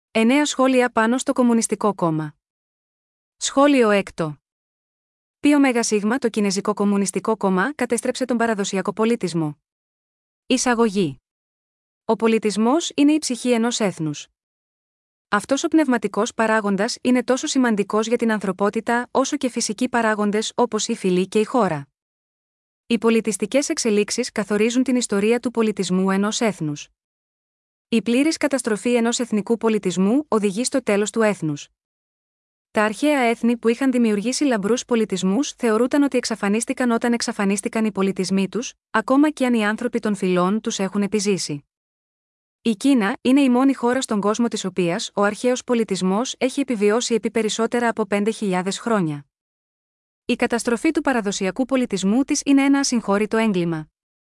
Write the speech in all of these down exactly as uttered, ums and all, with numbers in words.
Εννέα σχόλια πάνω στο Κομμουνιστικό Κόμμα. Σχόλιο έκτο. Ποιο ΜΣ το Κινεζικό Κομμουνιστικό Κόμμα κατέστρεψε τον παραδοσιακό πολιτισμό. Εισαγωγή. Ο πολιτισμός είναι η ψυχή ενός έθνους. Αυτός ο πνευματικός παράγοντας είναι τόσο σημαντικός για την ανθρωπότητα όσο και φυσικοί παράγοντες όπως η φυλή και η χώρα. Οι πολιτιστικές εξελίξεις καθορίζουν την ιστορία του πολιτισμού ενός έθνους. Η πλήρης καταστροφή ενός εθνικού πολιτισμού οδηγεί στο τέλος του έθνους. Τα αρχαία έθνη που είχαν δημιουργήσει λαμπρούς πολιτισμούς θεωρούταν ότι εξαφανίστηκαν όταν εξαφανίστηκαν οι πολιτισμοί τους, ακόμα και αν οι άνθρωποι των φυλών τους έχουν επιζήσει. Η Κίνα είναι η μόνη χώρα στον κόσμο της οποίας ο αρχαίος πολιτισμός έχει επιβιώσει επί περισσότερα από πέντε χιλιάδες χρόνια. Η καταστροφή του παραδοσιακού πολιτισμού της είναι ένα ασυγχώρητο έγκλημα.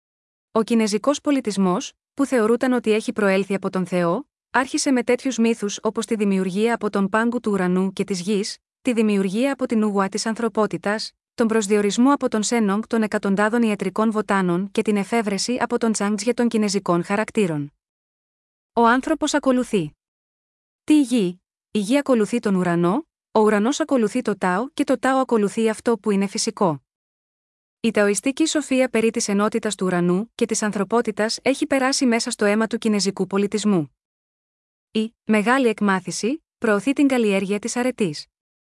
Ο κινεζικός πολιτισμός, που θεωρούταν ότι έχει προέλθει από τον Θεό, άρχισε με τέτοιους μύθους όπως τη δημιουργία από τον πάγκο του ουρανού και της γης, τη δημιουργία από την ουγουά της ανθρωπότητας, τον προσδιορισμό από τον Σένονγκ των εκατοντάδων ιατρικών βοτάνων και την εφεύρεση από τον Τσάνγκζιε των κινεζικών χαρακτήρων. Ο άνθρωπος ακολουθεί τη γη, η γη ακολουθεί τον ουρανό, ο ουρανός ακολουθεί το Τάο και το Τάο ακολουθεί αυτό που είναι φυσικό. Η ταοιστική σοφία περί της ενότητας του ουρανού και της ανθρωπότητας έχει περάσει μέσα στο αίμα του κινεζικού πολιτισμού. Η «Μεγάλη Εκμάθηση» προωθεί την καλλιέργεια της αρετής.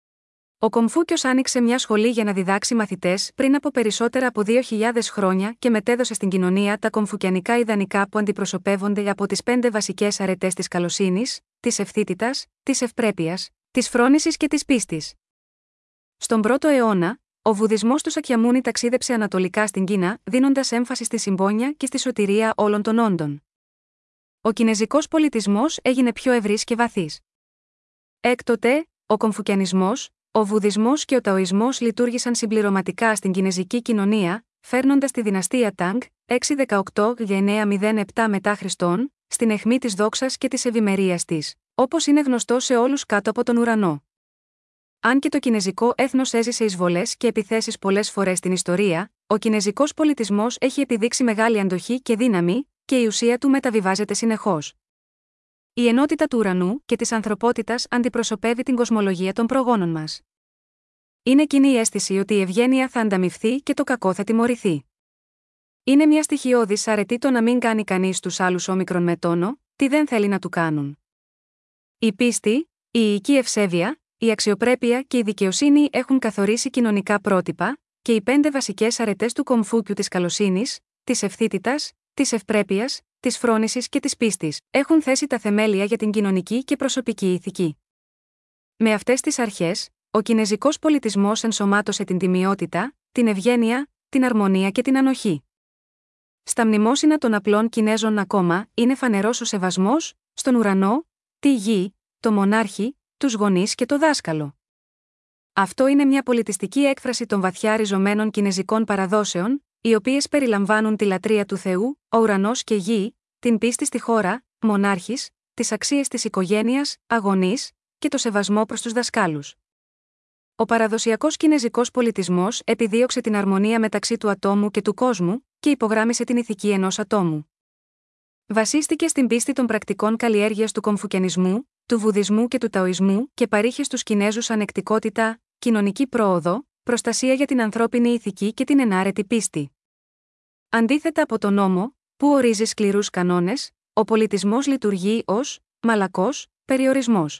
Ο Κομφούκιος άνοιξε μια σχολή για να διδάξει μαθητές πριν από περισσότερα από δύο χιλιάδες χρόνια και μετέδωσε στην κοινωνία τα κομφουκιανικά ιδανικά που αντιπροσωπεύονται από τις πέντε βασικές αρετές της καλοσύνης, της ευθύτητας, της ευπρέπειας, της φρόνησης και της πίστης. Στον πρώτο αιώνα, ο Βουδισμός του Σακιαμούνι ταξίδεψε ανατολικά στην Κίνα, δίνοντας έμφαση στη συμπόνια και στη σωτηρία όλων των όντων. Ο κινεζικός πολιτισμός έγινε πιο ευρύς και βαθύς. Έκτοτε, ο Κομφουκιανισμός, ο Βουδισμός και ο Ταοισμός λειτουργήσαν συμπληρωματικά στην κινεζική κοινωνία, φέρνοντας τη δυναστεία Τανγκ, εξακόσια δεκαοκτώ με εννιακόσια επτά μετά Χριστόν, στην αιχμή της δόξας και της ευημερίας της, όπως είναι γνωστό σε όλους κάτω από τον ουρανό. Αν και το κινεζικό έθνος έζησε εισβολές και επιθέσεις πολλές φορές στην ιστορία, ο κινεζικός πολιτισμός έχει επιδείξει μεγάλη αντοχή και δύναμη, και η ουσία του μεταβιβάζεται συνεχώς. Η ενότητα του ουρανού και της ανθρωπότητας αντιπροσωπεύει την κοσμολογία των προγόνων μας. Είναι κοινή η αίσθηση ότι η ευγένεια θα ανταμοιφθεί και το κακό θα τιμωρηθεί. Είναι μια στοιχειώδης αρετή το να μην κάνει κανείς τους άλλους όμικρον με τόνο, τι δεν θέλει να του κάνουν. Η πίστη, η ιική ευσέβεια, η αξιοπρέπεια και η δικαιοσύνη έχουν καθορίσει κοινωνικά πρότυπα, και οι πέντε βασικές αρετές του Κομφούκιου της καλοσύνης, της ευθύτητας, της ευπρέπειας, της φρόνησης και της πίστης έχουν θέσει τα θεμέλια για την κοινωνική και προσωπική ηθική. Με αυτές τις αρχές, ο κινεζικός πολιτισμός ενσωμάτωσε την τιμιότητα, την ευγένεια, την αρμονία και την ανοχή. Στα μνημόσυνα των απλών Κινέζων ακόμα είναι φανερός ο σεβασμός στον ουρανό, τη γη, το μονάρχη, τους γονείς και το δάσκαλο. Αυτό είναι μια πολιτιστική έκφραση των βαθιά ριζωμένων κινεζικών παραδόσεων, οι οποίες περιλαμβάνουν τη λατρεία του Θεού, ο ουρανός και γη, την πίστη στη χώρα, μονάρχης, τις αξίες της οικογένειας, αγωνής και το σεβασμό προς τους δασκάλους. Ο παραδοσιακός κινεζικός πολιτισμός επιδίωξε την αρμονία μεταξύ του ατόμου και του κόσμου και υπογράμμισε την ηθική ενός ατόμου. Βασίστηκε στην πίστη των πρακτικών καλλιέργειας του Κομφουκιανισμού, του Βουδισμού και του Ταοισμού και παρήχε στους Κινέζους ανεκτικότητα, κοινωνική πρόοδο, προστασία για την ανθρώπινη ηθική και την ενάρετη πίστη. Αντίθετα από τον νόμο, που ορίζει σκληρούς κανόνες, ο πολιτισμός λειτουργεί ως μαλακός περιορισμός.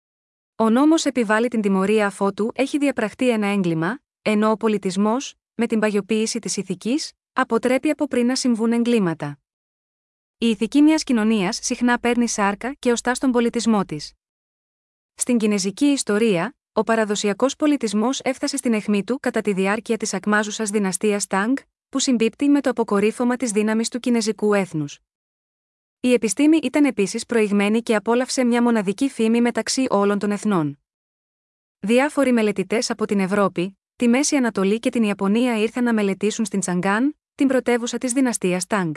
Ο νόμος επιβάλλει την τιμωρία αφότου έχει διαπραχτεί ένα έγκλημα, ενώ ο πολιτισμός, με την παγιοποίηση της ηθικής, αποτρέπει από πριν να συμβούν εγκλήματα. Η ηθική μιας κοινωνίας συχνά παίρνει σάρκα και οστά στον πολιτισμό της. Στην κινεζική ιστορία, ο παραδοσιακός πολιτισμός έφτασε στην αιχμή του κατά τη διάρκεια της ακμάζουσας δυναστείας Τανγκ, που συμπίπτει με το αποκορύφωμα της δύναμης του κινεζικού έθνους. Η επιστήμη ήταν επίσης προηγμένη και απόλαυσε μια μοναδική φήμη μεταξύ όλων των εθνών. Διάφοροι μελετητές από την Ευρώπη, τη Μέση Ανατολή και την Ιαπωνία ήρθαν να μελετήσουν στην Τσαγκάν, την πρωτεύουσα της δυναστείας Τανγκ.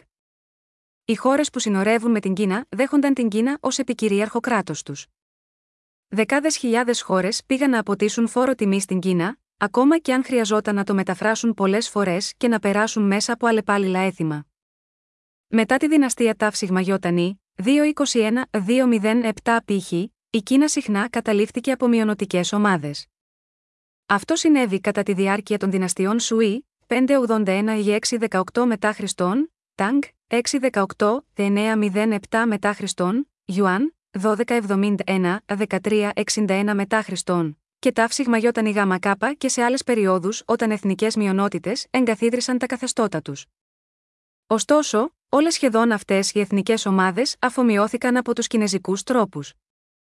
Οι χώρες που συνορεύουν με την Κίνα δέχονταν την Κίνα ως επικυρίαρχο κράτος τους. Δεκάδες χιλιάδες χώρες πήγαν να αποτίσουν φόρο τιμή στην Κίνα, ακόμα και αν χρειαζόταν να το μεταφράσουν πολλές φορές και να περάσουν μέσα από αλλεπάλληλα έθιμα. Μετά τη δυναστεία Ταύσιγμα Γιώτανη, δύο είκοσι ένα δύο μηδέν επτά π.χ., η Κίνα συχνά καταλήφθηκε από μειωνοτικές ομάδες. Αυτό συνέβη κατά τη διάρκεια των δυναστιών Σουί, πεντακόσια ογδόντα ένα με εξακόσια δεκαοκτώ μετά Χριστόν, Τανγκ, εξακόσια δεκαοκτώ με εννιακόσια επτά μετά Χριστόν, Ιουάν, δώδεκα εβδομήντα ένα με δεκατρία εξήντα ένα μετά Χριστόν, και ταύσιγμα γιώταν η γάμα κάπα και σε άλλες περιόδους όταν εθνικές μειονότητες εγκαθίδρυσαν τα καθεστώτα τους. Ωστόσο, όλες σχεδόν αυτές οι εθνικές ομάδες αφομοιώθηκαν από τους κινεζικούς τρόπους.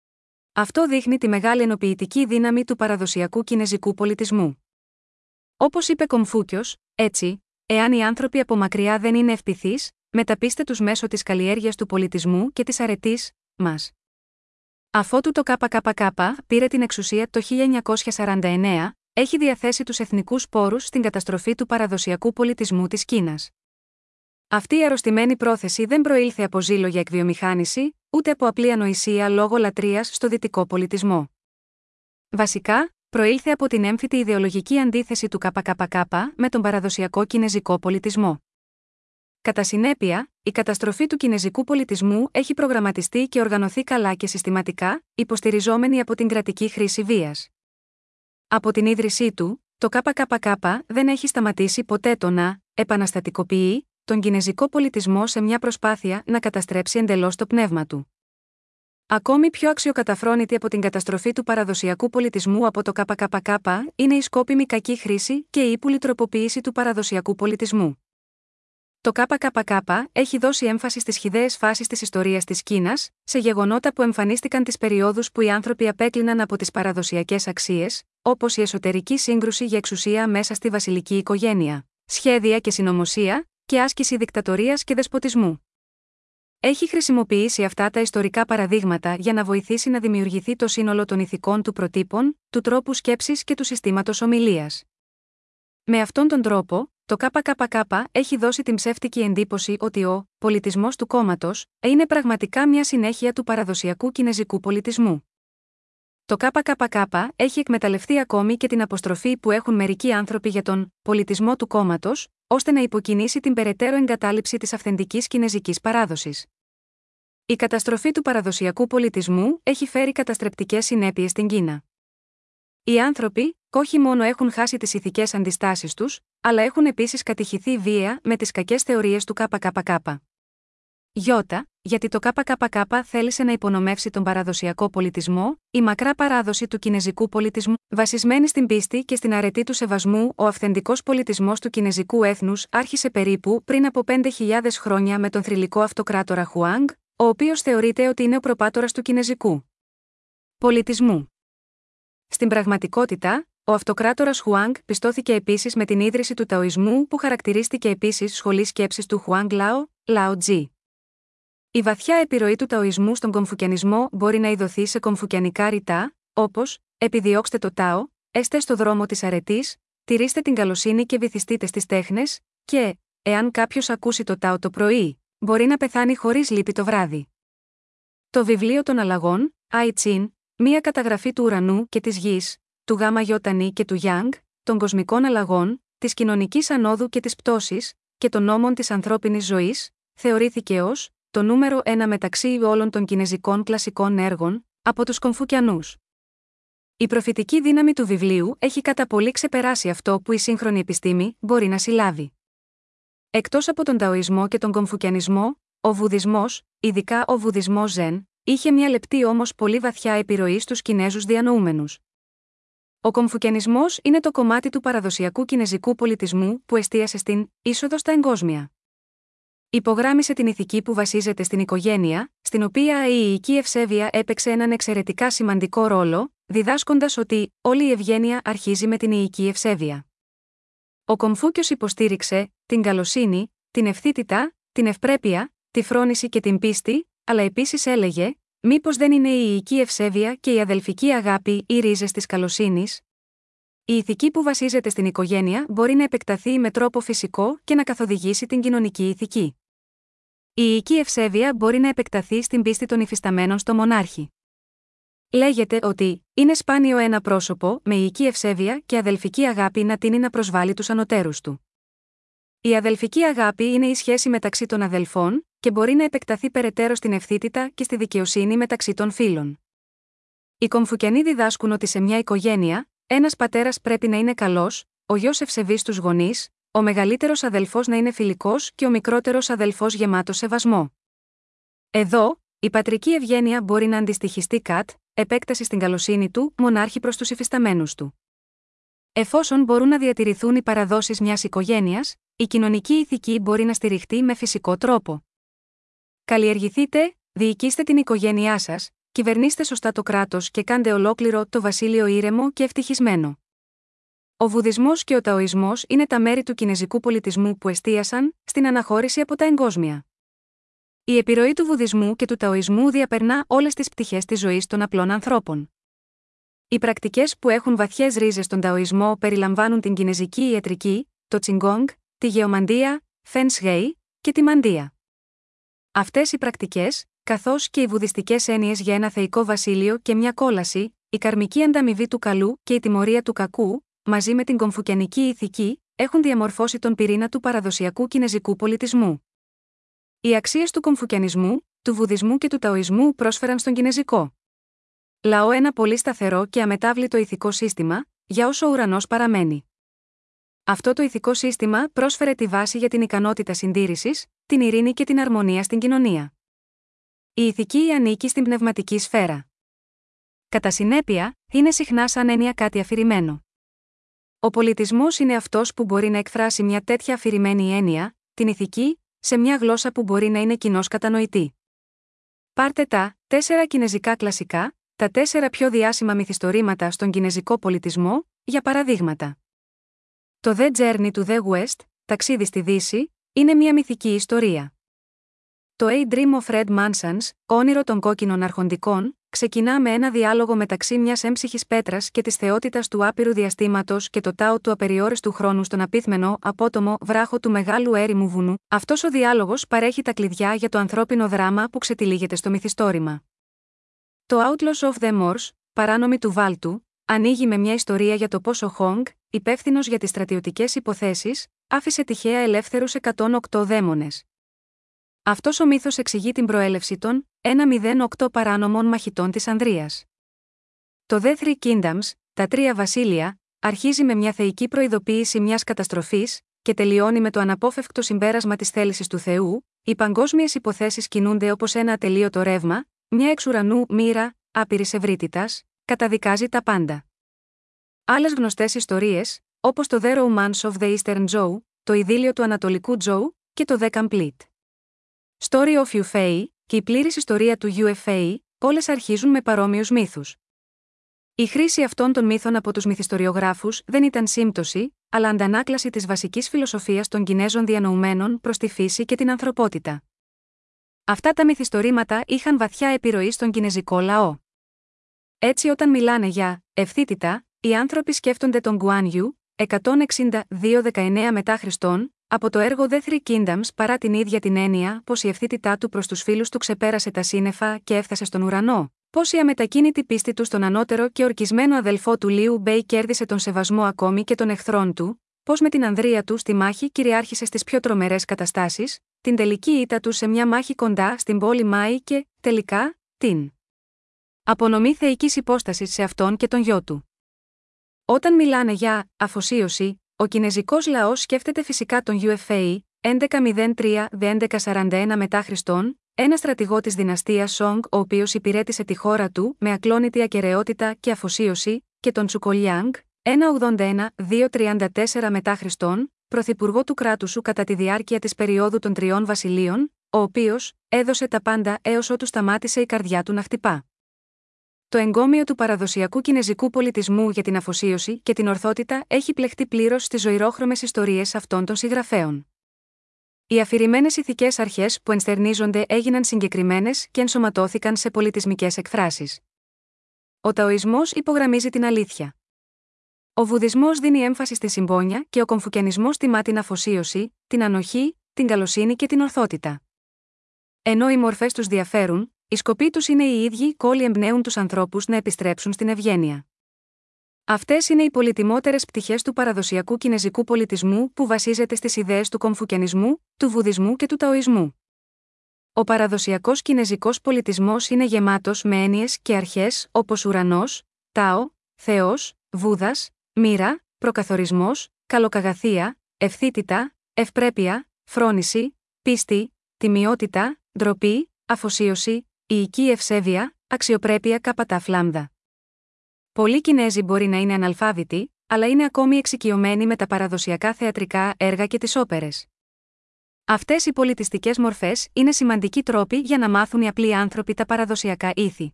Αυτό δείχνει τη μεγάλη ενοποιητική δύναμη του παραδοσιακού κινεζικού πολιτισμού. Όπως είπε Κομφούκιος, έτσι, εάν οι άνθρωποι από μακριά δεν είναι ευπηθείς, μεταπείστε τους μέσω της καλλιέργειας του πολιτισμού και της αρετής μας. Αφότου το ΚΚΚ πήρε την εξουσία το χίλια εννιακόσια σαράντα εννέα, έχει διαθέσει τους εθνικούς πόρους στην καταστροφή του παραδοσιακού πολιτισμού της Κίνας. Αυτή η αρρωστημένη πρόθεση δεν προήλθε από ζήλο για εκβιομηχάνηση, ούτε από απλή ανοησία λόγω λατρείας στο δυτικό πολιτισμό. Βασικά, προήλθε από την έμφυτη ιδεολογική αντίθεση του ΚΚΚ με τον παραδοσιακό κινεζικό πολιτισμό. Κατά συνέπεια, η καταστροφή του κινεζικού πολιτισμού έχει προγραμματιστεί και οργανωθεί καλά και συστηματικά, υποστηριζόμενη από την κρατική χρήση βίας. Από την ίδρυσή του, το ΚΚΚ δεν έχει σταματήσει ποτέ το να επαναστατικοποιεί τον κινεζικό πολιτισμό σε μια προσπάθεια να καταστρέψει εντελώς το πνεύμα του. Ακόμη πιο αξιοκαταφρόνητη από την καταστροφή του παραδοσιακού πολιτισμού από το ΚΚΚ είναι η σκόπιμη κακή χρήση και η ύπουλη τροποποίηση του παραδοσιακού πολιτισμού. Το ΚΚΚ έχει δώσει έμφαση στις χυδαίες φάσεις της ιστορίας της Κίνας, σε γεγονότα που εμφανίστηκαν τις περιόδους που οι άνθρωποι απέκλειναν από τις παραδοσιακές αξίες, όπως η εσωτερική σύγκρουση για εξουσία μέσα στη βασιλική οικογένεια, σχέδια και συνωμοσία, και άσκηση δικτατορίας και δεσποτισμού. Έχει χρησιμοποιήσει αυτά τα ιστορικά παραδείγματα για να βοηθήσει να δημιουργηθεί το σύνολο των ηθικών του προτύπων, του τρόπου σκέψης και του συστήματος ομιλίας. Με αυτόν τον τρόπο, το ΚΚΚ έχει δώσει την ψεύτικη εντύπωση ότι ο πολιτισμός του κόμματος είναι πραγματικά μια συνέχεια του παραδοσιακού κινεζικού πολιτισμού. Το ΚΚΚ έχει εκμεταλλευτεί ακόμη και την αποστροφή που έχουν μερικοί άνθρωποι για τον πολιτισμό του κόμματος, ώστε να υποκινήσει την περαιτέρω εγκατάλειψη της αυθεντικής κινεζικής παράδοσης. Η καταστροφή του παραδοσιακού πολιτισμού έχει φέρει καταστρεπτικές συνέπειες στην Κίνα. Οι άνθρωποι, όχι μόνο έχουν χάσει τις ηθικές αντιστάσεις τους, αλλά έχουν επίσης κατηχηθεί βία με τις κακές θεωρίες του ΚΚΚ. Γιώτα, γιατί το ΚΚΚ θέλησε να υπονομεύσει τον παραδοσιακό πολιτισμό, η μακρά παράδοση του κινεζικού πολιτισμού, βασισμένη στην πίστη και στην αρετή του σεβασμού, ο αυθεντικός πολιτισμός του κινεζικού έθνους άρχισε περίπου πριν από πέντε χιλιάδες χρόνια με τον θρυλικό αυτοκράτορα Χουάνγκ, ο οποίος θεωρείται ότι είναι ο προπάτορας του κινεζικού πολιτισμού. Στην πραγματικότητα, ο αυτοκράτορας Χουάνγκ πιστώθηκε επίσης με την ίδρυση του Ταοισμού που χαρακτηρίστηκε επίσης σχολή σκέψης του Χουάνγκ Λάο, Λάο Τζι. Η βαθιά επιρροή του Ταοισμού στον Κομφουκιανισμό μπορεί να ειδωθεί σε κομφουκιανικά ρητά, όπως «Επιδιώξτε το Τάο», «Έστε στο δρόμο της αρετής», «Τηρήστε την καλοσύνη και βυθιστείτε στις τέχνες» και «Εάν κάποιος ακούσει το Τάο το πρωί, μπορεί να πεθάνει χωρίς λύπη το βράδυ». Το βιβλίο των αλλαγών, I Ching, μία καταγραφή του ουρανού και της γης, του Γάμα Γιώτανη και του Γιάνγκ, των κοσμικών αλλαγών, της κοινωνικής ανόδου και της πτώσης, και των νόμων της ανθρώπινης ζωής, θεωρήθηκε ως το νούμερο ένα μεταξύ όλων των κινεζικών κλασικών έργων, από τους Κομφουκιανούς. Η προφητική δύναμη του βιβλίου έχει κατά πολύ ξεπεράσει αυτό που η σύγχρονη επιστήμη μπορεί να συλλάβει. Εκτός από τον Ταοισμό και τον Κομφουκιανισμό, ο Βουδισμός, ειδικά ο Βουδισμός Ζεν, είχε μια λεπτή όμως πολύ βαθιά επιρροή στους Κινέζους διανοούμενους. Ο Κομφουκιανισμός είναι το κομμάτι του παραδοσιακού κινεζικού πολιτισμού που εστίασε στην είσοδο στα εγκόσμια. Υπογράμμισε την ηθική που βασίζεται στην οικογένεια, στην οποία η ιική ευσέβεια έπαιξε έναν εξαιρετικά σημαντικό ρόλο, διδάσκοντας ότι όλη η ευγένεια αρχίζει με την ιική ευσέβεια. Ο Κομφούκιος υποστήριξε την καλοσύνη, την ευθύτητα, την ευπρέπεια, τη φρόνηση και την πίστη, αλλά επίσης έλεγε, μήπως δεν είναι η ιική ευσέβεια και η αδελφική αγάπη οι ρίζες της καλοσύνης? Η ηθική που βασίζεται στην οικογένεια μπορεί να επεκταθεί με τρόπο φυσικό και να καθοδηγήσει την κοινωνική ηθική. Η ιική ευσέβεια μπορεί να επεκταθεί στην πίστη των υφισταμένων στο μονάρχη. Λέγεται ότι είναι σπάνιο ένα πρόσωπο με ιική ευσέβεια και αδελφική αγάπη να τείνει να προσβάλλει τους ανωτέρους του. Η αδελφική αγάπη είναι η σχέση μεταξύ των αδελφών, και μπορεί να επεκταθεί περαιτέρω στην ευθύτητα και στη δικαιοσύνη μεταξύ των φύλων. Οι Κομφουκιανοί διδάσκουν ότι σε μια οικογένεια, ένας πατέρας πρέπει να είναι καλός, ο γιος ευσεβής στους γονείς, ο μεγαλύτερος αδελφός να είναι φιλικός και ο μικρότερος αδελφός γεμάτος σεβασμό. Εδώ, η πατρική ευγένεια μπορεί να αντιστοιχιστεί κατ' επέκταση στην καλοσύνη του μονάρχη προς τους υφισταμένους του. Εφόσον μπορούν να διατηρηθούν οι παραδόσεις μιας οικογένειας, η κοινωνική ηθική μπορεί να στηριχτεί με φυσικό τρόπο. Καλλιεργηθείτε, διοικήστε την οικογένειά σας, κυβερνήστε σωστά το κράτος και κάντε ολόκληρο το βασίλειο ήρεμο και ευτυχισμένο. Ο Βουδισμός και ο Ταοισμός είναι τα μέρη του κινεζικού πολιτισμού που εστίασαν στην αναχώρηση από τα εγκόσμια. Η επιρροή του Βουδισμού και του Ταοισμού διαπερνά όλες τις πτυχές της ζωής των απλών ανθρώπων. Οι πρακτικές που έχουν βαθιές ρίζες στον Ταοισμό περιλαμβάνουν την κινεζική ιατρική, το τσιγκόγκ, τη γεωμαντία, φεν σγέι και τη μαντία. Αυτές οι πρακτικές, καθώς και οι βουδιστικές έννοιες για ένα θεϊκό βασίλειο και μια κόλαση, η καρμική ανταμοιβή του καλού και η τιμωρία του κακού, μαζί με την κομφουκιανική ηθική, έχουν διαμορφώσει τον πυρήνα του παραδοσιακού κινεζικού πολιτισμού. Οι αξίες του κομφουκιανισμού, του βουδισμού και του ταοισμού πρόσφεραν στον κινεζικό λαό ένα πολύ σταθερό και αμετάβλητο ηθικό σύστημα, για όσο ο ουρανός παραμένει. Αυτό το ηθικό σύστημα πρόσφερε τη βάση για την ικανότητα συντήρησης, την ειρήνη και την αρμονία στην κοινωνία. Η ηθική ανήκει στην πνευματική σφαίρα. Κατά συνέπεια, είναι συχνά σαν έννοια κάτι αφηρημένο. Ο πολιτισμός είναι αυτός που μπορεί να εκφράσει μια τέτοια αφηρημένη έννοια, την ηθική, σε μια γλώσσα που μπορεί να είναι κοινώς κατανοητή. Πάρτε τα τέσσερα κινεζικά κλασικά, τα τέσσερα πιο διάσημα μυθιστορήματα στον κινεζικό πολιτισμό, για παραδείγματα. Το The Journey to the West, ταξίδι στη Δύση, είναι μια μυθική ιστορία. Το A Dream of Red Mansons, όνειρο των κόκκινων αρχοντικών, ξεκινά με ένα διάλογο μεταξύ μιας έμψυχης πέτρας και της θεότητας του άπειρου διαστήματος και το τάο του απεριόριστου χρόνου στον απίθμενο, απότομο βράχο του μεγάλου έρημου βουνού. Αυτός ο διάλογος παρέχει τα κλειδιά για το ανθρώπινο δράμα που ξετυλίγεται στο μυθιστόρημα. Το Outlaws of the Moors, παράνομοι του Βάλτου, ανοίγει με μια ιστορία για το πώς ο Χόγκ, υπεύθυνος για τις στρατιωτικές υποθέσεις, άφησε τυχαία ελεύθερους εκατόν οκτώ δαίμονες. Αυτός ο μύθος εξηγεί την προέλευση των εκατόν οκτώ παράνομων μαχητών της Ανδρίας. Το The Three Kingdoms, τα τρία βασίλεια, αρχίζει με μια θεϊκή προειδοποίηση μιας καταστροφής και τελειώνει με το αναπόφευκτο συμπέρασμα της θέλησης του Θεού. Οι παγκόσμιες υποθέσεις κινούνται όπως ένα ατελείωτο ρεύμα, μια εξ ουρανού μοίρα, άπειρης ευρύτητας, καταδικάζει τα πάντα. Άλλες γνωστές ιστορίες, όπως το The Romance of the Eastern Joe, το Ιδίλιο του Ανατολικού Τζόου και το The Complete Story of Yufei και η πλήρης ιστορία του Yufei, όλες αρχίζουν με παρόμοιους μύθους. Η χρήση αυτών των μύθων από τους μυθιστοριογράφους δεν ήταν σύμπτωση, αλλά αντανάκλαση της βασικής φιλοσοφίας των Κινέζων διανοουμένων προς τη φύση και την ανθρωπότητα. Αυτά τα μυθιστορήματα είχαν βαθιά επιρροή στον κινεζικό λαό. Έτσι, όταν μιλάνε για ευθύτητα, οι άνθρωποι σκέφτονται τον Γκουάνιου, εκατόν εξήντα δύο δεκαεννέα μετά Χριστόν, από το έργο The Three Kingdoms παρά την ίδια την έννοια πως η ευθύτητά του προς τους φίλους του ξεπέρασε τα σύννεφα και έφτασε στον ουρανό, πως η αμετακίνητη πίστη του στον ανώτερο και ορκισμένο αδελφό του Λίου Μπέι κέρδισε τον σεβασμό ακόμη και των εχθρών του, πως με την ανδρεία του στη μάχη κυριάρχησε στις πιο τρομερές καταστάσεις, την τελική ήττα του σε μια μάχη κοντά στην πόλη Μάη και, τελικά, την απονομή θεϊκής υπόστασης σε αυτόν και τον γιο του. Όταν μιλάνε για αφοσίωση, ο κινεζικός λαός σκέφτεται φυσικά τον Yufei, έντεκα μηδέν τρία με έντεκα σαράντα ένα μετά Χριστόν, ένα στρατηγό της δυναστείας Σονγκ ο οποίος υπηρέτησε τη χώρα του με ακλόνητη ακεραιότητα και αφοσίωση, και τον Τσουκολιάνγκ, εκατόν ογδόντα ένα με διακόσια τριάντα τέσσερα μετά Χριστόν, πρωθυπουργό του κράτους σου κατά τη διάρκεια της περίοδου των τριών βασιλείων, ο οποίος έδωσε τα πάντα έως ότου σταμάτησε η καρδιά του να χτυπά. Το εγκόμιο του παραδοσιακού κινεζικού πολιτισμού για την αφοσίωση και την ορθότητα έχει πλεχτεί πλήρως στις ζωηρόχρωμες ιστορίες αυτών των συγγραφέων. Οι αφηρημένες ηθικές αρχές που ενστερνίζονται έγιναν συγκεκριμένες και ενσωματώθηκαν σε πολιτισμικές εκφράσεις. Ο Ταοισμός υπογραμμίζει την αλήθεια. Ο Βουδισμός δίνει έμφαση στη συμπόνια και ο Κομφουκιανισμός τιμά την αφοσίωση, την ανοχή, την καλοσύνη και την ορθότητα. Ενώ οι μορφές τους διαφέρουν, οι σκοποί τους είναι οι ίδιοι και όλοι εμπνέουν τους ανθρώπους να επιστρέψουν στην ευγένεια. Αυτές είναι οι πολυτιμότερες πτυχές του παραδοσιακού κινεζικού πολιτισμού που βασίζεται στις ιδέες του Κομφουκιανισμού, του Βουδισμού και του Ταοισμού. Ο παραδοσιακός κινεζικός πολιτισμός είναι γεμάτος με έννοιες και αρχές όπως ουρανός, Τάο, Θεός, Βούδας, μοίρα, προκαθορισμός, καλοκαγαθία, ευθύτητα, ευπρέπεια, φρόνηση, πίστη, τιμιότητα, ντροπή, αφοσίωση, ιική ευσέβεια, αξιοπρέπεια κάπατα φλάμδα. Πολλοί Κινέζοι μπορεί να είναι αναλφάβητοι, αλλά είναι ακόμη εξοικειωμένοι με τα παραδοσιακά θεατρικά έργα και τις όπερες. Αυτές οι πολιτιστικές μορφές είναι σημαντικοί τρόποι για να μάθουν οι απλοί άνθρωποι τα παραδοσιακά ήθη.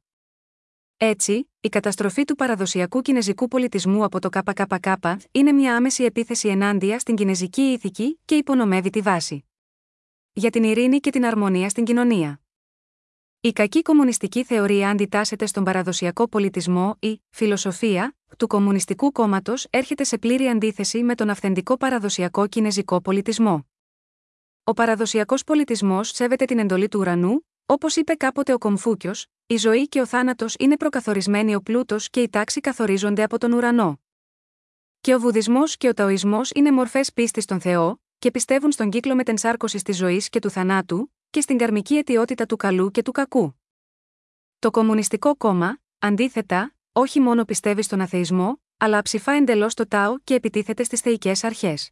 Έτσι, η καταστροφή του παραδοσιακού κινεζικού πολιτισμού από το ΚΚΚ είναι μια άμεση επίθεση ενάντια στην κινεζική ηθική και υπονομεύει τη βάση για την ειρήνη και την αρμονία στην κοινωνία. Η κακή κομμουνιστική θεωρία αντιτάσσεται στον παραδοσιακό πολιτισμό ή φιλοσοφία του Κομμουνιστικού Κόμματος έρχεται σε πλήρη αντίθεση με τον αυθεντικό παραδοσιακό κινεζικό πολιτισμό. Ο παραδοσιακός πολιτισμός σέβεται την εντολή του ουρανού, όπως είπε κάποτε ο Κομφούκιος, η ζωή και ο θάνατος είναι προκαθορισμένοι, ο πλούτος και η τάξη καθορίζονται από τον ουρανό. Και ο Βουδισμός και ο Ταοισμός είναι μορφές πίστης στον Θεό, και πιστεύουν στον κύκλο μετενσάρκωσης της ζωής και του θανάτου, και στην καρμική αιτιότητα του καλού και του κακού. Το Κομμουνιστικό Κόμμα, αντίθετα, όχι μόνο πιστεύει στον αθεϊσμό, αλλά αψηφά εντελώς το Τάο και επιτίθεται στις θεϊκές αρχές.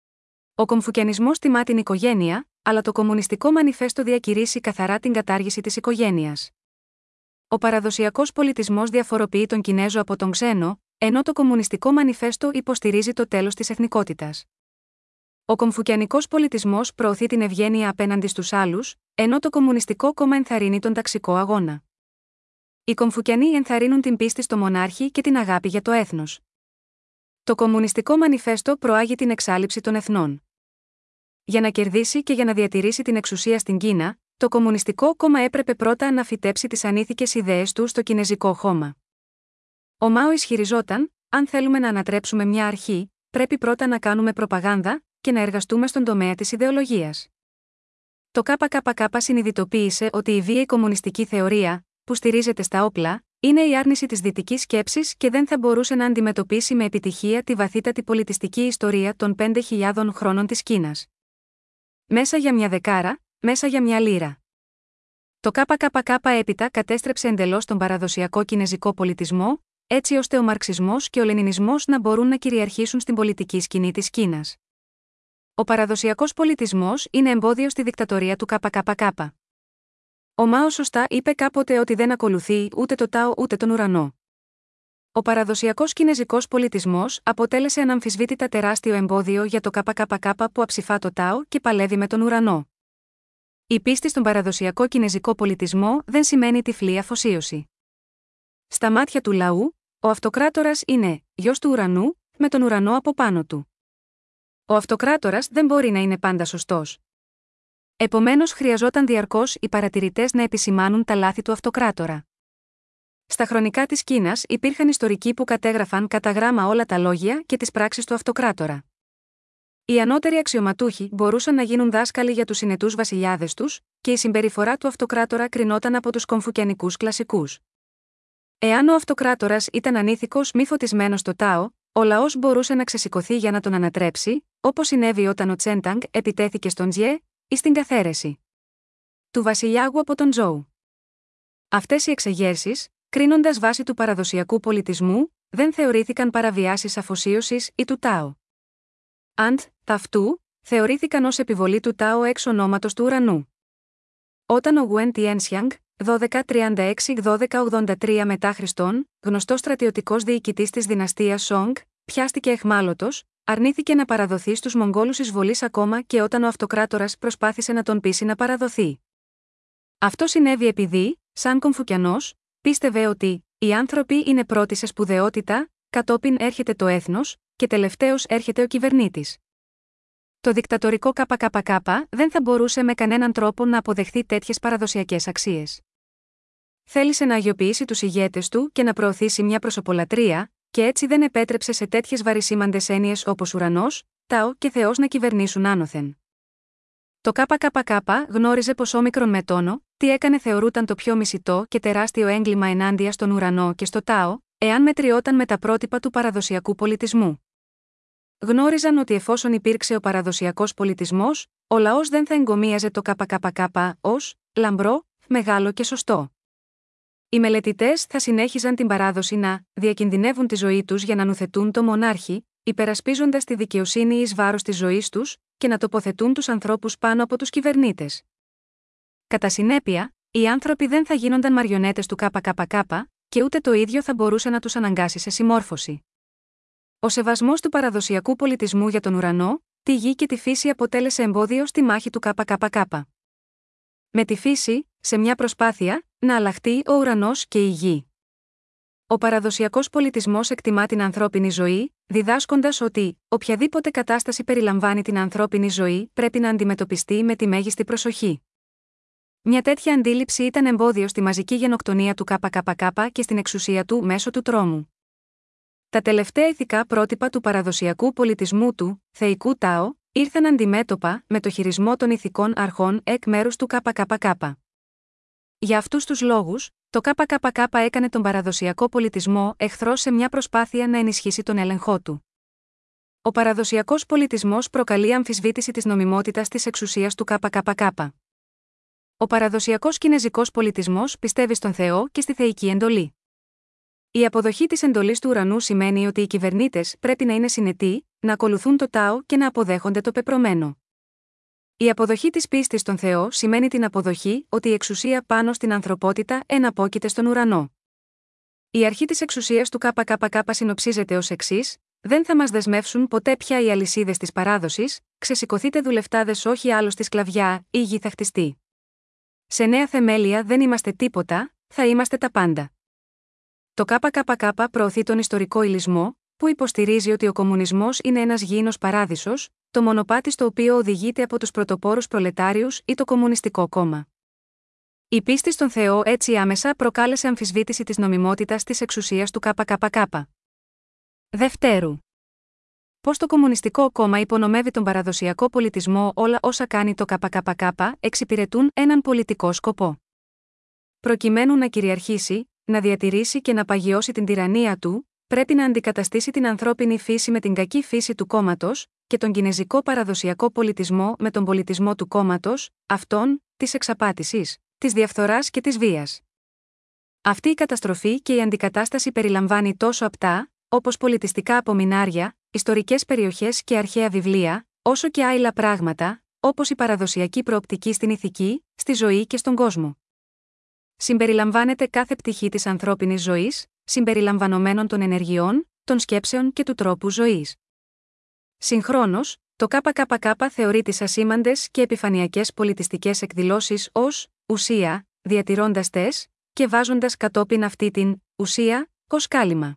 Ο Κομφουκιανισμός τιμά την οικογένεια, αλλά το Κομμουνιστικό Μανιφέστο διακηρύσει καθαρά την κατάργηση της οικογένειας. Ο παραδοσιακός πολιτισμός διαφοροποιεί τον Κινέζο από τον ξένο, ενώ το Κομμουνιστικό Μανιφέστο υποστηρίζει το τέλος της εθνικότητας. Ο Κομφουκιανικός πολιτισμός προωθεί την ευγένεια απέναντι στους άλλους, ενώ το Κομμουνιστικό Κόμμα ενθαρρύνει τον ταξικό αγώνα. Οι Κομφουκιανοί ενθαρρύνουν την πίστη στο μονάρχη και την αγάπη για το έθνος. Το Κομμουνιστικό Μανιφέστο προάγει την εξάλειψη των εθνών. Για να κερδίσει και για να διατηρήσει την εξουσία στην Κίνα, το Κομμουνιστικό Κόμμα έπρεπε πρώτα να φυτέψει τις ανήθικες ιδέες του στο Κινεζικό χώμα. Ο Μάο ισχυριζόταν, αν θέλουμε να ανατρέψουμε μια αρχή, πρέπει πρώτα να κάνουμε προπαγάνδα και να εργαστούμε στον τομέα της ιδεολογίας. Το ΚΚΚ συνειδητοποίησε ότι η βίαιη κομμουνιστική θεωρία, που στηρίζεται στα όπλα, είναι η άρνηση της δυτικής σκέψης και δεν θα μπορούσε να αντιμετωπίσει με επιτυχία τη βαθύτατη πολιτιστική ιστορία των πέντε χιλιάδων χρόνων της Κίνας. Μέσα για μια δεκάρα, μέσα για μια λίρα. Το ΚΚΚ έπειτα κατέστρεψε εντελώς τον παραδοσιακό κινεζικό πολιτισμό, έτσι ώστε ο μαρξισμός και ο λενινισμός να μπορούν να κυριαρχήσουν στην πολιτική σκηνή της Κίνας. Ο παραδοσιακός πολιτισμός είναι εμπόδιο στη δικτατορία του ΚΚΚ. Ο Μάο σωστά είπε κάποτε ότι δεν ακολουθεί ούτε το Τάο ούτε τον ουρανό. Ο παραδοσιακός κινεζικός πολιτισμός αποτέλεσε αναμφισβήτητα τεράστιο εμπόδιο για το ΚΚΚ που αψηφά το Τάο και παλεύει με τον ουρανό. Η πίστη στον παραδοσιακό κινεζικό πολιτισμό δεν σημαίνει τυφλή αφοσίωση. Στα μάτια του λαού, ο αυτοκράτορας είναι γιος του ουρανού, με τον ουρανό από πάνω του. Ο αυτοκράτορας δεν μπορεί να είναι πάντα σωστός. Επομένως, χρειαζόταν διαρκώς οι παρατηρητές να επισημάνουν τα λάθη του αυτοκράτορα. Στα χρονικά της Κίνας υπήρχαν ιστορικοί που κατέγραφαν κατά γράμμα όλα τα λόγια και τις πράξεις του αυτοκράτορα. Οι ανώτεροι αξιωματούχοι μπορούσαν να γίνουν δάσκαλοι για τους συνετούς βασιλιάδες τους, και η συμπεριφορά του αυτοκράτορα κρινόταν από τους κομφουκιανικούς κλασικούς. Εάν ο αυτοκράτορας ήταν ανήθικος μη φωτισμένος στο Τάο, ο λαός μπορούσε να ξεσηκωθεί για να τον ανατρέψει, όπως συνέβη όταν ο Τσέντανγκ επιτέθηκε στον Τζιέ ή στην καθαίρεση του βασιλιάγου από τον Τζόου. Αυτές οι εξεγέρσεις, κρίνοντας βάσει του παραδοσιακού πολιτισμού, δεν θεωρήθηκαν παραβιάσεις αφοσίωσης ή του Τάο. Αντ, ταυτού, θεωρήθηκαν ως επιβολή του Τάο εξ ονόματος του ουρανού. Όταν ο Γουέν Τιένσιανγκ, δώδεκα τριάντα έξι με δώδεκα ογδόντα τρία μετά Χριστόν, γνωστός στρατιωτικός διοικητής της δυναστείας Σόγκ, πιάστηκε αιχμάλωτος, αρνήθηκε να παραδοθεί στους Μογγόλους εισβολής ακόμα και όταν ο αυτοκράτορας προσπάθησε να τον πείσει να παραδοθεί. Αυτό συνέβη επειδή, σαν Κομφουκιανός, πίστευε ότι οι άνθρωποι είναι πρώτοι σε σπουδαιότητα, κατόπιν έρχεται το έθνος και τελευταίος έρχεται ο κυβερνήτης. Το δικτατορικό ΚΚΚ δεν θα μπορούσε με κανέναν τρόπο να αποδεχθεί τέτοιες παραδοσιακές αξίες. Θέλησε να αγιοποιήσει τους ηγέτες του και να προωθήσει μια προσωπολατρία, και έτσι δεν επέτρεψε σε τέτοιες βαρισίμαντες έννοιες όπως ουρανός, Τάο και Θεός να κυβερνήσουν άνωθεν. Το ΚΚΚ γνώριζε πως όμικρον με τόνο, τι έκανε θεωρούταν το πιο μισητό και τεράστιο έγκλημα ενάντια στον ουρανό και στο Τάο, εάν μετριόταν με τα πρότυπα του παραδοσιακού πολιτισμού. Γνώριζαν ότι εφόσον υπήρξε ο παραδοσιακός πολιτισμός, ο λαός δεν θα εγκομίαζε το ΚΚΚ ως λαμπρό, μεγάλο και σωστό. Οι μελετητές θα συνέχιζαν την παράδοση να διακινδυνεύουν τη ζωή τους για να νουθετούν το μονάρχη, υπερασπίζοντας τη δικαιοσύνη εις βάρος της ζωής τους, και να τοποθετούν τους ανθρώπους πάνω από τους κυβερνήτες. Κατά συνέπεια, οι άνθρωποι δεν θα γίνονταν μαριονέτες του ΚΚΚ, και ούτε το ίδιο θα μπορούσε να τους αναγκάσει σε συμμόρφωση. Ο σεβασμός του παραδοσιακού πολιτισμού για τον ουρανό, τη γη και τη φύση αποτέλεσε εμπόδιο στη μάχη του ΚΚΚ. Με τη φύση, σε μια προσπάθεια να αλλάχτεί ο ουρανός και η γη. Ο παραδοσιακός πολιτισμός εκτιμά την ανθρώπινη ζωή, διδάσκοντας ότι οποιαδήποτε κατάσταση περιλαμβάνει την ανθρώπινη ζωή πρέπει να αντιμετωπιστεί με τη μέγιστη προσοχή. Μια τέτοια αντίληψη ήταν εμπόδιο στη μαζική γενοκτονία του ΚΚΚ και στην εξουσία του μέσω του τρόμου. Τα τελευταία ηθικά πρότυπα του παραδοσιακού πολιτισμού του θεϊκού Τάο ήρθαν αντιμέτωπα με το χειρισμό των ηθικών αρχών εκ μέρους του ΚΚΚ. Για αυτούς τους λόγους, το ΚΚΚ έκανε τον παραδοσιακό πολιτισμό εχθρό σε μια προσπάθεια να ενισχύσει τον έλεγχό του. Ο παραδοσιακός πολιτισμός προκαλεί αμφισβήτηση της νομιμότητας της εξουσίας του ΚΚΚ. Ο παραδοσιακός κινεζικός πολιτισμός πιστεύει στον Θεό και στη θεϊκή εντολή. Η αποδοχή της εντολής του ουρανού σημαίνει ότι οι κυβερνήτες πρέπει να είναι συνετοί, να ακολουθούν το Τάο και να αποδέχονται το πεπρωμένο. Η αποδοχή της πίστης στον Θεό σημαίνει την αποδοχή ότι η εξουσία πάνω στην ανθρωπότητα εναπόκειται στον ουρανό. Η αρχή της εξουσίας του ΚΚΚ συνοψίζεται ως εξής: δεν θα μας δεσμεύσουν ποτέ πια οι αλυσίδες της παράδοσης, ξεσηκωθείτε δουλευτάδες, όχι άλλο στη σκλαβιά, η γη θα χτιστεί. Σε νέα θεμέλια δεν είμαστε τίποτα, θα είμαστε τα πάντα. Το ΚΚΚ προωθεί τον ιστορικό υλισμό, που υποστηρίζει ότι ο κομμουνισμός είναι ένας γήινος παράδεισος, το μονοπάτι στο οποίο οδηγείται από τους πρωτοπόρους προλετάριους ή το Κομμουνιστικό Κόμμα. Η πίστη στον Θεό έτσι άμεσα προκάλεσε αμφισβήτηση της νομιμότητας της εξουσίας του ΚΚΚ. Δευτέρου. Πώς το Κομμουνιστικό Κόμμα υπονομεύει τον παραδοσιακό πολιτισμό? Όλα όσα κάνει το ΚΚΚ εξυπηρετούν έναν πολιτικό σκοπό. Προκειμένου να κυριαρχήσει, να διατηρήσει και να παγιώσει την τυραννία του, πρέπει να αντικαταστήσει την ανθρώπινη φύση με την κακή φύση του κόμματος, και τον κινεζικό παραδοσιακό πολιτισμό με τον πολιτισμό του κόμματος, αυτόν, της εξαπάτησης, της διαφθοράς και της βίας. Αυτή η καταστροφή και η αντικατάσταση περιλαμβάνει τόσο απτά, όπως πολιτιστικά απομεινάρια, ιστορικές περιοχές και αρχαία βιβλία, όσο και άειλα πράγματα, όπως η παραδοσιακή προοπτική στην ηθική, στη ζωή και στον κόσμο. Συμπεριλαμβάνεται κάθε πτυχή της ανθρώπινης ζωής, συμπεριλαμβανομένων των ενεργειών, των σκέψεων και του τρόπου ζωής. Συγχρόνως, το ΚΚΚ θεωρεί τις ασήμαντες και επιφανειακές πολιτιστικές εκδηλώσεις ως ουσία, διατηρώντας τες και βάζοντας κατόπιν αυτή την ουσία ως κάλυμα.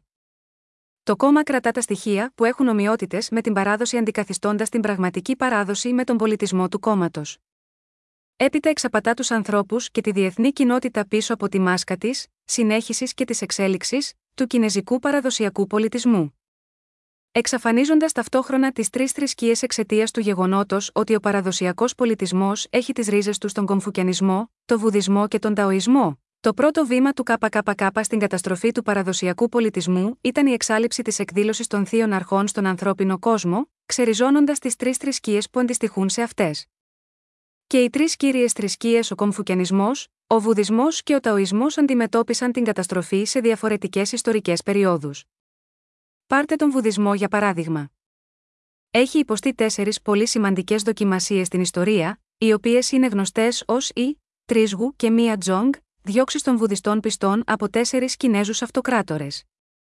Το κόμμα κρατά τα στοιχεία που έχουν ομοιότητες με την παράδοση, αντικαθιστώντας την πραγματική παράδοση με τον πολιτισμό του κόμματος. Έπειτα εξαπατά τους ανθρώπους και τη διεθνή κοινότητα πίσω από τη μάσκα της συνέχισης και της εξέλιξης του κινεζικού παραδοσιακού πολιτισμού. Εξαφανίζοντας ταυτόχρονα τις τρεις θρησκείες εξαιτίας του γεγονότος ότι ο παραδοσιακός πολιτισμός έχει τις ρίζες του στον Κομφουκιανισμό, το Βουδισμό και τον Ταοισμό. Το πρώτο βήμα του ΚΚΚ στην καταστροφή του παραδοσιακού πολιτισμού ήταν η εξάλειψη της εκδήλωσης των θείων αρχών στον ανθρώπινο κόσμο, ξεριζώνοντας τις τρεις θρησκείες που αντιστοιχούν σε αυτές. Και οι τρεις κύριες θρησκείες, ο Κομφουκιανισμός, ο Βουδισμός και ο Ταοισμός, αντιμετώπισαν την καταστροφή σε διαφορετικές ιστορικές περιόδους. Πάρτε τον Βουδισμό για παράδειγμα. Έχει υποστεί τέσσερις πολύ σημαντικές δοκιμασίες στην ιστορία, οι οποίες είναι γνωστές ως οι Τρίσγου και Μία Τζόγκ, διώξεις των βουδιστών πιστών από τέσσερις Κινέζους αυτοκράτορες.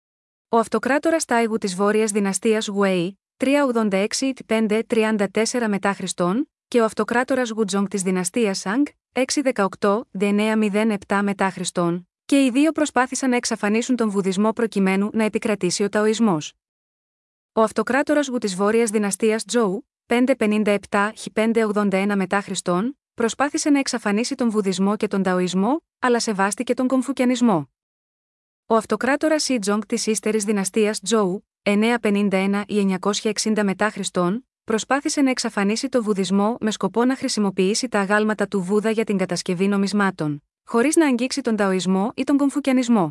Ο αυτοκράτορας Τάιγου της βόρειας δυναστείας Γουέι, τριακόσια ογδόντα έξι με πεντακόσια τριάντα τέσσερα μετά Χριστόν, και ο αυτοκράτορας Γουτζόγκ της δυναστείας Σανγκ, εξακόσια δεκαοκτώ με εννιακόσια επτά μετά Χριστόν, και οι δύο προσπάθησαν να εξαφανίσουν τον Βουδισμό προκειμένου να επικρατήσει ο Ταοισμός. Ο αυτοκράτορας Γου της βόρειας δυναστείας Τζόου, πεντακόσια πενήντα επτά με πεντακόσια ογδόντα ένα μετά Χριστόν, προσπάθησε να εξαφανίσει τον Βουδισμό και τον Ταοισμό, αλλά σεβάστηκε τον Κομφουκιανισμό. Ο αυτοκράτορας Σιτζόγκ της ύστερης δυναστείας Τζόου, εννιακόσια πενήντα ένα με εννιακόσια εξήντα μετά Χριστόν, προσπάθησε να εξαφανίσει το Βουδισμό με σκοπό να χρησιμοποιήσει τα αγάλματα του Βούδα για την κατασκευή νομισμάτων, χωρίς να αγγίξει τον Ταοισμό ή τον Κομφουκιανισμό.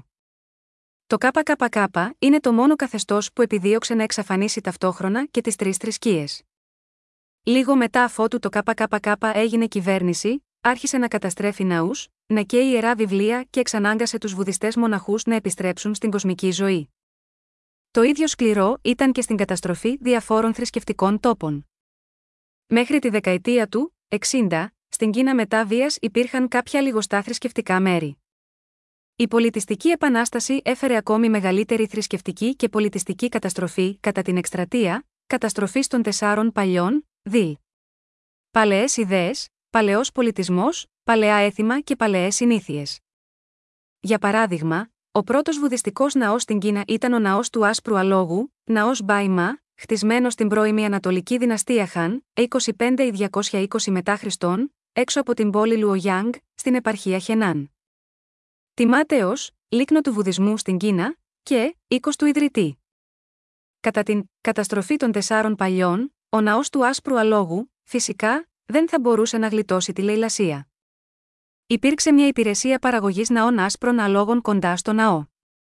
Το ΚΚΚ είναι το μόνο καθεστώς που επιδίωξε να εξαφανίσει ταυτόχρονα και τις τρεις θρησκείες. Λίγο μετά αφότου το ΚΚΚ έγινε κυβέρνηση, άρχισε να καταστρέφει ναούς, να καίει ιερά βιβλία και εξανάγκασε τους βουδιστές μοναχούς να επιστρέψουν στην κοσμική ζωή. Το ίδιο σκληρό ήταν και στην καταστροφή διαφόρων θρησκευτικών τόπων. Μέχρι τη δεκαετία του εξήντα, στην Κίνα μετά βίας υπήρχαν κάποια λιγοστά θρησκευτικά μέρη. Η πολιτιστική επανάσταση έφερε ακόμη μεγαλύτερη θρησκευτική και πολιτιστική καταστροφή κατά την εκστρατεία καταστροφής των τεσσάρων παλιών, δι. Παλαιές ιδέες, παλαιός πολιτισμός, παλαιά έθιμα και παλαιές συνήθειες. Για παράδειγμα, ο πρώτος βουδιστικός ναός στην Κίνα ήταν ο ναός του Άσπρου Αλόγου, ναός Μπάιμα, χτισμένος στην πρώιμη Ανατολική δυναστεία Χαν, είκοσι πέντε ή διακόσια είκοσι μετά Χριστόν, έξω από την πόλη Λουογιάνγκ, στην επαρχία Χενάν. Τιμάται ως λίκνο του βουδισμού στην Κίνα και οίκος του ιδρυτή. Κατά την καταστροφή των τεσσάρων παλιών, ο ναός του Άσπρου Αλόγου, φυσικά, δεν θα μπορούσε να γλιτώσει τη λαιλασία. Υπήρξε μια υπηρεσία παραγωγής ναών άσπρων αλόγων κοντά στο ναό.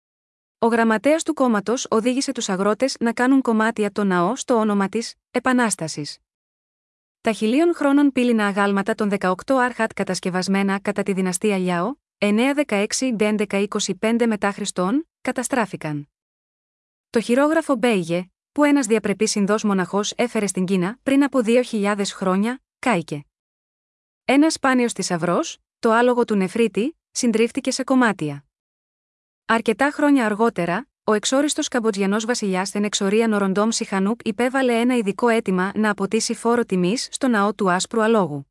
Ο γραμματέας του κόμματος οδήγησε τους αγρότες να κάνουν κομμάτι από το ναό στο όνομα της Επανάστασης. Τα χιλίων χρόνων πύληνα αγάλματα των δεκαοκτώ Άρχατ κατασκευασμένα κατά τη δυναστεία Λιάο, εννιακόσια δεκαέξι με έντεκα είκοσι πέντε μετά Χριστόν, καταστράφηκαν. Το χειρόγραφο Μπέιγε, που ένας διαπρεπής Ινδός μοναχός έφερε στην Κίνα πριν από δύο χιλιάδες χρόνια, κάηκε. Ένας σπάνιος θησαυρός, το άλογο του Νεφρίτη, συντρίφτηκε σε κομμάτια. Αρκετά χρόνια αργότερα, ο εξόριστος Καμποτζιανός βασιλιάς Ενεξορία Νοροντόμ Σιχανούπ υπέβαλε ένα ειδικό αίτημα να αποτίσει φόρο τιμής στο ναό του Άσπρου Αλόγου.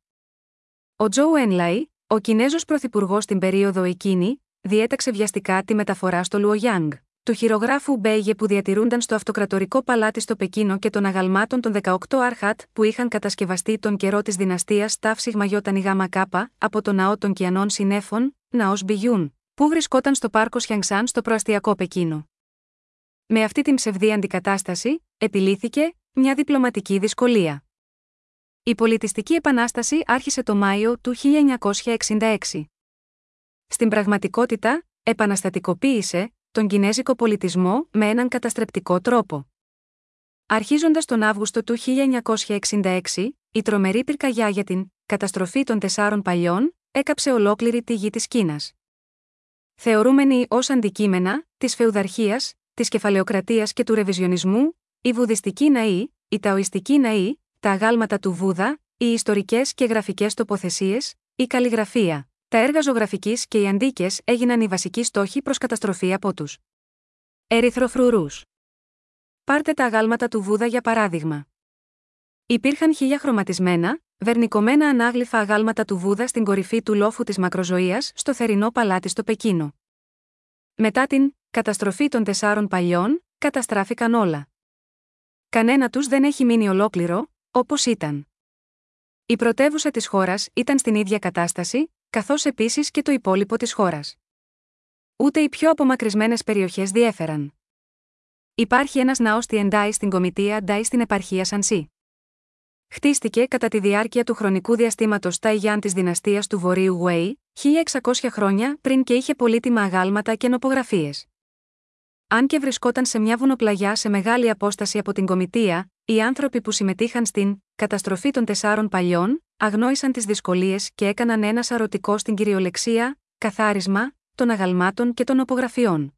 Ο Τζόου Ενλαϊ, ο Κινέζος πρωθυπουργός στην περίοδο εκείνη, διέταξε βιαστικά τη μεταφορά στο Λουογιάνγκ του χειρογράφου Μπέιγε που διατηρούνταν στο αυτοκρατορικό παλάτι στο Πεκίνο και των αγαλμάτων των δεκαοκτώ Άρχατ που είχαν κατασκευαστεί τον καιρό της δυναστείας Ταφ Σιγμα Ιώτα Γάμα Κάπα από το ναό των Κιανών Συνέφων, ναός Μπιγιούν, που βρισκόταν στο πάρκο Σιανγκσάν στο προαστιακό Πεκίνο. Με αυτή την ψευδή αντικατάσταση, επιλύθηκε μια διπλωματική δυσκολία. Η πολιτιστική επανάσταση άρχισε το Μάιο του χίλια εννιακόσια εξήντα έξι. Στην πραγματικότητα, επαναστατικοποίησε τον κινέζικο πολιτισμό με έναν καταστρεπτικό τρόπο. Αρχίζοντας τον Αύγουστο του χίλια εννιακόσια εξήντα έξι, η τρομερή πυρκαγιά για την καταστροφή των τεσσάρων παλιών έκαψε ολόκληρη τη γη της Κίνας. Θεωρούμενοι ως αντικείμενα της φεουδαρχίας, της κεφαλαιοκρατίας και του ρεβιζιονισμού, οι βουδιστικοί ναοί, οι ταοιστικοί ναοί, τα αγάλματα του Βούδα, οι ιστορικές και γραφικές τοποθεσίες, η καλλιγραφία, τα έργα ζωγραφικής και οι αντίκες έγιναν οι βασικοί στόχοι προς καταστροφή από τους ερυθροφρουρούς. Πάρτε τα αγάλματα του Βούδα για παράδειγμα. Υπήρχαν χίλια χρωματισμένα, βερνικωμένα ανάγλυφα αγάλματα του Βούδα στην κορυφή του λόφου της Μακροζωίας στο θερινό παλάτι στο Πεκίνο. Μετά την καταστροφή των τεσσάρων παλιών, καταστράφηκαν όλα. Κανένα τους δεν έχει μείνει ολόκληρο, όπως ήταν. Η πρωτεύουσα της χώρας ήταν στην ίδια κατάσταση, καθώς επίσης και το υπόλοιπο της χώρας. Ούτε οι πιο απομακρυσμένες περιοχές διέφεραν. Υπάρχει ένας ναός στη Εντάι στην κομιτεία Ντάι στην επαρχία Σανσί. Χτίστηκε κατά τη διάρκεια του χρονικού διαστήματος Ταϊγιάν της δυναστείας του Βορείου Γουέι, χίλια εξακόσια χρόνια πριν και είχε πολύτιμα αγάλματα και νοπογραφίες. Αν και βρισκόταν σε μια βουνοπλαγιά σε μεγάλη απόσταση από την κομιτεία, οι άνθρωποι που συμμετείχαν στην καταστροφή των τεσσάρων παλιών, αγνόησαν τις δυσκολίες και έκαναν ένα σαρωτικό στην κυριολεξία, καθάρισμα των αγαλμάτων και των νοπογραφιών.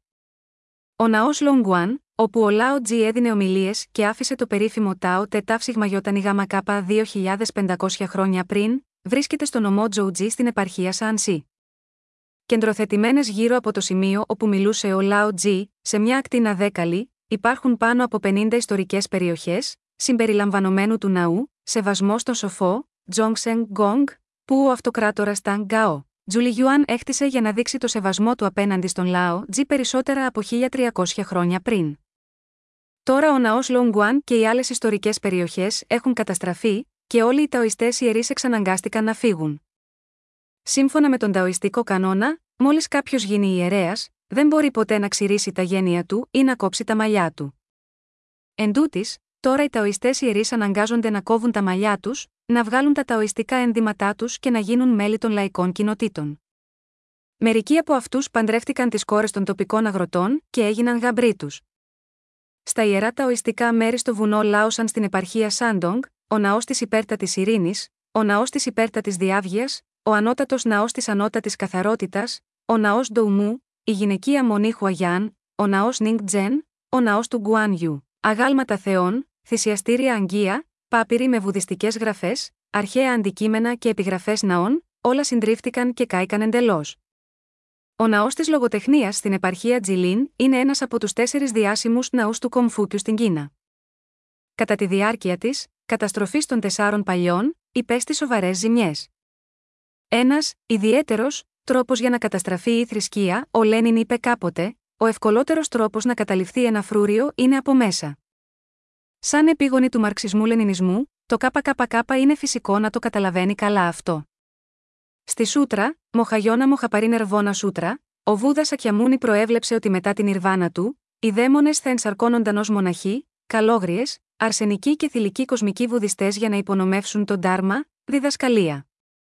Ο ναός Λονγκουάν, όπου ο Λάο Τζι έδινε ομιλίες και άφησε το περίφημο Τάο Τε Ταφ Σιγμα Ιώτα Γάμα Κάπα δύο χιλιάδες πεντακόσια χρόνια πριν, βρίσκεται στο νομό Τζοουτζί στην επαρχία Σανσί. Κεντροθετημένες γύρω από το σημείο όπου μιλούσε ο Λάο Τζι, σε μια ακτίνα δέκαλη, υπάρχουν πάνω από πενήντα ιστορικές περιοχές, συμπεριλαμβανομένου του ναού, σεβασμός στον σοφό, Τζόγσεν Γκόγκ, που ο αυτοκράτορας Τανγκ Γκάο Τζουλιγιουάν έχτισε για να δείξει το σεβασμό του απέναντι στον Λάο Τζι περισσότερα από χίλια τριακόσια χρόνια πριν. Τώρα ο ναός Λονγκουάν και οι άλλες ιστορικές περιοχές έχουν καταστραφεί, και όλοι οι ταοιστές ιερείς εξαναγκάστηκαν να φύγουν. Σύμφωνα με τον ταοιστικό κανόνα, μόλις κάποιος γίνει ιερέας, δεν μπορεί ποτέ να ξηρίσει τα γένεια του ή να κόψει τα μαλλιά του. Εν τούτης, τώρα οι ταοιστές ιερείς αναγκάζονται να κόβουν τα μαλλιά τους, να βγάλουν τα ταοιστικά ενδύματά τους και να γίνουν μέλη των λαϊκών κοινοτήτων. Μερικοί από αυτούς παντρεύτηκαν τις κόρες των τοπικών αγροτών και έγιναν γαμπροί τους. Στα ιερά ταοιστικά μέρη στο βουνό Λάοσαν στην επαρχία Σάντονγκ, ο ναός της υπέρτατης ειρήνης, ο ναός της υπέρτατης διάβγειας, ο ανώτατος ναός της ανώτατης καθαρότητας, ο ναός Ντοουμού, η γυναικεία μονή Χουαγιάν, ο ναός Νινγκ-τζεν, ο ναός του Γκουάνιου, αγάλματα θεών, θυσιαστήρια αγγεία, πάπυροι με βουδιστικές γραφές, αρχαία αντικείμενα και επιγραφές ναών, όλα συντρίφτηκαν και κάηκαν εντελώς. Ο ναός της λογοτεχνίας στην επαρχία Τζιλίν είναι ένας από τους τέσσερις διάσημους ναούς του Κομφούκιου στην Κίνα. Κατά τη διάρκεια της καταστροφής των τεσσάρων παλιών, υπέστη σοβαρές ζημιές. Ένας, ιδιαίτερος, τρόπος για να καταστραφεί η θρησκεία, ο Λένιν είπε κάποτε, ο ευκολότερος τρόπος να καταληφθεί ένα φρούριο είναι από μέσα. Σαν επίγονη του μαρξισμού-λενινισμού, το ΚΚΚ είναι φυσικό να το καταλαβαίνει καλά αυτό. Στη Σούτρα, Μοχαγιώνα Μοχαπαρίνερβόνα Σούτρα, ο Βούδας Σακιαμούνι προέβλεψε ότι μετά την Ιρβάνα του, οι δαίμονες θα ενσαρκώνονταν ως μοναχοί, καλόγριες, αρσενικοί και θηλυκοί κοσμικοί βουδιστές για να υπονομεύσουν τον Ντάρμα, διδασκαλία.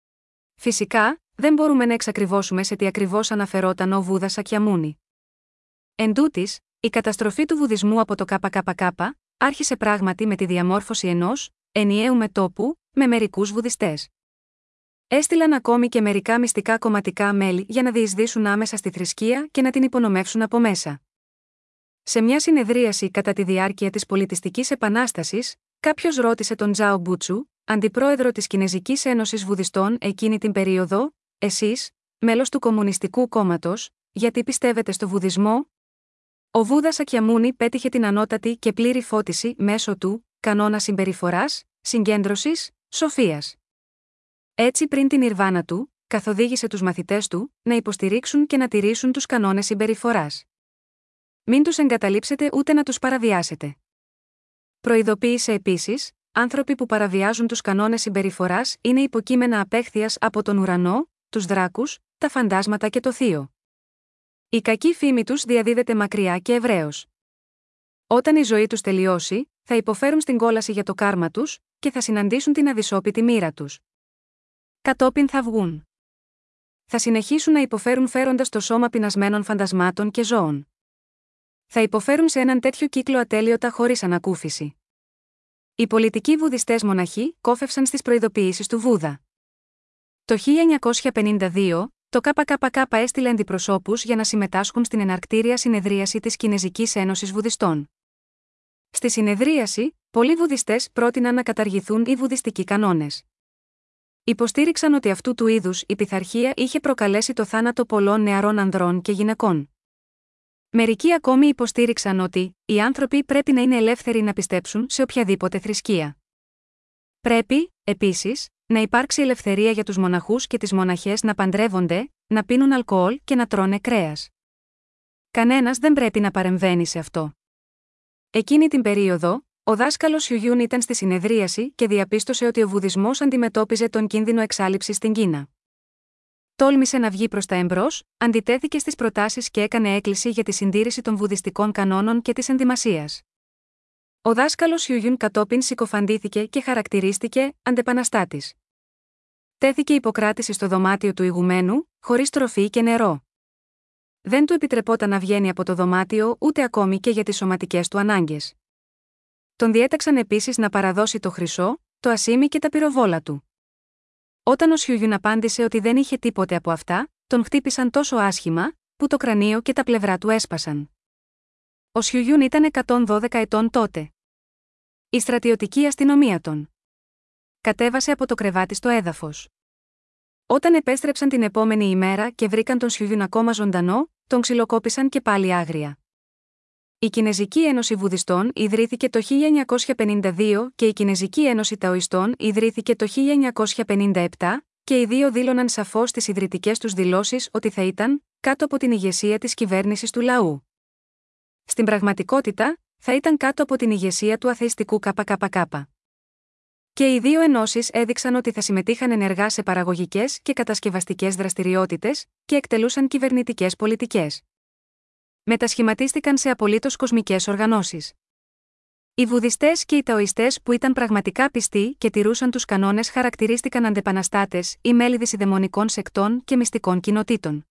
Φυσικά, δεν μπορούμε να εξακριβώσουμε σε τι ακριβώς αναφερόταν ο Βούδας Σακιαμούνι. Εν τούτης, η καταστροφή του βουδισμού από το ΚΚΚ άρχισε πράγματι με τη διαμόρφωση ενός ενιαίου μετώπου με μερικούς βουδιστές. Έστειλαν ακόμη και μερικά μυστικά κομματικά μέλη για να διεισδύσουν άμεσα στη θρησκεία και να την υπονομεύσουν από μέσα. Σε μια συνεδρίαση κατά τη διάρκεια της Πολιτιστικής Επανάστασης, κάποιος ρώτησε τον Τζάο Μπούτσου, αντιπρόεδρο της Κινεζικής Ένωσης Βουδιστών εκείνη την περίοδο, «Εσείς, μέλος του Κομμουνιστικού Κόμματος, γιατί πιστεύετε στο βουδισμό?» Ο Βούδας Σακιαμούνι πέτυχε την ανώτατη και πλήρη φώτιση μέσω του κανόνα συμπεριφοράς, συγκέντρωσης, σοφίας. Έτσι, πριν την Ιρβάνα του, καθοδήγησε τους μαθητές του να υποστηρίξουν και να τηρήσουν τους κανόνες συμπεριφοράς. Μην τους εγκαταλείψετε ούτε να τους παραβιάσετε. Προειδοποίησε επίσης, άνθρωποι που παραβιάζουν τους κανόνες συμπεριφοράς είναι υποκείμενα απέχθειας από τον ουρανό, τους δράκους, τα φαντάσματα και το θείο. Η κακή φήμη τους διαδίδεται μακριά και ευρέως. Όταν η ζωή τους τελειώσει, θα υποφέρουν στην κόλαση για το κάρμα τους και θα συναντήσουν την αδυσόπιτη μοίρα τους. Κατόπιν θα βγουν. Θα συνεχίσουν να υποφέρουν φέροντας το σώμα πεινασμένων φαντασμάτων και ζώων. Θα υποφέρουν σε έναν τέτοιο κύκλο ατέλειωτα χωρίς ανακούφιση. Οι πολιτικοί βουδιστές μοναχοί κόφευσαν στις προειδοποιήσεις του Βούδα. Το χίλια εννιακόσια πενήντα δύο, το ΚΚΚ έστειλε αντιπροσώπους για να συμμετάσχουν στην εναρκτήρια συνεδρίαση της Κινεζικής Ένωσης Βουδιστών. Στη συνεδρίαση, πολλοί βουδιστές πρότειναν να καταργηθούν οι βουδιστικοί κανόνες. Υποστήριξαν ότι αυτού του είδους η πειθαρχία είχε προκαλέσει το θάνατο πολλών νεαρών ανδρών και γυναικών. Μερικοί ακόμη υποστήριξαν ότι οι άνθρωποι πρέπει να είναι ελεύθεροι να πιστέψουν σε οποιαδήποτε θρησκεία. Πρέπει, επίσης, να υπάρξει ελευθερία για τους μοναχούς και τις μοναχές να παντρεύονται, να πίνουν αλκοόλ και να τρώνε κρέας. Κανένας δεν πρέπει να παρεμβαίνει σε αυτό. Εκείνη την περίοδο, ο δάσκαλος Χιουγιούν ήταν στη συνεδρίαση και διαπίστωσε ότι ο βουδισμός αντιμετώπιζε τον κίνδυνο εξάλειψης στην Κίνα. Τόλμησε να βγει προς τα εμπρός, αντιτέθηκε στις προτάσεις και έκανε έκκληση για τη συντήρηση των βουδιστικών κανόνων και της ενδυμασίας. Ο δάσκαλος Χιουγιούν κατόπιν συκοφαντήθηκε και χαρακτηρίστηκε αντεπαναστάτης. Τέθηκε υποκράτηση στο δωμάτιο του ηγουμένου, χωρίς τροφή και νερό. Δεν του επιτρεπόταν να βγαίνει από το δωμάτιο ούτε ακόμη και για τις σωματικές του ανάγκες. Τον διέταξαν επίσης να παραδώσει το χρυσό, το ασίμι και τα πυροβόλα του. Όταν ο Σιουγιούν απάντησε ότι δεν είχε τίποτε από αυτά, τον χτύπησαν τόσο άσχημα, που το κρανίο και τα πλευρά του έσπασαν. Ο Σιουγιούν ήταν εκατόν δώδεκα ετών τότε. Η στρατιωτική αστυνομία τον κατέβασε από το κρεβάτι στο έδαφος. Όταν επέστρεψαν την επόμενη ημέρα και βρήκαν τον Σιουγιούν ακόμα ζωντανό, τον ξυλοκόπησαν και πάλι άγρια. Η Κινεζική Ένωση Βουδιστών ιδρύθηκε το χίλια εννιακόσια πενήντα δύο και η Κινεζική Ένωση Ταοιστών ιδρύθηκε το χίλια εννιακόσια πενήντα επτά και οι δύο δήλωναν σαφώς στις ιδρυτικές τους δηλώσεις ότι θα ήταν κάτω από την ηγεσία της κυβέρνησης του λαού. Στην πραγματικότητα, θα ήταν κάτω από την ηγεσία του αθεϊστικού ΚΚΚ. Και οι δύο ενώσεις έδειξαν ότι θα συμμετείχαν ενεργά σε παραγωγικές και κατασκευαστικές δραστηριότητες και εκτελούσαν κυβερνητικές πολιτικές. Μετασχηματίστηκαν σε απολύτως κοσμικές οργανώσεις. Οι βουδιστές και οι ταοιστές που ήταν πραγματικά πιστοί και τηρούσαν τους κανόνες χαρακτηρίστηκαν αντεπαναστάτες ή μέλη δυσιδαιμονικών σεκτών και μυστικών κοινοτήτων.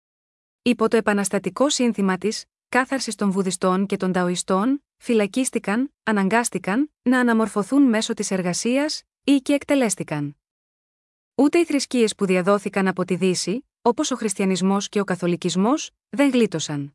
Υπό το επαναστατικό σύνθημα της κάθαρσης των βουδιστών και των ταοιστών, φυλακίστηκαν, αναγκάστηκαν να αναμορφωθούν μέσω της εργασίας ή και εκτελέστηκαν. Ούτε οι θρησκείες που διαδόθηκαν από τη Δύση, όπως ο χριστιανισμός και ο καθολικισμός, δεν γλίτωσαν.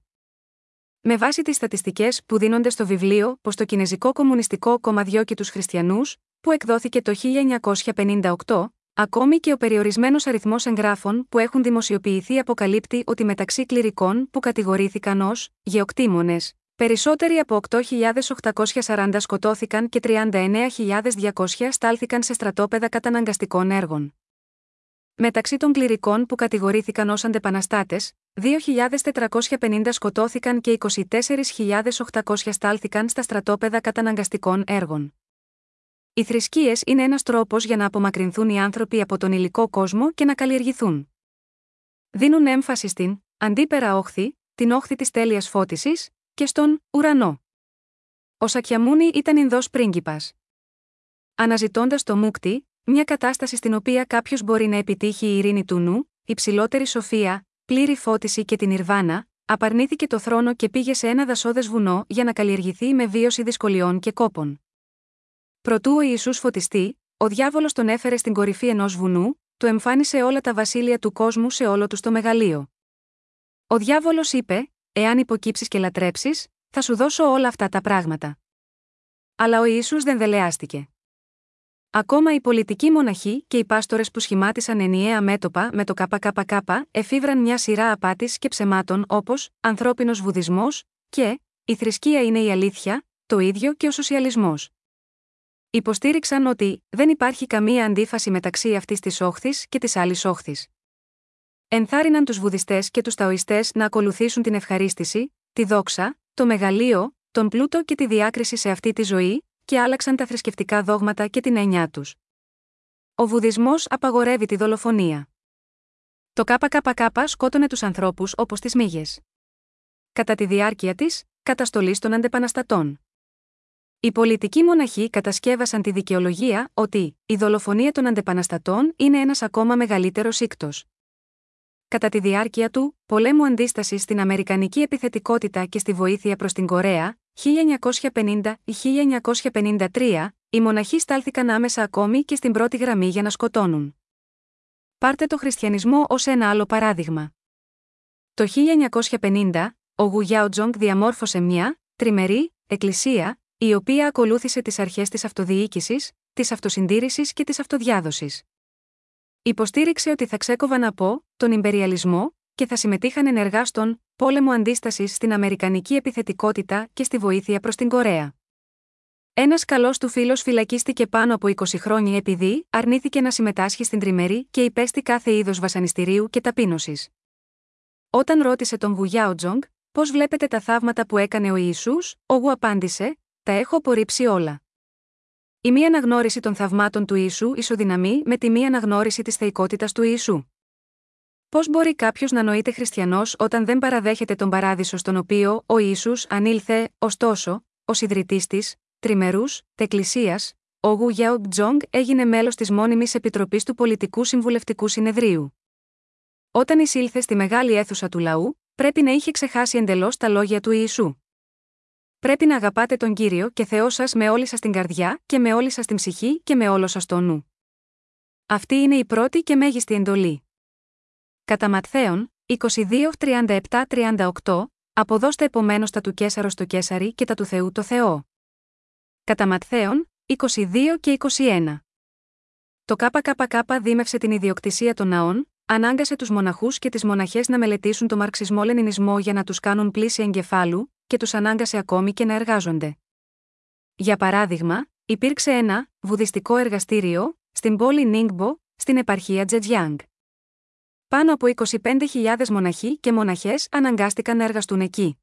Με βάση τις στατιστικές που δίνονται στο βιβλίο «Πως το Κινεζικό Κομμουνιστικό Κόμμα διώκει τους χριστιανούς», που εκδόθηκε το χίλια εννιακόσια πενήντα οκτώ, ακόμη και ο περιορισμένος αριθμός εγγράφων που έχουν δημοσιοποιηθεί αποκαλύπτει ότι μεταξύ κληρικών που κατηγορήθηκαν ως «γεωκτήμονες», περισσότεροι από οκτώ χιλιάδες οκτακόσια σαράντα σκοτώθηκαν και τριάντα εννέα χιλιάδες διακόσια στάλθηκαν σε στρατόπεδα καταναγκαστικών έργων. Μεταξύ των κληρικών που κατηγορήθηκαν ως αντεπαναστάτες, δύο χιλιάδες τετρακόσια πενήντα σκοτώθηκαν και είκοσι τέσσερις χιλιάδες οκτακόσια στάλθηκαν στα στρατόπεδα καταναγκαστικών έργων. Οι θρησκείες είναι ένας τρόπος για να απομακρυνθούν οι άνθρωποι από τον υλικό κόσμο και να καλλιεργηθούν. Δίνουν έμφαση στην αντίπερα όχθη, την όχθη της τέλειας φώτισης, και στον ουρανό. Ο Σακιαμούνι ήταν Ινδός πρίγκιπας. Αναζητώντας το μούκτι, μια κατάσταση στην οποία κάποιος μπορεί να επιτύχει η ειρήνη του νου, υψηλότερη σοφία, πλήρη φώτιση και την Ιρβάνα, απαρνήθηκε το θρόνο και πήγε σε ένα δασόδες βουνό για να καλλιεργηθεί με βίωση δυσκολιών και κόπων. Προτού ο Ιησούς φωτιστεί, ο διάβολος τον έφερε στην κορυφή ενός βουνού, του εμφάνισε όλα τα βασίλεια του κόσμου σε όλο του το μεγαλείο. Ο διάβολος είπε: «Εάν υποκύψεις και λατρέψεις, θα σου δώσω όλα αυτά τα πράγματα». Αλλά ο Ιησούς δεν δελεάστηκε. Ακόμα οι πολιτικοί μοναχοί και οι πάστορες που σχημάτισαν ενιαία μέτωπα με το ΚΚΚ εφήβραν μια σειρά απάτης και ψεμάτων όπως «ανθρώπινος βουδισμός» και «η θρησκεία είναι η αλήθεια», το ίδιο και ο σοσιαλισμός. Υποστήριξαν ότι δεν υπάρχει καμία αντίφαση μεταξύ αυτής της όχθης και της άλλης όχθης. Ενθάρρυναν τους βουδιστές και τους ταοιστές να ακολουθήσουν την ευχαρίστηση, τη δόξα, το μεγαλείο, τον πλούτο και τη διάκριση σε αυτή τη ζωή, και άλλαξαν τα θρησκευτικά δόγματα και την έννοιά τους. Ο βουδισμός απαγορεύει τη δολοφονία. Το ΚΚΚ σκότωνε τους ανθρώπους όπως τις μύγες. Κατά τη διάρκεια της καταστολής των αντεπαναστατών. Οι πολιτικοί μοναχοί κατασκεύασαν τη δικαιολογία ότι η δολοφονία των αντεπαναστατών είναι ένας ακόμα μεγαλύτερος ήκτος. Κατά τη διάρκεια του πολέμου αντίστασης στην αμερικανική επιθετικότητα και στη βοήθεια προς την Κορέα, χίλια εννιακόσια πενήντα με χίλια εννιακόσια πενήντα τρία, οι μοναχοί στάλθηκαν άμεσα ακόμη και στην πρώτη γραμμή για να σκοτώνουν. Πάρτε το χριστιανισμό ως ένα άλλο παράδειγμα. Το χίλια εννιακόσια πενήντα, ο Γου Γιάοτζονγκ διαμόρφωσε μια τριμερή εκκλησία, η οποία ακολούθησε τις αρχές της αυτοδιοίκησης, της αυτοσυντήρησης και της αυτοδιάδοσης. Υποστήριξε ότι θα ξέκοβαν από τον ιμπεριαλισμό και θα συμμετείχαν ενεργά στον πόλεμο αντίστασης στην αμερικανική επιθετικότητα και στη βοήθεια προς την Κορέα. Ένας καλός του φίλος φυλακίστηκε πάνω από είκοσι χρόνια επειδή αρνήθηκε να συμμετάσχει στην τριμερή και υπέστη κάθε είδος βασανιστηρίου και ταπείνωσης. Όταν ρώτησε τον Γου Γιάοτζονγκ πώς βλέπετε τα θαύματα που έκανε ο Ιησούς, ο Γου απάντησε: «Τα έχω απορρίψει όλα». Η μη αναγνώριση των θαυμάτων του Ιησού ισοδυναμεί με τη μη αναγνώριση της θεϊκότητας του Ιησού. Πώς μπορεί κάποιος να νοείται χριστιανός όταν δεν παραδέχεται τον παράδεισο στον οποίο ο Ιησούς ανήλθε, ωστόσο, ως ιδρυτής της τριμερούς εκκλησίας, ο Γου Γιάοτζονγκ έγινε μέλος της μόνιμης επιτροπής του Πολιτικού Συμβουλευτικού Συνεδρίου. Όταν εισήλθε στη μεγάλη αίθουσα του λαού, πρέπει να είχε ξεχάσει εντελώς τα λόγια του Ιησού. Πρέπει να αγαπάτε τον Κύριο και Θεό σας με όλη σας την καρδιά και με όλη σας την ψυχή και με όλο σας το νου. Αυτή είναι η πρώτη και μέγιστη εντολή. Κατά Ματθαίον, είκοσι δύο τριάντα επτά τριάντα οκτώ, αποδώστε επομένως τα του Καίσαρος στο Καίσαρι και τα του Θεού το Θεό. Κατά Ματθαίον, είκοσι δύο και είκοσι ένα. Το ΚΚΚ δίμευσε την ιδιοκτησία των ναών, ανάγκασε τους μοναχούς και τις μοναχές να μελετήσουν το μαρξισμό-λενινισμό για να τους κάνουν πλήση εγκεφάλου, και τους ανάγκασε ακόμη και να εργάζονται. Για παράδειγμα, υπήρξε ένα βουδιστικό εργαστήριο στην πόλη Νίνγκμπο, στην επαρχία Τζετζιάνγκ. Πάνω από είκοσι πέντε χιλιάδες μοναχοί και μοναχές αναγκάστηκαν να εργαστούν εκεί.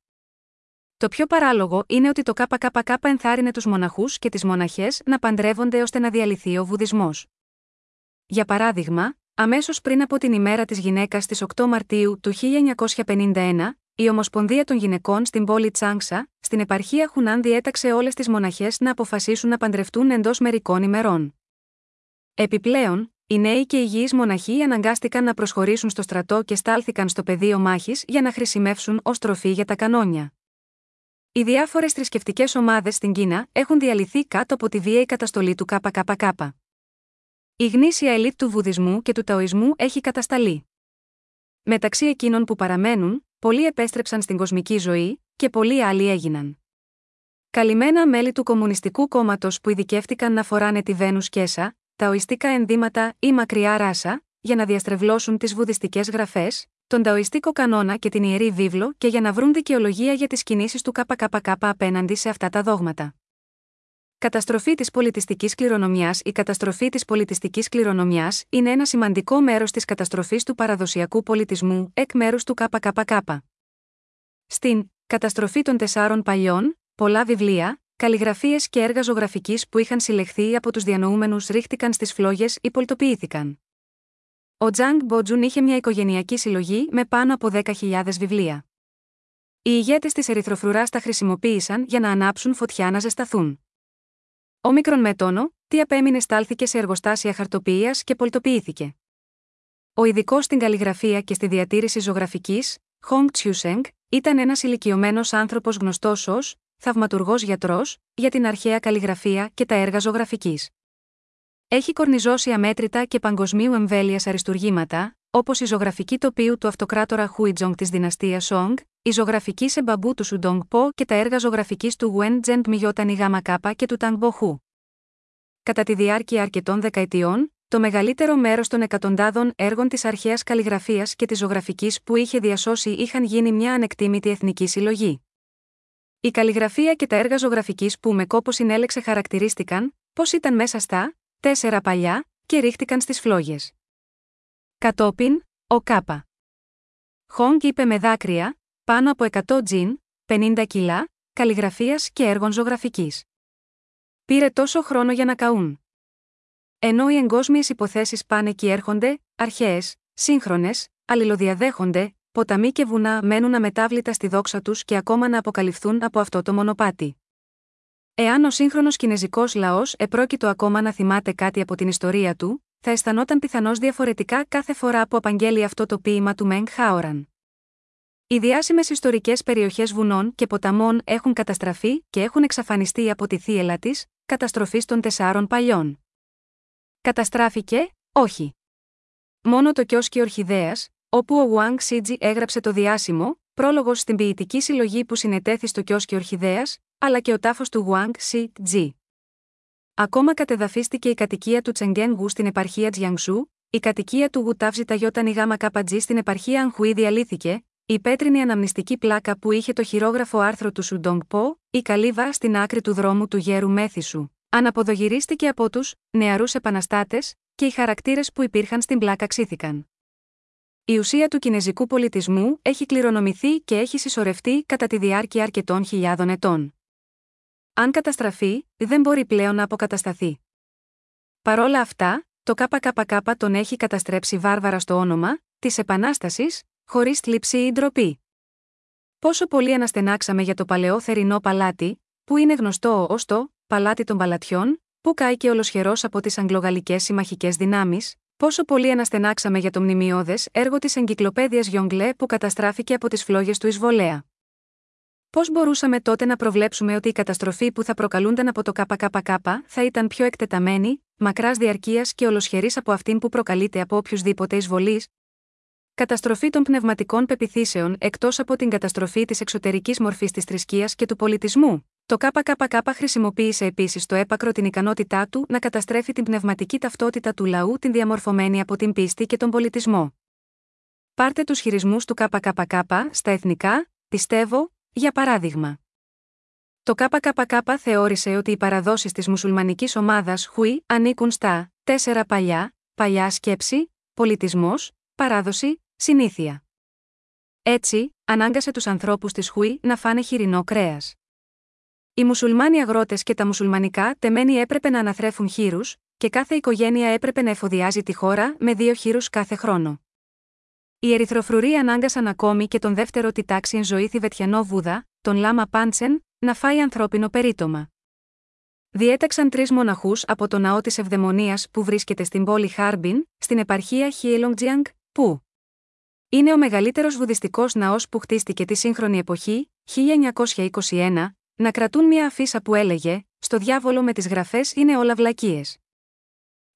Το πιο παράλογο είναι ότι το ΚΚΚ ενθάρρυνε τους μοναχούς και τις μοναχές να παντρεύονται ώστε να διαλυθεί ο βουδισμός. Για παράδειγμα, αμέσως πριν από την ημέρα της γυναίκας στις οκτώ Μαρτίου του χίλια εννιακόσια πενήντα ένα, η Ομοσπονδία των Γυναικών στην πόλη Τσάνξα, στην επαρχία Χουνάν, διέταξε όλες τις μοναχές να αποφασίσουν να παντρευτούν εντός μερικών ημερών. Επιπλέον, οι νέοι και υγιείς μοναχοί αναγκάστηκαν να προσχωρήσουν στο στρατό και στάλθηκαν στο πεδίο μάχης για να χρησιμεύσουν ως τροφή για τα κανόνια. Οι διάφορες θρησκευτικές ομάδες στην Κίνα έχουν διαλυθεί κάτω από τη βίαιη καταστολή του ΚΚΚ. Η γνήσια ελίτ του Βουδισμού και του Ταοισμού έχει κατασταλεί. Μεταξύ εκείνων που παραμένουν, πολλοί επέστρεψαν στην κοσμική ζωή, και πολλοί άλλοι έγιναν. Καλυμμένα μέλη του Κομμουνιστικού Κόμματος που ειδικεύτηκαν να φοράνε τη Βένους Κέσα, ταοιστικά ενδύματα ή μακριά ράσα, για να διαστρεβλώσουν τις βουδιστικές γραφές, τον ταοιστικό κανόνα και την ιερή βίβλο και για να βρουν δικαιολογία για τις κινήσεις του ΚΚΚ απέναντι σε αυτά τα δόγματα. Καταστροφή της πολιτιστικής κληρονομιάς. Η καταστροφή της πολιτιστικής κληρονομιάς είναι ένα σημαντικό μέρος της καταστροφής του παραδοσιακού πολιτισμού εκ μέρους του ΚΚΚ. Στην «Καταστροφή των τεσσάρων παλιών», πολλά βιβλία, καλλιγραφίες και έργα ζωγραφικής που είχαν συλλεχθεί από τους διανοούμενους ρίχτηκαν στις φλόγες ή πολιτοποιήθηκαν. Ο Τζανγκ Μπότζουν είχε μια οικογενειακή συλλογή με πάνω από δέκα χιλιάδες βιβλία. Οι ηγέτες της ερυθροφρουράς τα χρησιμοποίησαν για να ανάψουν φωτιά να ζεσταθούν. Ο μικρον μετόνο, τι απέμεινε στάλθηκε σε εργοστάσια χαρτοποίησης και πολιτοποιήθηκε. Ο ειδικός στην καλλιγραφία και στη διατήρηση ζωγραφικής, Χονγκ Τσιουσενγκ, ήταν ένας ηλικιωμένος άνθρωπος γνωστός ως θαυματουργός γιατρός για την αρχαία καλλιγραφία και τα έργα ζωγραφικής. Έχει κορνιζώσει αμέτρητα και παγκοσμίου εμβέλειας αριστουργήματα, όπως η ζωγραφική τοπίου του αυτοκράτορα Χουιτζονγκ της δυναστείας Σονγκ, η ζωγραφική σε μπαμπού του Σουντονγκ Πο και τα έργα ζωγραφικής του Γουέν Τζεντ Μιγιότανι Γαμακάπα και του Τανγκ Μποχού. Κατά τη διάρκεια αρκετών δεκαετιών, το μεγαλύτερο μέρος των εκατοντάδων έργων της αρχαίας καλλιγραφίας και της ζωγραφικής που είχε διασώσει είχαν γίνει μια ανεκτήμητη εθνική συλλογή. Η καλλιγραφία και τα έργα ζωγραφικής που με κόπο συνέλεξε χαρακτηρίστηκαν πως ήταν μέσα στα τέσσερα παλιά και ρίχτηκαν στις φλόγες. Κατόπιν, ο Κάπα Χονγκ είπε με δάκρυα, πάνω από εκατό τζιν, πενήντα κιλά, καλλιγραφίας και έργων ζωγραφικής. Πήρε τόσο χρόνο για να καούν. Ενώ οι εγκόσμιες υποθέσεις πάνε και έρχονται, αρχαίες, σύγχρονες, αλληλοδιαδέχονται, ποταμοί και βουνά μένουν αμετάβλητα στη δόξα τους και ακόμα να αποκαλυφθούν από αυτό το μονοπάτι. Εάν ο σύγχρονος κινεζικός λαός επρόκειτο ακόμα να θυμάται κάτι από την ιστορία του, θα αισθανόταν πιθανώς διαφορετικά κάθε φορά που απαγγέλει αυτό το ποίημα του Μενγκ Χάοραν. Οι διάσημες ιστορικές περιοχές βουνών και ποταμών έχουν καταστραφεί και έχουν εξαφανιστεί από τη θύελλα της καταστροφής των τεσσάρων παλιών. Καταστράφηκε, όχι. Μόνο το κιόσκι Ορχιδέας, όπου ο Ουάνγκ Σίτζι έγραψε το διάσημο πρόλογος στην ποιητική συλλογή που συνετέθη στο κιόσκι Ορχιδέας, αλλά και ο τάφος του Ουάνγκ Σίτζι. Ακόμα κατεδαφίστηκε η κατοικία του Τσεγγένγου στην επαρχία Τζιανγκσού, η κατοικία του Γουτάυζιτα Γιώτανι Γάμα Καπατζή στην επαρχία Αγχουή διαλύθηκε, η πέτρινη αναμνηστική πλάκα που είχε το χειρόγραφο άρθρο του Σουντονγκ Πο, η καλύβα στην άκρη του δρόμου του Γέρου Μέθησου, αναποδογυρίστηκε από τους νεαρούς επαναστάτες και οι χαρακτήρες που υπήρχαν στην πλάκα ξύθηκαν. Η ουσία του κινεζικού πολιτισμού έχει κληρονομηθεί και έχει συσσωρευτεί κατά τη διάρκεια αρκετών χιλιάδων ετών. Αν καταστραφεί, δεν μπορεί πλέον να αποκατασταθεί. Παρόλα αυτά, το ΚΚΚ τον έχει καταστρέψει βάρβαρα στο όνομα της Επανάστασης, χωρίς θλίψη ή ντροπή. Πόσο πολύ αναστενάξαμε για το παλαιό θερινό παλάτι, που είναι γνωστό ως το «Παλάτι των Παλατιών», που κάηκε ολοσχερός από τις αγγλογαλλικές συμμαχικές δυνάμεις, πόσο πολύ αναστενάξαμε για το μνημειώδες έργο της εγκυκλοπαίδειας Γιογκλέ που καταστράφηκε από τις φλόγες του εισβολέα. Πώς μπορούσαμε τότε να προβλέψουμε ότι η καταστροφή που θα προκαλούνταν από το ΚΚΚ θα ήταν πιο εκτεταμένη, μακράς διαρκείας και ολοσχερής από αυτήν που προκαλείται από οποιουσδήποτε εισβολής? Καταστροφή των πνευματικών πεποιθήσεων. Εκτός από την καταστροφή της εξωτερικής μορφής της θρησκείας και του πολιτισμού, το ΚΚΚ χρησιμοποίησε επίσης το έπακρο την ικανότητά του να καταστρέφει την πνευματική ταυτότητα του λαού, την διαμορφωμένη από την πίστη και τον πολιτισμό. Πάρτε τους χειρισμούς του ΚΚΚ στα εθνικά, πιστεύω, για παράδειγμα. Το ΚΚΚ θεώρησε ότι οι παραδόσεις της μουσουλμανικής ομάδας Χουί ανήκουν στα τέσσερα παλιά, παλιά σκέψη, πολιτισμός, παράδοση, συνήθεια. Έτσι, ανάγκασε τους ανθρώπους της Χουί να φάνε χοιρινό κρέας. Οι μουσουλμάνοι αγρότες και τα μουσουλμανικά τεμένη έπρεπε να αναθρέφουν χοίρους, και κάθε οικογένεια έπρεπε να εφοδιάζει τη χώρα με δύο χοίρους κάθε χρόνο. Οι ερυθροφρουροί ανάγκασαν ακόμη και τον δεύτερο τη τάξη εν ζωή Θιβετιανό Βούδα, τον Λάμα Πάντσεν, να φάει ανθρώπινο περίτωμα. Διέταξαν τρεις μοναχούς από το ναό της Ευδαιμονίας που βρίσκεται στην πόλη Χάρμπιν, στην επαρχία Χιελονγκτζιάνγκ, που είναι ο μεγαλύτερος βουδιστικός ναός που χτίστηκε τη σύγχρονη εποχή, χίλια εννιακόσια είκοσι ένα, να κρατούν μια αφίσα που έλεγε «Στο διάβολο με τις γραφές είναι όλα βλακίες».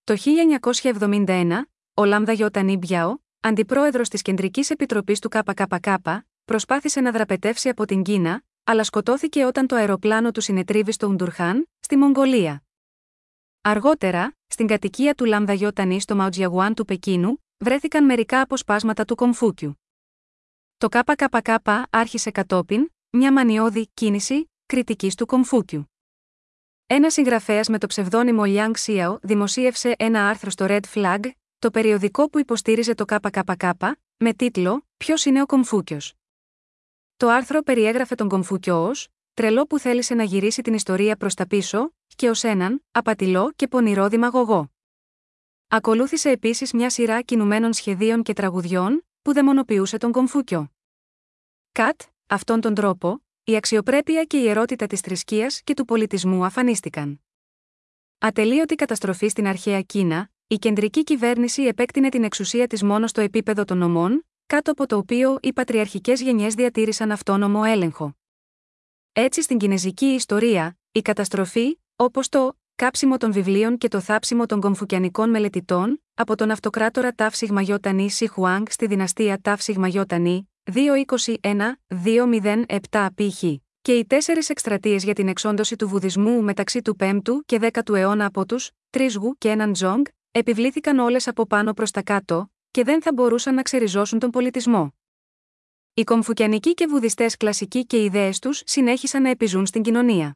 Το χίλια εννιακόσια εβδομήντα ένα, ο Λάμδα Γιότανι Μπιάο, αντιπρόεδρος της Κεντρικής Επιτροπής του ΚΚΚ, προσπάθησε να δραπετεύσει από την Κίνα, αλλά σκοτώθηκε όταν το αεροπλάνο του συνετρίβη στο Ουντουρχάν, στη Μογγολία. Αργότερα, στην κατοικία του Λάμδα Γιότανι στο Μαουτζιαγουάν του Πεκίνου, βρέθηκαν μερικά αποσπάσματα του Κομφούκιου. Το ΚΚΚ άρχισε κατόπιν μια μανιώδη κίνηση κριτικής του Κομφούκιου. Ένας συγγραφέας με το ψευδώνυμο Λιάνγκ Σίαο δημοσίευσε ένα άρθρο στο Red Flag, το περιοδικό που υποστήριζε το ΚΚΚ, με τίτλο «Ποιος είναι ο Κομφούκιος». Το άρθρο περιέγραφε τον Κομφούκιο ως τρελό που θέλησε να γυρίσει την ιστορία προς τα πίσω και ως έναν απατηλό και πονηρό δημαγωγό. Ακολούθησε επίσης μια σειρά κινουμένων σχεδίων και τραγουδιών που δαιμονοποιούσε τον Κομφούκιο. Κατ' αυτόν τον τρόπο, η αξιοπρέπεια και η ιερότητα της θρησκείας και του πολιτισμού αφανίστηκαν. Ατελείωτη καταστροφή στην αρχαία Κίνα, η κεντρική κυβέρνηση επέκτηνε την εξουσία της μόνο στο επίπεδο των νομών, κάτω από το οποίο οι πατριαρχικές γενιές διατήρησαν αυτόνομο έλεγχο. Έτσι στην κινεζική ιστορία, η καταστροφή, όπως το κάψιμο των βιβλίων και το θάψιμο των κομφουκιανικών μελετητών, από τον αυτοκράτορα Ταφ Σιγμαγιώτανι Σι Χουάνγκ στη δυναστεία Ταφ Σιγμαγιώτανι, διακόσια είκοσι ένα με διακόσια επτά π.Χ., και οι τέσσερις εκστρατείες για την εξόντωση του βουδισμού μεταξύ του πέμπτου και δέκατου αιώνα από τους Τρίσγου και έναν Τζόγκ, επιβλήθηκαν όλες από πάνω προς τα κάτω, και δεν θα μπορούσαν να ξεριζώσουν τον πολιτισμό. Οι κομφουκιανικοί και βουδιστές κλασικοί και οι ιδέες τους συνέχισαν να επιζούν στην κοινωνία.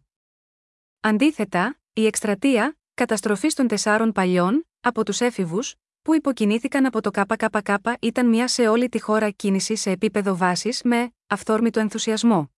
Αντίθετα, η εκστρατεία καταστροφής των τεσσάρων παλιών, από τους έφηβους, που υποκινήθηκαν από το ΚΚΚ, ήταν μια σε όλη τη χώρα κίνηση σε επίπεδο βάσης με αυθόρμητο ενθουσιασμό.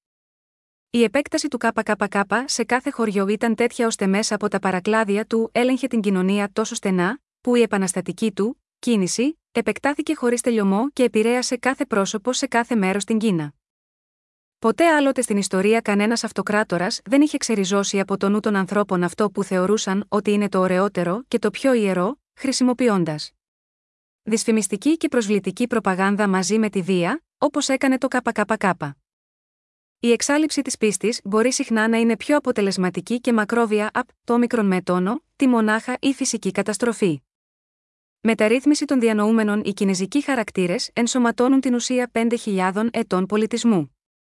Η επέκταση του ΚΚΚ σε κάθε χωριό ήταν τέτοια ώστε μέσα από τα παρακλάδια του έλεγχε την κοινωνία τόσο στενά, που η επαναστατική του κίνηση επεκτάθηκε χωρίς τελειωμό και επηρέασε κάθε πρόσωπο σε κάθε μέρος στην Κίνα. Ποτέ άλλοτε στην ιστορία κανένας αυτοκράτορας δεν είχε ξεριζώσει από το νου των ανθρώπων αυτό που θεωρούσαν ότι είναι το ωραιότερο και το πιο ιερό, χρησιμοποιώντας δυσφημιστική και προσβλητική προπαγάνδα μαζί με τη βία, όπως έκανε το ΚΚΚ. Η εξάλειψη της πίστης μπορεί συχνά να είναι πιο αποτελεσματική και μακρόβια από το όμικρον με τόνο, τη μονάχα ή φυσική καταστροφή. Μεταρρύθμιση των διανοούμενων. Οι κινεζικοί χαρακτήρες ενσωματώνουν την ουσία πέντε χιλιάδων ετών πολιτισμού.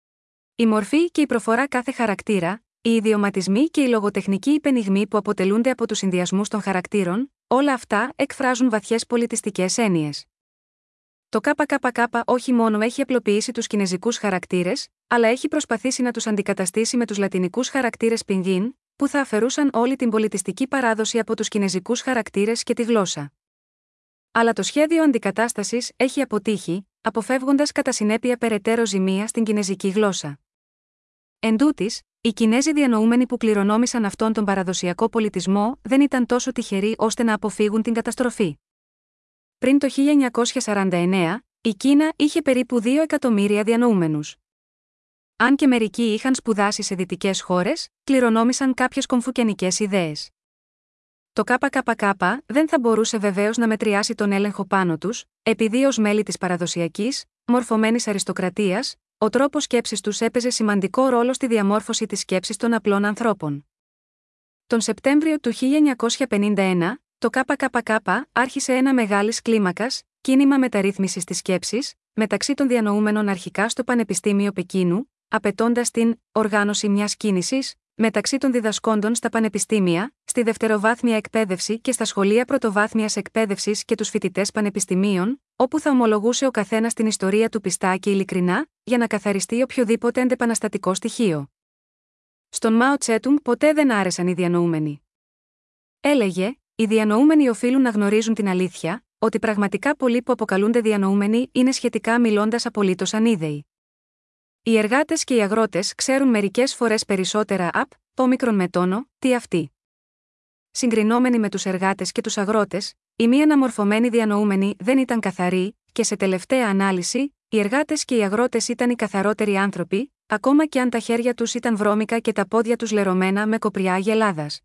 Η μορφή και η προφορά κάθε χαρακτήρα, οι ιδιωματισμοί και οι λογοτεχνικοί υπενιγμοί που αποτελούνται από τους συνδυασμούς των χαρακτήρων, όλα αυτά εκφράζουν βαθιές πολιτιστικές έννοιες. Το ΚΚΚ όχι μόνο έχει απλοποιήσει τους κινεζικούς χαρακτήρες, αλλά έχει προσπαθήσει να τους αντικαταστήσει με τους λατινικούς χαρακτήρες πινγίν, που θα αφαιρούσαν όλη την πολιτιστική παράδοση από τους κινεζικούς χαρακτήρες και τη γλώσσα. Αλλά το σχέδιο αντικατάστασης έχει αποτύχει, αποφεύγοντας κατά συνέπεια περαιτέρω ζημία στην κινεζική γλώσσα. Εν τούτης, οι Κινέζοι διανοούμενοι που κληρονόμησαν αυτόν τον παραδοσιακό πολιτισμό δεν ήταν τόσο τυχεροί ώστε να αποφύγουν την καταστροφή. Πριν το χίλια εννιακόσια σαράντα εννέα, η Κίνα είχε περίπου δύο εκατομμύρια διανοούμενους. Αν και μερικοί είχαν σπουδάσει σε δυτικές χώρες, κληρονόμησαν κάποιες κομφουκιανικές ιδέες. Το ΚΚΚ δεν θα μπορούσε βεβαίως να μετριάσει τον έλεγχο πάνω τους, επειδή ως μέλη της παραδοσιακής, μορφωμένης αριστοκρατίας, ο τρόπος σκέψης τους έπαιζε σημαντικό ρόλο στη διαμόρφωση της σκέψης των απλών ανθρώπων. Τον Σεπτέμβριο του χίλια εννιακόσια πενήντα ένα, το ΚΚΚ άρχισε ένα μεγάλης κλίμακας κίνημα μεταρρύθμισης της σκέψης, μεταξύ των διανοούμενων αρχικά στο Πανεπιστήμιο Πεκίνου, απαιτώντας την οργάνωση μιας κίνησης μεταξύ των διδασκόντων στα πανεπιστήμια, στη δευτεροβάθμια εκπαίδευση και στα σχολεία πρωτοβάθμιας εκπαίδευσης και τους φοιτητές πανεπιστημίων, όπου θα ομολογούσε ο καθένας την ιστορία του πιστά και ειλικρινά, για να καθαριστεί οποιοδήποτε αντεπαναστατικό στοιχείο. Στον Μάο Τσέτουνγκ ποτέ δεν άρεσαν οι διανοούμενοι. Έλεγε: οι διανοούμενοι οφείλουν να γνωρίζουν την αλήθεια, ότι πραγματικά πολλοί που αποκαλούνται διανοούμενοι είναι σχετικά μιλώντας απολύτως ανίδεοι. Οι εργάτες και οι αγρότες ξέρουν μερικές φορές περισσότερα απ' το όμικρον με τόνο, τι αυτοί. Συγκρινόμενοι με τους εργάτες και τους αγρότες, οι μη αναμορφωμένοι διανοούμενοι δεν ήταν καθαροί, και σε τελευταία ανάλυση, οι εργάτες και οι αγρότες ήταν οι καθαρότεροι άνθρωποι, ακόμα και αν τα χέρια τους ήταν βρώμικα και τα πόδια τους λερωμένα με κοπριά αγελάδας.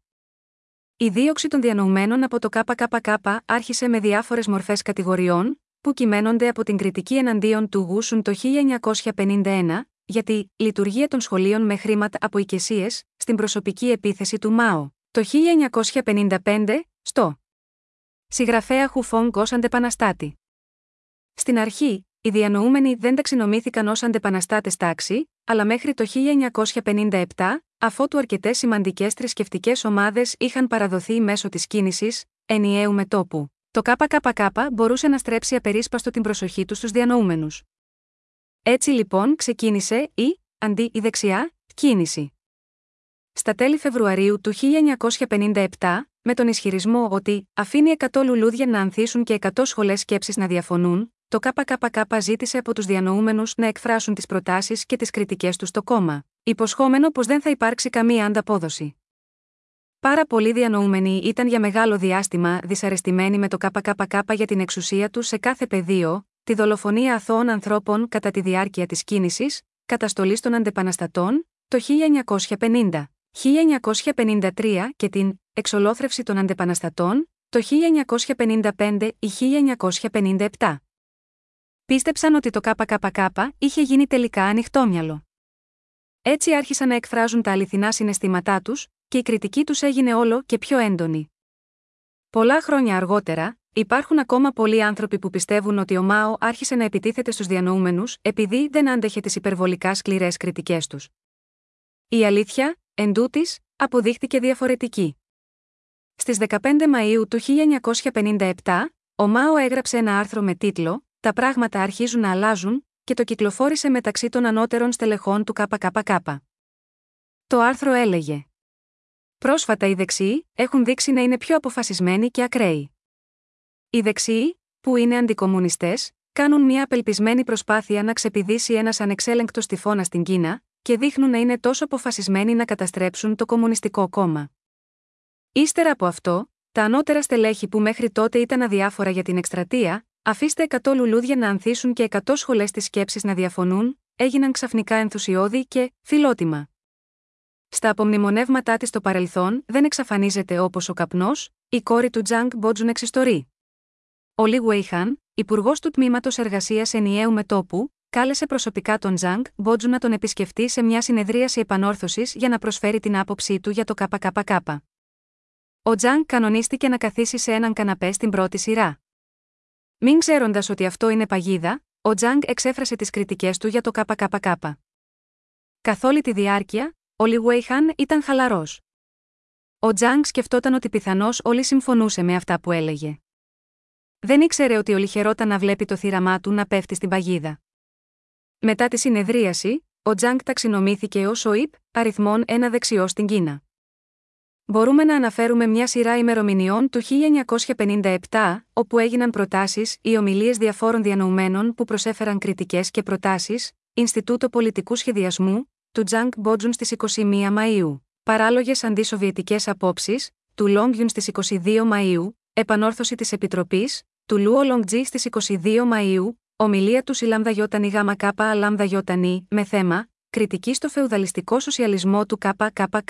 Η δίωξη των διανοουμένων από το ΚΚΚ άρχισε με διάφορες μορφές κατηγοριών, που κυμαίνονται από την κριτική εναντίον του Γούσουν το χίλια εννιακόσια πενήντα ένα, για τη λειτουργία των σχολείων με χρήματα από οικεσίες, στην προσωπική επίθεση του Μάο, το χίλια εννιακόσια πενήντα πέντε, στο Συγγραφέα Χουφόγκ ως αντεπαναστάτη. Στην αρχή, οι διανοούμενοι δεν ταξινομήθηκαν ως αντεπαναστάτες τάξη, αλλά μέχρι το χίλια εννιακόσια πενήντα επτά, αφότου αρκετές σημαντικές θρησκευτικές ομάδες είχαν παραδοθεί μέσω της κίνησης ενιαίου μετώπου, το ΚΚΚ μπορούσε να στρέψει απερίσπαστο την προσοχή του στους διανοούμενους. Έτσι λοιπόν ξεκίνησε η, αντί η δεξιά, κίνηση. Στα τέλη Φεβρουαρίου του χίλια εννιακόσια πενήντα επτά, με τον ισχυρισμό ότι αφήνει εκατό λουλούδια να ανθίσουν και εκατό σχολές σκέψης να διαφωνούν, το ΚΚΚ ζήτησε από τους διανοούμενους να εκφράσουν τις προτάσεις και τις κριτικές τους στο κόμμα, υποσχόμενο πως δεν θα υπάρξει καμία ανταπόδοση. Πάρα πολλοί διανοούμενοι ήταν για μεγάλο διάστημα δυσαρεστημένοι με το ΚΚΚ για την εξουσία του σε κάθε πεδίο, τη δολοφονία αθώων ανθρώπων κατά τη διάρκεια της κίνησης, καταστολής των αντεπαναστατών, το χίλια εννιακόσια πενήντα, χίλια εννιακόσια πενήντα τρία και την εξολόθρευση των αντεπαναστατών, το χίλια εννιακόσια πενήντα πέντε ή χίλια εννιακόσια πενήντα επτά. Πίστεψαν ότι το ΚΚΚ είχε γίνει τελικά ανοιχτόμυαλο. Έτσι άρχισαν να εκφράζουν τα αληθινά συναισθήματά τους, και η κριτική τους έγινε όλο και πιο έντονη. Πολλά χρόνια αργότερα, υπάρχουν ακόμα πολλοί άνθρωποι που πιστεύουν ότι ο Μάο άρχισε να επιτίθεται στους διανοούμενους επειδή δεν άντεχε τις υπερβολικά σκληρές κριτικές τους. Η αλήθεια, εντούτοις, αποδείχτηκε διαφορετική. Στις δεκαπέντε Μαΐου του χίλια εννιακόσια πενήντα επτά, ο Μάο έγραψε ένα άρθρο με τίτλο «Τα πράγματα αρχίζουν να αλλάζουν» και το κυκλοφόρησε μεταξύ των ανώτερων στελεχών του ΚΚΚ. Το άρθρο έλεγε: «Πρόσφατα οι δεξιοί έχουν δείξει να είναι πιο αποφασισμένοι και ακραίοι. Οι δεξιοί, που είναι αντικομμουνιστές, κάνουν μια απελπισμένη προσπάθεια να ξεπηδήσει ένας ανεξέλεγκτος τυφώνας στην Κίνα και δείχνουν να είναι τόσο αποφασισμένοι να καταστρέψουν το Κομμουνιστικό Κόμμα. Ύστερα από αυτό, τα ανώτερα στελέχη που μέχρι τότε ήταν αδιάφορα για την εκστρατεία, αφήστε εκατό λουλούδια να ανθίσουν και εκατό σχολές της σκέψης να διαφωνούν, έγιναν ξαφνικά ενθουσιώδη και φιλότιμα. Στα απομνημονεύματά της στο παρελθόν δεν εξαφανίζεται όπως ο καπνός, η κόρη του Τζανγκ Μπότζουν εξιστορεί. Ο Λι Γουέιχαν, υπουργός του Τμήματος Εργασίας Ενιαίου Μετώπου, κάλεσε προσωπικά τον Τζανγκ Μπότζουν να τον επισκεφτεί σε μια συνεδρίαση επανόρθωσης για να προσφέρει την άποψή του για το ΚΚΚ. Ο Τζανγκ κανονίστηκε να καθίσει σε έναν καναπέ στην πρώτη σειρά. Μην ξέροντας ότι αυτό είναι παγίδα, ο Τζανγκ εξέφρασε τις κριτικές του για το ΚΚΚ. Καθ' όλη τη διάρκεια, ο Λι Γουέιχαν ήταν χαλαρός. Ο Τζανγκ σκεφτόταν ότι πιθανώς όλοι συμφωνούσε με αυτά που έλεγε. Δεν ήξερε ότι ολιχερόταν να βλέπει το θύραμά του να πέφτει στην παγίδα. Μετά τη συνεδρίαση, ο Τζανγκ ταξινομήθηκε ως ο ΙΠ, αριθμόν ένα δεξιό στην Κίνα. Μπορούμε να αναφέρουμε μια σειρά ημερομηνιών του χίλια εννιακόσια πενήντα επτά, όπου έγιναν προτάσεις ή ομιλίες διαφόρων διανοουμένων που προσέφεραν κριτικές και προτάσεις, Ινστιτούτο Πολιτικού Σχεδιασμού, του Τζανγκ Μπότζουν στις είκοσι μία Μαΐου, παράλογες αντισοβιετικές απόψεις, του Λόγγιουν στις είκοσι δύο Μαΐου, επανόρθωση της Επιτροπής, του Λούο Λόγκτζι στις είκοσι δύο Μαΐου, ομιλία του ΣΥΛΑΜΔΑΙ ΚΑΛΑΜΔΑΙ με θέμα «Κριτική στο φεουδαλιστικό σοσιαλισμό του ΚΚΚ».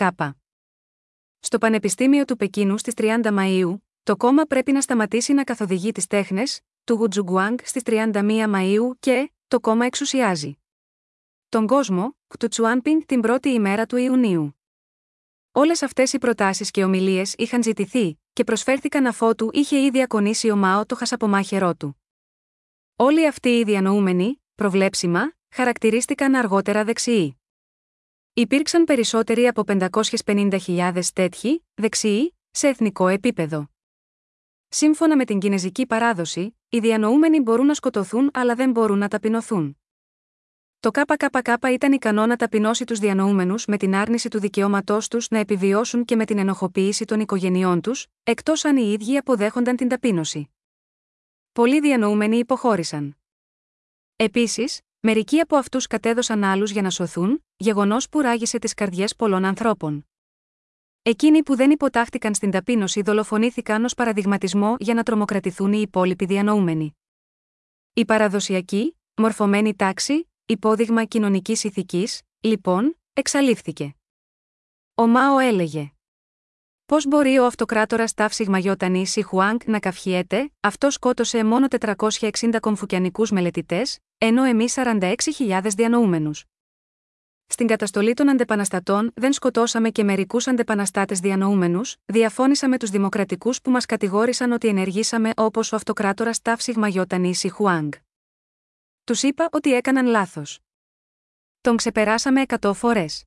Στο Πανεπιστήμιο του Πεκίνου στις τριάντα Μαΐου, το κόμμα πρέπει να σταματήσει να καθοδηγεί τις τέχνες, του Γουτζουγκουάνγκ στις τριάντα μία Μαΐου και «Το κόμμα εξουσιάζει τον κόσμο», του Τσουάνπινγκ την πρώτη ημέρα του Ιουνίου. Όλες αυτές οι προτάσεις και ομιλίες είχαν ζητηθεί και προσφέρθηκαν αφότου είχε ήδη ακονίσει ο Μάο το χασαπομάχαιρό του. Όλοι αυτοί οι διανοούμενοι, προβλέψιμα, χαρακτηρίστηκαν αργότερα δεξιοί. Υπήρξαν περισσότεροι από πεντακόσιες πενήντα χιλιάδες τέτοιοι, δεξιοί, σε εθνικό επίπεδο. Σύμφωνα με την κινεζική παράδοση, οι διανοούμενοι μπορούν να σκοτωθούν αλλά δεν μπορούν να ταπεινωθούν. Το ΚΚΚ ήταν ικανό να ταπεινώσει τους διανοούμενους με την άρνηση του δικαιώματός τους να επιβιώσουν και με την ενοχοποίηση των οικογενειών τους, εκτός αν οι ίδιοι αποδέχονταν την ταπείνωση. Πολλοί διανοούμενοι υποχώρησαν. Επίσης, μερικοί από αυτούς κατέδωσαν άλλους για να σωθούν, γεγονός που ράγισε τις καρδιές πολλών ανθρώπων. Εκείνοι που δεν υποτάχτηκαν στην ταπείνωση δολοφονήθηκαν ως παραδειγματισμό για να τρομοκρατηθούν οι υπόλοιποι διανοούμενοι. Η παραδοσιακή, μορφωμένη τάξη, υπόδειγμα κοινωνικής ηθικής, λοιπόν, εξαλείφθηκε. Ο Μάο έλεγε: «Πώς μπορεί ο αυτοκράτορας Ταφ Σιγμαγιώτανη Σιχουάνγκ να καυχιέται, αυτό σκότωσε μόνο τετρακόσια εξήντα κομφουκιανικούς μελετητές, ενώ εμείς σαράντα έξι χιλιάδες διανοούμενους. στην καταστολή των αντεπαναστατών δεν σκοτώσαμε και μερικούς αντεπαναστάτες διανοούμενους, διαφώνησα με τους δημοκρατικούς που μας κατηγόρησαν ότι ενεργήσαμε όπως ο αυτοκράτορας Ταφ Σιγμα Ιώτα Νίσι Χουάνγκ. Τους είπα ότι έκαναν λάθος. Τον ξεπεράσαμε εκατό φορές.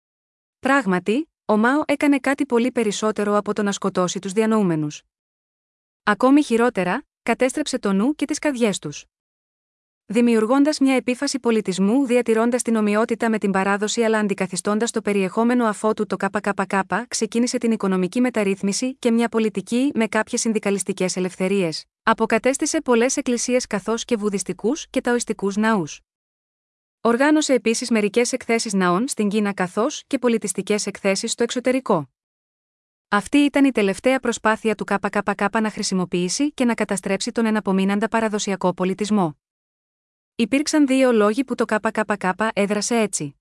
Πράγματι, ο Μάο έκανε κάτι πολύ περισσότερο από το να σκοτώσει τους διανοούμενους. Ακόμη χειρότερα, κατέστρεψε το νου και τις καρδιές τους. Δημιουργώντας μια επίφαση πολιτισμού, διατηρώντας την ομοιότητα με την παράδοση αλλά αντικαθιστώντας το περιεχόμενο αφότου το ΚΚΚ, ξεκίνησε την οικονομική μεταρρύθμιση και μια πολιτική με κάποιες συνδικαλιστικές ελευθερίες. Αποκατέστησε πολλές εκκλησίες καθώς και βουδιστικούς και ταοιστικούς ναούς. Οργάνωσε επίσης μερικές εκθέσεις ναών στην Κίνα καθώς και πολιτιστικές εκθέσεις στο εξωτερικό. Αυτή ήταν η τελευταία προσπάθεια του ΚΚΚ να χρησιμοποιήσει και να καταστρέψει τον εναπομείναντα παραδοσιακό πολιτισμό. Υπήρξαν δύο λόγοι που το ΚΚΚ έδρασε έτσι.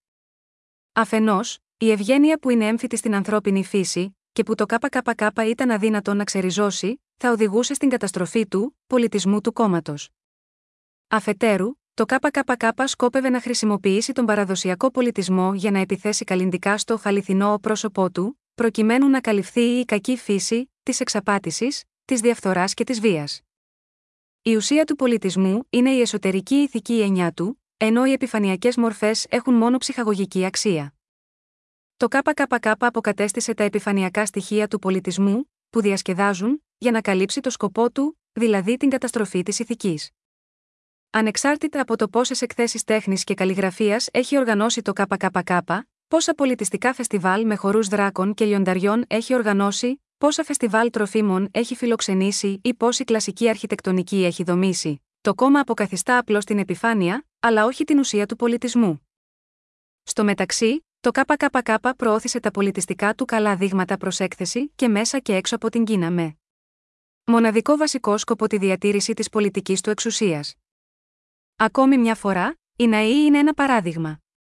Αφενός, η ευγένεια που είναι έμφυτη στην ανθρώπινη φύση, και που το ΚΚΚ ήταν αδύνατο να ξεριζώσει, θα οδηγούσε στην καταστροφή του πολιτισμού του κόμματος. Αφετέρου, το ΚΚΚ σκόπευε να χρησιμοποιήσει τον παραδοσιακό πολιτισμό για να επιθέσει καλλιντικά στο αληθινό πρόσωπό του, προκειμένου να καλυφθεί η κακή φύση της εξαπάτησης, της διαφθοράς και της βίας. Η ουσία του πολιτισμού είναι η εσωτερική ηθική έννοια του, ενώ οι επιφανειακές μορφές έχουν μόνο ψυχαγωγική αξία. Το ΚΚΚ αποκατέστησε τα επιφανειακά στοιχεία του πολιτισμού, που διασκεδάζουν, για να καλύψει το σκοπό του, δηλαδή την καταστροφή της ηθικής. Ανεξάρτητα από το πόσες εκθέσεις τέχνης και καλλιγραφίας έχει οργανώσει το ΚΚΚ, πόσα πολιτιστικά φεστιβάλ με χορούς δράκων και λιονταριών έχει οργανώσει, πόσα φεστιβάλ τροφίμων έχει φιλοξενήσει ή πόση κλασική αρχιτεκτονική έχει δομήσει, το κόμμα αποκαθιστά απλώς την επιφάνεια, αλλά όχι την ουσία του πολιτισμού. Στο μεταξύ, το ΚΚΚ προώθησε τα πολιτιστικά του καλά δείγματα προς έκθεση και μέσα και έξω από την Κίνα με μοναδικό βασικό σκοπό τη διατήρηση της πολιτικής του εξουσίας. Ακόμη μια φορά, οι ναοί είναι ένα παράδειγμα.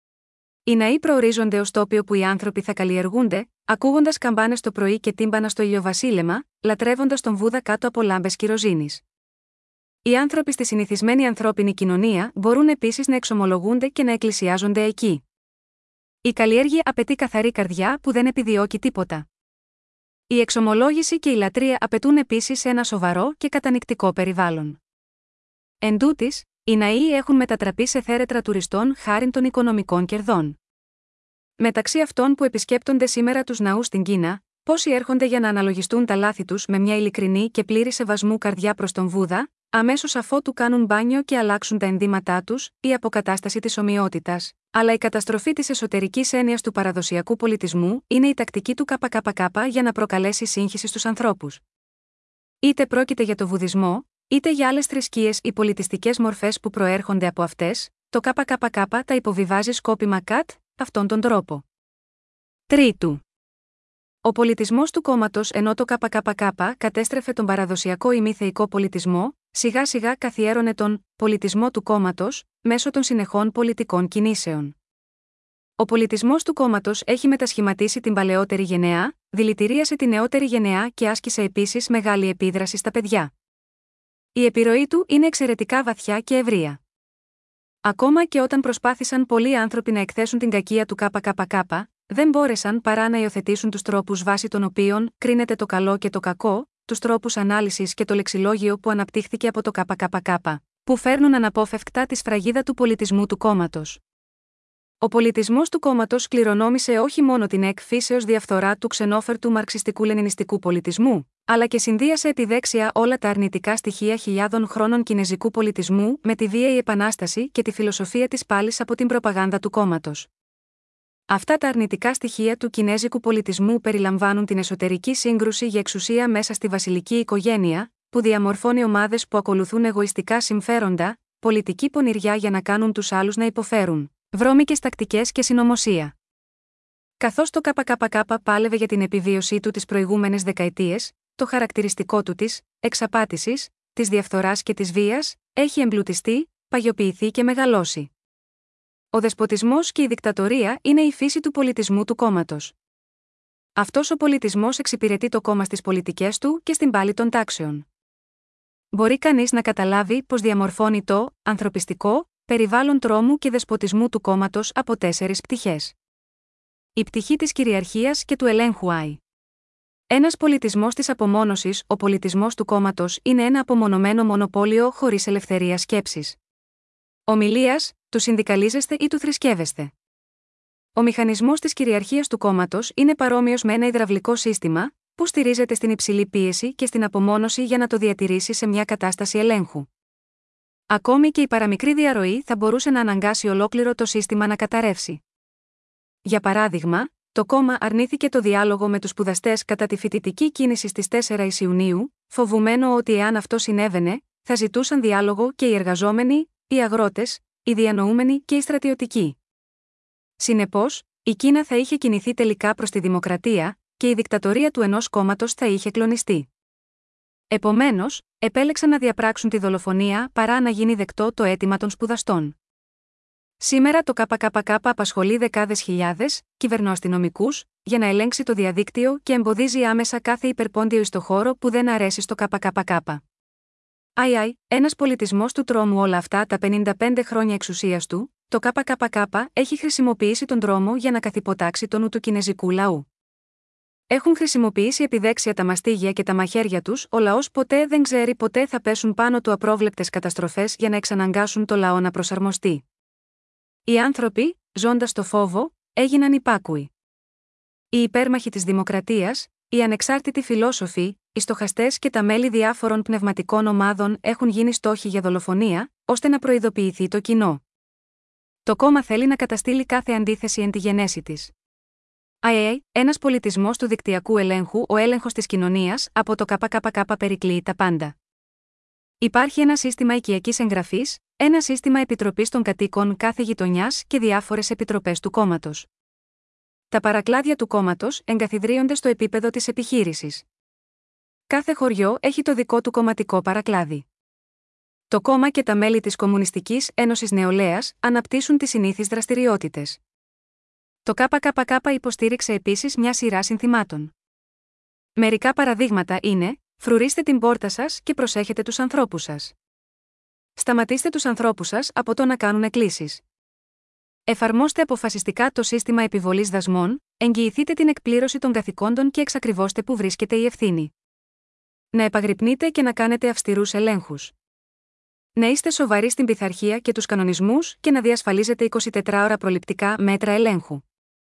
Οι ναοί προορίζονται ως τόπιο που οι άνθρωποι θα καλλιεργούνται, ακούγοντας καμπάνες το πρωί και τύμπανα στο ηλιοβασίλεμα, λατρεύοντας τον Βούδα κάτω από λάμπες κυροζήνης. Οι άνθρωποι στη συνηθισμένη ανθρώπινη κοινωνία μπορούν επίσης να εξομολογούνται και να εκκλησιάζονται εκεί. Η καλλιέργεια απαιτεί καθαρή καρδιά που δεν επιδιώκει τίποτα. Η εξομολόγηση και η λατρεία απαιτούν επίσης ένα σοβαρό και κατανοητικό περιβάλλον. Εν τούτοις, οι ναοί έχουν μετατραπεί σε θέρετρα τουριστών χάριν των οικονομικών κερδών. Μεταξύ αυτών που επισκέπτονται σήμερα τους ναούς στην Κίνα, πόσοι έρχονται για να αναλογιστούν τα λάθη τους με μια ειλικρινή και πλήρη σεβασμού καρδιά προς τον Βούδα, αμέσως αφότου κάνουν μπάνιο και αλλάξουν τα ενδύματά τους, η αποκατάσταση της ομοιότητας, αλλά η καταστροφή της εσωτερικής έννοιας του παραδοσιακού πολιτισμού είναι η τακτική του ΚΚΚ για να προκαλέσει σύγχυση στους ανθρώπους. Είτε πρόκειται για το βουδισμό, είτε για άλλες θρησκείες ή πολιτιστικές μορφές που προέρχονται από αυτές, το ΚΚΚ τα υποβιβάζει σκόπιμα κατ' αυτόν τον τρόπο. Τρίτου. Ο πολιτισμός του κόμματος ενώ το ΚΚΚ κατέστρεφε τον παραδοσιακό ή μη θεϊκό πολιτισμό, σιγά σιγά καθιέρωνε τον πολιτισμό του κόμματος μέσω των συνεχών πολιτικών κινήσεων. Ο πολιτισμός του κόμματος έχει μετασχηματίσει την παλαιότερη γενεά, δηλητηρίασε την νεότερη γενεά και άσκησε επίσης μεγάλη επίδραση στα παιδιά. Η επιρροή του είναι εξαιρετικά βαθιά και ευρεία. Ακόμα και όταν προσπάθησαν πολλοί άνθρωποι να εκθέσουν την κακία του ΚΚΚ, δεν μπόρεσαν παρά να υιοθετήσουν τους τρόπους βάσει των οποίων κρίνεται το καλό και το κακό, τους τρόπους ανάλυσης και το λεξιλόγιο που αναπτύχθηκε από το ΚΚΚ, που φέρνουν αναπόφευκτα τη σφραγίδα του πολιτισμού του κόμματος. Ο πολιτισμός του κόμματος κληρονόμησε όχι μόνο την εκ φύσεως διαφθορά του ξενόφερτου μαρξιστικού-λενινιστικού πολιτισμού, αλλά και συνδύασε επιδέξια όλα τα αρνητικά στοιχεία χιλιάδων χρόνων κινεζικού πολιτισμού με τη βίαιη επανάσταση και τη φιλοσοφία της πάλης από την προπαγάνδα του κόμματος. Αυτά τα αρνητικά στοιχεία του κινέζικου πολιτισμού περιλαμβάνουν την εσωτερική σύγκρουση για εξουσία μέσα στη βασιλική οικογένεια, που διαμορφώνει ομάδες που ακολουθούν εγωιστικά συμφέροντα, πολιτική πονηριά για να κάνουν τους άλλους να υποφέρουν, βρώμικες τακτικές και συνωμοσία. Καθώς το ΚΚΚ πάλευε για την επιβίωσή του τις προηγούμενες δεκαετίες, το χαρακτηριστικό του της εξαπάτησης, της διαφθοράς και της βίας έχει εμπλουτιστεί, παγιοποιηθεί και μεγαλώσει. Ο δεσποτισμός και η δικτατορία είναι η φύση του πολιτισμού του κόμματος. Αυτός ο πολιτισμός εξυπηρετεί το κόμμα στις πολιτικές του και στην πάλη των τάξεων. Μπορεί κανείς να καταλάβει πως διαμορφώνει το ανθρωπιστικό Περιβάλλον τρόμου και δεσποτισμού του κόμματος από τέσσερις πτυχές. Η πτυχή της κυριαρχίας και του ελέγχου άι. Ένας πολιτισμός της απομόνωσης, ο πολιτισμός του κόμματος, είναι ένα απομονωμένο μονοπόλιο χωρίς ελευθερία σκέψης. Ομιλίας, του συνδικαλίζεστε ή του θρησκεύεστε. Ο μηχανισμός της κυριαρχίας του κόμματος είναι παρόμοιος με ένα υδραυλικό σύστημα, που στηρίζεται στην υψηλή πίεση και στην απομόνωση για να το διατηρήσει σε μια κατάσταση ελέγχου. Ακόμη και η παραμικρή διαρροή θα μπορούσε να αναγκάσει ολόκληρο το σύστημα να καταρρεύσει. Για παράδειγμα, το κόμμα αρνήθηκε το διάλογο με τους σπουδαστές κατά τη φοιτητική κίνηση στις τέσσερις Ιουνίου, φοβουμένο ότι εάν αυτό συνέβαινε, θα ζητούσαν διάλογο και οι εργαζόμενοι, οι αγρότες, οι διανοούμενοι και οι στρατιωτικοί. Συνεπώς, η Κίνα θα είχε κινηθεί τελικά προς τη δημοκρατία, και η δικτατορία του ενός κόμματος θα είχε κλονιστεί. Επομένως, επέλεξαν να διαπράξουν τη δολοφονία παρά να γίνει δεκτό το αίτημα των σπουδαστών. Σήμερα το ΚΚΚ απασχολεί δεκάδες χιλιάδες κυβερνοαστυνομικούς για να ελέγξει το διαδίκτυο και εμποδίζει άμεσα κάθε υπερπόντιο στο χώρο που δεν αρέσει στο ΚΚΚ. Άι άι, ένας πολιτισμός του τρόμου. Όλα αυτά τα πενήντα πέντε χρόνια εξουσίας του, το ΚΚΚ έχει χρησιμοποιήσει τον τρόμο για να καθυποτάξει τον νου του κινεζικού λαού. Έχουν χρησιμοποιήσει επιδέξια τα μαστίγια και τα μαχαίρια τους, ο λαός ποτέ δεν ξέρει ποτέ θα πέσουν πάνω του απρόβλεπτες καταστροφές για να εξαναγκάσουν το λαό να προσαρμοστεί. Οι άνθρωποι, ζώντας το φόβο, έγιναν υπάκουοι. Οι υπέρμαχοι της δημοκρατίας, οι ανεξάρτητοι φιλόσοφοι, οι στοχαστές και τα μέλη διάφορων πνευματικών ομάδων έχουν γίνει στόχοι για δολοφονία, ώστε να προειδοποιηθεί το κοινό. Το κόμμα θέλει να καταστήλει κάθε αντίθεση εν τη γενέση της. άι άι, ένας πολιτισμός του δικτυακού ελέγχου. Ο έλεγχος της κοινωνίας από το ΚΚΚ περικλείει τα πάντα. Υπάρχει ένα σύστημα οικιακής εγγραφής, ένα σύστημα επιτροπής των κατοίκων κάθε γειτονιάς και διάφορες επιτροπές του κόμματος. Τα παρακλάδια του κόμματος εγκαθιδρύονται στο επίπεδο της επιχείρησης. Κάθε χωριό έχει το δικό του κομματικό παρακλάδι. Το κόμμα και τα μέλη της Κομμουνιστικής Ένωσης Νεολαίας αναπτύσσουν τις συνήθεις δραστηριότητες. Το ΚΚΚ υποστήριξε επίσης μια σειρά συνθημάτων. Μερικά παραδείγματα είναι: φρουρίστε την πόρτα σας και προσέχετε τους ανθρώπους σας. Σταματήστε τους ανθρώπους σας από το να κάνουν εκκλήσεις. Εφαρμόστε αποφασιστικά το σύστημα επιβολής δασμών, εγγυηθείτε την εκπλήρωση των καθηκόντων και εξακριβώστε που βρίσκεται η ευθύνη. Να επαγρυπνείτε και να κάνετε αυστηρούς ελέγχους. Να είστε σοβαροί στην πειθαρχία και τους κανονισμούς και να διασφαλίζετε εικοσιτετρά ώρα προληπτικά μέτρα ελέγχου.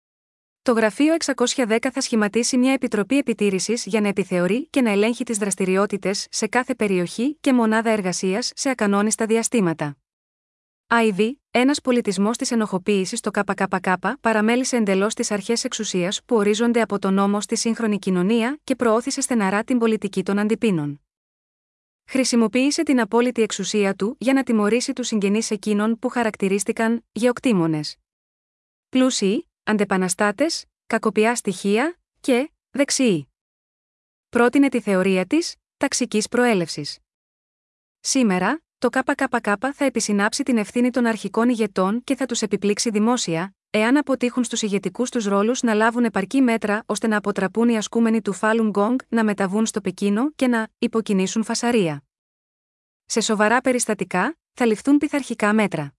Το Γραφείο εξακόσια δέκα θα σχηματίσει μια επιτροπή επιτήρησης για να επιθεωρεί και να ελέγχει τις δραστηριότητες σε κάθε περιοχή και μονάδα εργασίας σε ακανόνιστα διαστήματα. άι βι, ένας πολιτισμός της ενοχοποίησης. Το ΚΚΚ παραμέλησε εντελώς τις αρχές εξουσίας που ορίζονται από τον νόμο στη σύγχρονη κοινωνία και προώθησε στεναρά την πολιτική των αντιπίνων. Χρησιμοποίησε την απόλυτη εξουσία του για να τιμωρήσει τους συγγενείς εκείνων που χαρακτηρίστηκαν γεωκτήμονες. Πλούσιοι, αντεπαναστάτες, κακοποιά στοιχεία και δεξιοί. Πρότεινε τη θεωρία της ταξικής προέλευσης. Σήμερα, το ΚΚΚ θα επισυνάψει την ευθύνη των αρχικών ηγετών και θα τους επιπλήξει δημόσια, εάν αποτύχουν στους ηγετικούς τους ρόλους να λάβουν επαρκή μέτρα ώστε να αποτραπούν οι ασκούμενοι του Falun Gong να μεταβούν στο Πεκίνο και να υποκινήσουν φασαρία. Σε σοβαρά περιστατικά, θα ληφθούν πειθαρχικά μέτρα.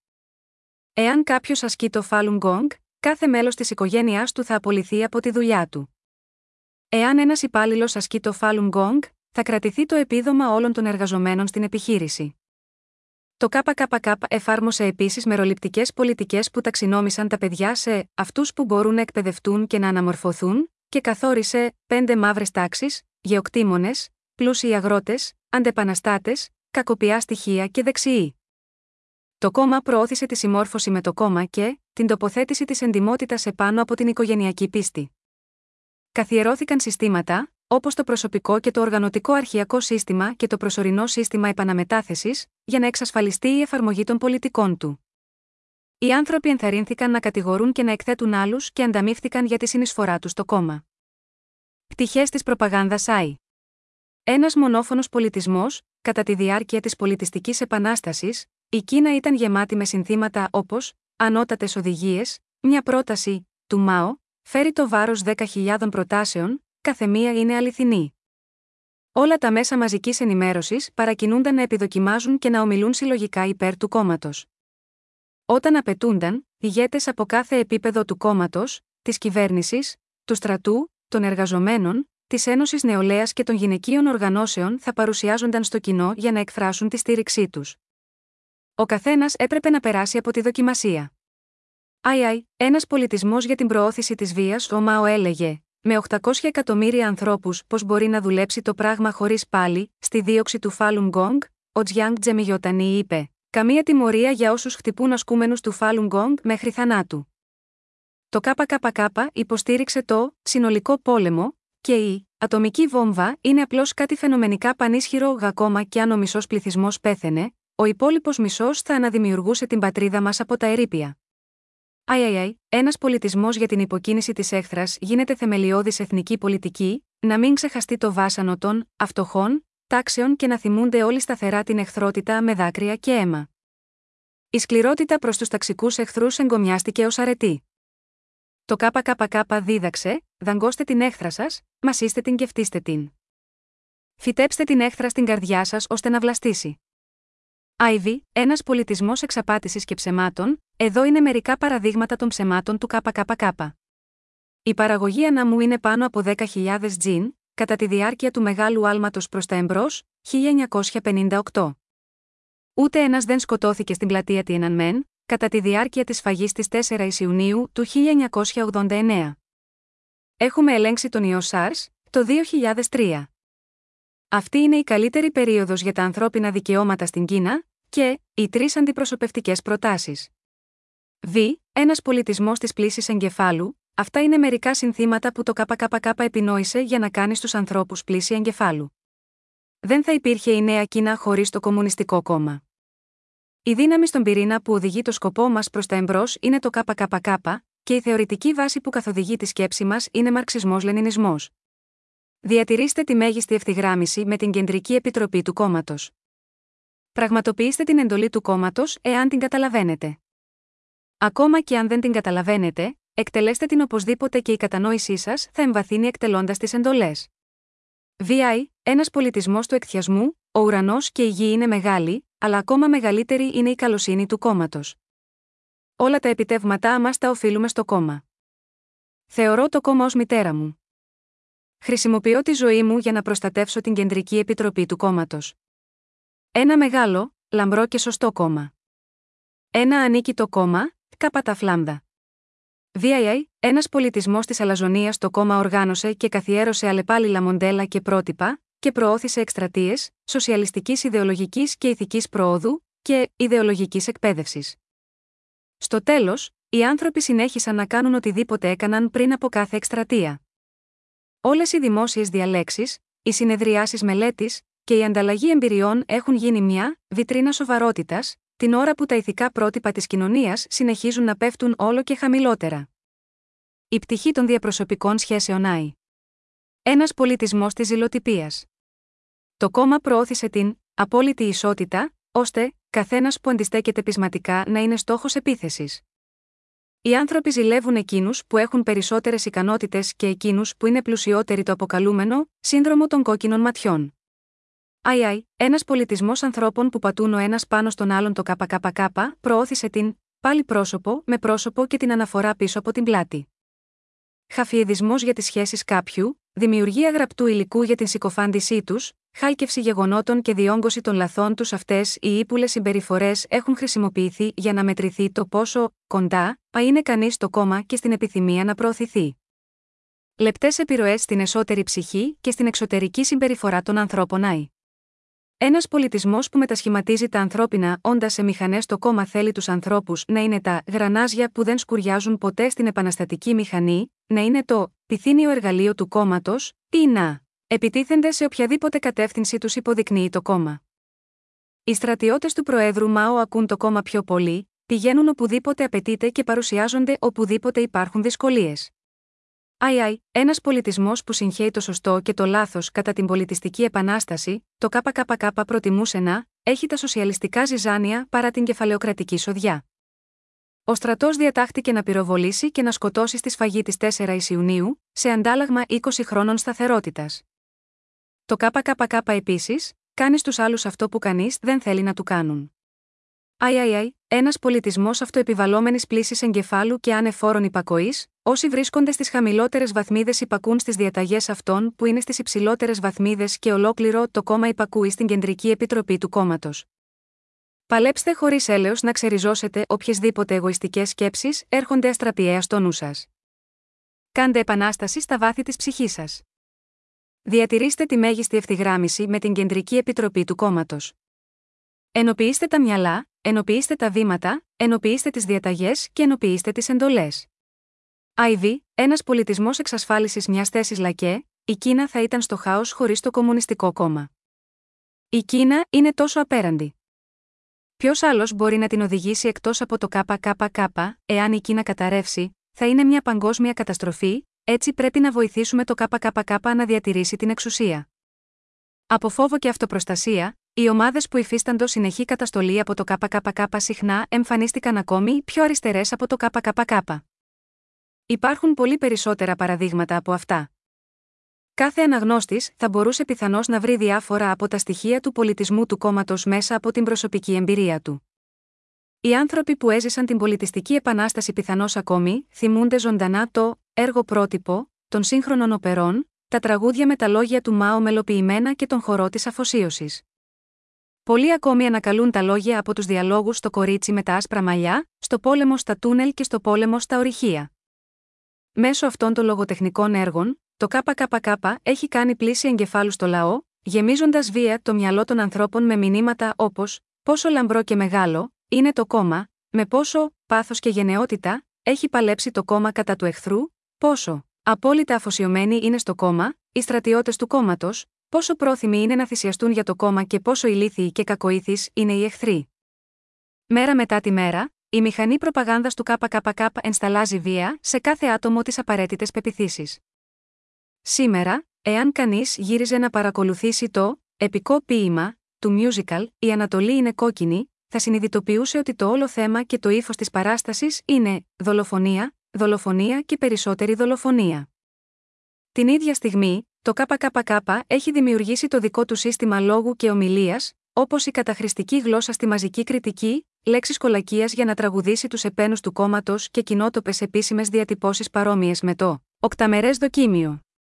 Εάν κάποιος ασκεί το Falun Gong, κάθε μέλος της οικογένειάς του θα απολυθεί από τη δουλειά του. Εάν ένας υπάλληλος ασκεί το Falun Gong, θα κρατηθεί το επίδομα όλων των εργαζομένων στην επιχείρηση. Το ΚΚΚ εφάρμοσε επίσης μεροληπτικές πολιτικές που ταξινόμησαν τα παιδιά σε αυτούς που μπορούν να εκπαιδευτούν και να αναμορφωθούν, και καθόρισε πέντε μαύρες τάξεις: γεωκτήμονες, πλούσιοι αγρότες, αντεπαναστάτες, κακοποιά στοιχεία και δεξιοί. Το κόμμα προώθησε τη συμμόρφωση με το κόμμα και την τοποθέτηση της εντιμότητας επάνω από την οικογενειακή πίστη. Καθιερώθηκαν συστήματα, όπως το προσωπικό και το οργανωτικό αρχειακό σύστημα και το προσωρινό σύστημα επαναμετάθεσης, για να εξασφαλιστεί η εφαρμογή των πολιτικών του. Οι άνθρωποι ενθαρρύνθηκαν να κατηγορούν και να εκθέτουν άλλους και ανταμείφθηκαν για τη συνεισφορά τους στο κόμμα. Πτυχές της προπαγάνδας άι. Ένας μονόφωνος πολιτισμός. Κατά τη διάρκεια της πολιτιστικής επανάστασης, η Κίνα ήταν γεμάτη με συνθήματα όπως ανώτατες οδηγίες, μια πρόταση του Μάο, φέρει το βάρος δέκα χιλιάδων προτάσεων, καθεμία είναι αληθινή. Όλα τα μέσα μαζικής ενημέρωσης παρακινούνταν να επιδοκιμάζουν και να ομιλούν συλλογικά υπέρ του κόμματος. Όταν απαιτούνταν, ηγέτες από κάθε επίπεδο του κόμματος, της κυβέρνησης, του στρατού, των εργαζομένων, της Ένωσης Νεολαίας και των γυναικείων οργανώσεων θα παρουσιάζονταν στο κοινό για να εκφράσουν τη στήριξή τους. Ο καθένας έπρεπε να περάσει από τη δοκιμασία. Άι άι, ένας πολιτισμός για την προώθηση της βίας. Ο Μάο έλεγε, με οκτακόσια εκατομμύρια ανθρώπους πώς μπορεί να δουλέψει το πράγμα χωρίς πάλι, στη δίωξη του Falun Gong, ο Τζιάνγκ Τζεμιγιοτανί είπε, καμία τιμωρία για όσους χτυπούν ασκούμενους του Falun Gong μέχρι θανάτου. Το ΚΚΚ υποστήριξε το συνολικό πόλεμο και η ατομική βόμβα είναι απλώς κάτι φαινομενικά πανίσχυρο. Ακόμα και αν ο μισός πληθυσμός πέθαινε, ο υπόλοιπος μισός θα αναδημιουργούσε την πατρίδα μας από τα ερείπια. Άι άι άι, ένας πολιτισμός για την υποκίνηση της έχθρας γίνεται θεμελιώδης εθνική πολιτική, να μην ξεχαστεί το βάσανο των φτωχών τάξεων και να θυμούνται όλοι σταθερά την εχθρότητα με δάκρυα και αίμα. Η σκληρότητα προς τους ταξικούς εχθρούς εγκομιάστηκε ως αρετή. Το ΚΚΚ δίδαξε, δαγκώστε την έχθρα σας, μασίστε την και φτύστε την. Φυτέψτε την έχθρα στην καρδιά σας ώστε να βλαστήσει. Άιβι, ένας πολιτισμός εξαπάτησης και ψεμάτων. Εδώ είναι μερικά παραδείγματα των ψεμάτων του ΚΚΚ. Η παραγωγή αναμού είναι πάνω από δέκα χιλιάδες τζιν, κατά τη διάρκεια του μεγάλου άλματος προς τα εμπρός, χίλια εννιακόσια πενήντα οκτώ. Ούτε ένας δεν σκοτώθηκε στην πλατεία Τιενανμέν, κατά τη διάρκεια της σφαγής της τέσσερις Ιουνίου του χίλια εννιακόσια ογδόντα εννέα. Έχουμε ελέγξει τον ιό SARS το δύο χιλιάδες τρία. Αυτή είναι η καλύτερη περίοδος για τα ανθρώπινα δικαιώματα στην Κίνα και οι τρεις αντιπροσωπευτικές προτάσεις. Β. Ένας πολιτισμός της πλύσης εγκεφάλου. Αυτά είναι μερικά συνθήματα που το ΚΚΚ επινόησε για να κάνει στους ανθρώπους πλύση εγκεφάλου. Δεν θα υπήρχε η νέα Κίνα χωρίς το Κομμουνιστικό Κόμμα. Η δύναμη στον πυρήνα που οδηγεί το σκοπό μας προς τα εμπρός είναι το ΚΚΚ, και η θεωρητική βάση που καθοδηγεί τη σκέψη μας είναι μαρξισμός-λενινισμός. Διατηρήστε τη μέγιστη ευθυγράμμιση με την Κεντρική Επιτροπή του Κόμματος. Πραγματοποιήστε την εντολή του κόμματος εάν την καταλαβαίνετε. Ακόμα και αν δεν την καταλαβαίνετε, εκτελέστε την οπωσδήποτε και η κατανόησή σας θα εμβαθύνει εκτελώντας τις εντολές. Β. Ένας πολιτισμός του εκθιασμού. Ο ουρανός και η γη είναι μεγάλοι, αλλά ακόμα μεγαλύτερη είναι η καλοσύνη του κόμματος. Όλα τα επιτεύγματά μας τα οφείλουμε στο κόμμα. Θεωρώ το κόμμα ως μητέρα μου. Χρησιμοποιώ τη ζωή μου για να προστατεύσω την Κεντρική Επιτροπή του κόμματος. Ένα μεγάλο, λαμπρό και σωστό κόμμα. Ένα ανίκητο κόμμα, κάπατα φλάμδα. Β. Ένας πολιτισμός της αλαζονίας. Το κόμμα οργάνωσε και καθιέρωσε αλλεπάλληλα μοντέλα και πρότυπα και προώθησε εκστρατείες σοσιαλιστικής ιδεολογικής και ηθικής προόδου και ιδεολογικής εκπαίδευσης. Στο τέλος, οι άνθρωποι συνέχισαν να κάνουν οτιδήποτε έκαναν πριν από κάθε εκστρατεία. Όλες οι δημόσιες διαλέξεις, οι συνεδριάσεις μελέτης και η ανταλλαγή εμπειριών έχουν γίνει μια βιτρίνα σοβαρότητας, την ώρα που τα ηθικά πρότυπα της κοινωνίας συνεχίζουν να πέφτουν όλο και χαμηλότερα. Η πτυχή των διαπροσωπικών σχέσεων άι. Ένας πολιτισμός της ζηλοτυπίας. Το κόμμα προώθησε την απόλυτη ισότητα, ώστε καθένας που αντιστέκεται πεισματικά να είναι στόχος επίθεσης. Οι άνθρωποι ζηλεύουν εκείνους που έχουν περισσότερες ικανότητες και εκείνους που είναι πλουσιότεροι. Το αποκαλούμενο σύνδρομο των κόκκινων ματιών. Άι άι, ένας πολιτισμός ανθρώπων που πατούν ο ένας πάνω στον άλλον. Το ΚΚΚ προώθησε την πάλι πρόσωπο με πρόσωπο και την αναφορά πίσω από την πλάτη. Χαφιεδισμός για τις σχέσεις κάποιου, δημιουργία γραπτού υλικού για την συκοφάντησή τους, χάλκευση γεγονότων και διόγκωση των λαθών τους. Αυτές οι ύπουλες συμπεριφορές έχουν χρησιμοποιηθεί για να μετρηθεί το πόσο κοντά είναι κανείς στο κόμμα και στην επιθυμία να προωθηθεί. Λεπτές επιρροές στην εσωτερική ψυχή και στην εξωτερική συμπεριφορά των ανθρώπων άι. Ένας πολιτισμός που μετασχηματίζει τα ανθρώπινα όντα σε μηχανές. Το κόμμα θέλει τους ανθρώπους να είναι τα γρανάζια που δεν σκουριάζουν ποτέ στην επαναστατική μηχανή, να είναι το πυθύνιο εργαλείο του κόμματος ή να επιτίθενται σε οποιαδήποτε κατεύθυνση τους υποδεικνύει το κόμμα. Οι στρατιώτες του Προέδρου Μάο ακούν το κόμμα πιο πολύ, πηγαίνουν οπουδήποτε απαιτείται και παρουσιάζονται οπουδήποτε υπάρχουν δυσκολίες. Άι άι, ένας πολιτισμός που συγχαίει το σωστό και το λάθος κατά την πολιτιστική επανάσταση. Το ΚΚΚ προτιμούσε να έχει τα σοσιαλιστικά ζυζάνια παρά την κεφαλαιοκρατική σοδιά. Ο στρατός διατάχθηκε να πυροβολήσει και να σκοτώσει στη σφαγή της τέσσερις Ιουνίου, σε αντάλλαγμα είκοσι χρόνων σταθερότητας. Το ΚΚΚ επίσης κάνει στους άλλους αυτό που κανείς δεν θέλει να του κάνουν. Άι άι άι, ένας πολιτισμός αυτοεπιβαλλόμενης πλύσης εγκεφάλου και ανεφόρων υπακοής, όσοι βρίσκονται στις χαμηλότερες βαθμίδες υπακούν στις διαταγές αυτών που είναι στις υψηλότερες βαθμίδες και ολόκληρο το κόμμα υπακούει στην Κεντρική Επιτροπή του κόμματος. Παλέψτε χωρίς έλεος να ξεριζώσετε οποιασδήποτε εγωιστικές σκέψεις έρχονται αστραπιαία στο νου σας. Κάντε επανάσταση στα βάθη της ψυχής σας. Διατηρήστε τη μέγιστη ευθυγράμμιση με την Κεντρική Επιτροπή του κόμματος. Ενοποιήστε τα μυαλά, ενοποιήστε τα βήματα, ενοποιήστε τις διαταγές και ενοποιήστε τις εντολές. άι βι, ένας πολιτισμός εξασφάλισης μιας θέσης λακέ, η Κίνα θα ήταν στο χάος χωρίς το Κομμουνιστικό Κόμμα. Η Κίνα είναι τόσο απέραντη. Ποιος άλλος μπορεί να την οδηγήσει εκτός από το ΚΚΚ, εάν η Κίνα καταρρεύσει, θα είναι μια παγκόσμια καταστροφή, έτσι πρέπει να βοηθήσουμε το ΚΚΚ να διατηρήσει την εξουσία. Από φόβο και αυτοπροστασία, οι ομάδες που υφίσταντο συνεχή καταστολή από το ΚΚΚ συχνά εμφανίστηκαν ακόμη πιο αριστερές από το ΚΚΚ. Υπάρχουν πολύ περισσότερα παραδείγματα από αυτά. Κάθε αναγνώστης θα μπορούσε πιθανώς να βρει διάφορα από τα στοιχεία του πολιτισμού του κόμματος μέσα από την προσωπική εμπειρία του. Οι άνθρωποι που έζησαν την πολιτιστική επανάσταση πιθανώς ακόμη θυμούνται ζωντανά το έργο πρότυπο των σύγχρονων οπερών, τα τραγούδια με τα λόγια του Μάο μελοποιημένα και τον χορό της αφοσίωσης. Πολλοί ακόμη ανακαλούν τα λόγια από τους διαλόγους στο κορίτσι με τα άσπρα μαλλιά, στο πόλεμο στα τούνελ και στο πόλεμο στα ορυχεία. Μέσω αυτών των λογοτεχνικών έργων, το ΚΚΚ έχει κάνει πλύση εγκεφάλου στο λαό, γεμίζοντας βία το μυαλό των ανθρώπων με μηνύματα όπως «Πόσο λαμπρό και μεγάλο είναι το κόμμα», με πόσο «πάθος και γενναιότητα έχει παλέψει το κόμμα κατά του εχθρού», πόσο «απόλυτα αφοσιωμένοι είναι στο κόμμα οι στρατιώτες του κόμματος», πόσο πρόθυμοι είναι να θυσιαστούν για το κόμμα και πόσο ηλίθιοι και κακοήθεις είναι οι εχθροί. Μέρα μετά τη μέρα, η μηχανή προπαγάνδας του ΚΚΚ ενσταλάζει βία σε κάθε άτομο τις απαραίτητες πεποιθήσεις. Σήμερα, εάν κανείς γύριζε να παρακολουθήσει το επικό ποίημα του musical «Η Ανατολή είναι κόκκινη», θα συνειδητοποιούσε ότι το όλο θέμα και το ύφος της παράστασης είναι δολοφονία, δολοφονία και περισσότερη δολοφονία. Την ίδια στιγμή, το ΚΚΚ έχει δημιουργήσει το δικό του σύστημα λόγου και ομιλίας, όπως η καταχρηστική γλώσσα στη μαζική κριτική, λέξεις κολακίας για να τραγουδήσει τους επένους του κόμματος και κοινότοπες επίσημες διατυπώσεις παρόμοιες με το οκταμερές δοκίμιο.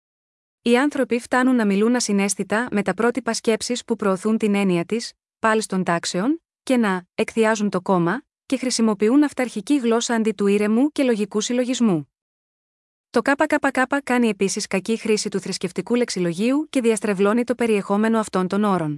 Οι άνθρωποι φτάνουν να μιλούν ασυναίσθητα με τα πρότυπα σκέψης που προωθούν την έννοια της πάλης των τάξεων και να εκθιάζουν το κόμμα και χρησιμοποιούν αυταρχική γλώσσα αντί του ήρεμου και λογικού συλλογισμού. Το ΚΚΚ κάνει επίσης κακή χρήση του θρησκευτικού λεξιλογίου και διαστρεβλώνει το περιεχόμενο αυτών των όρων.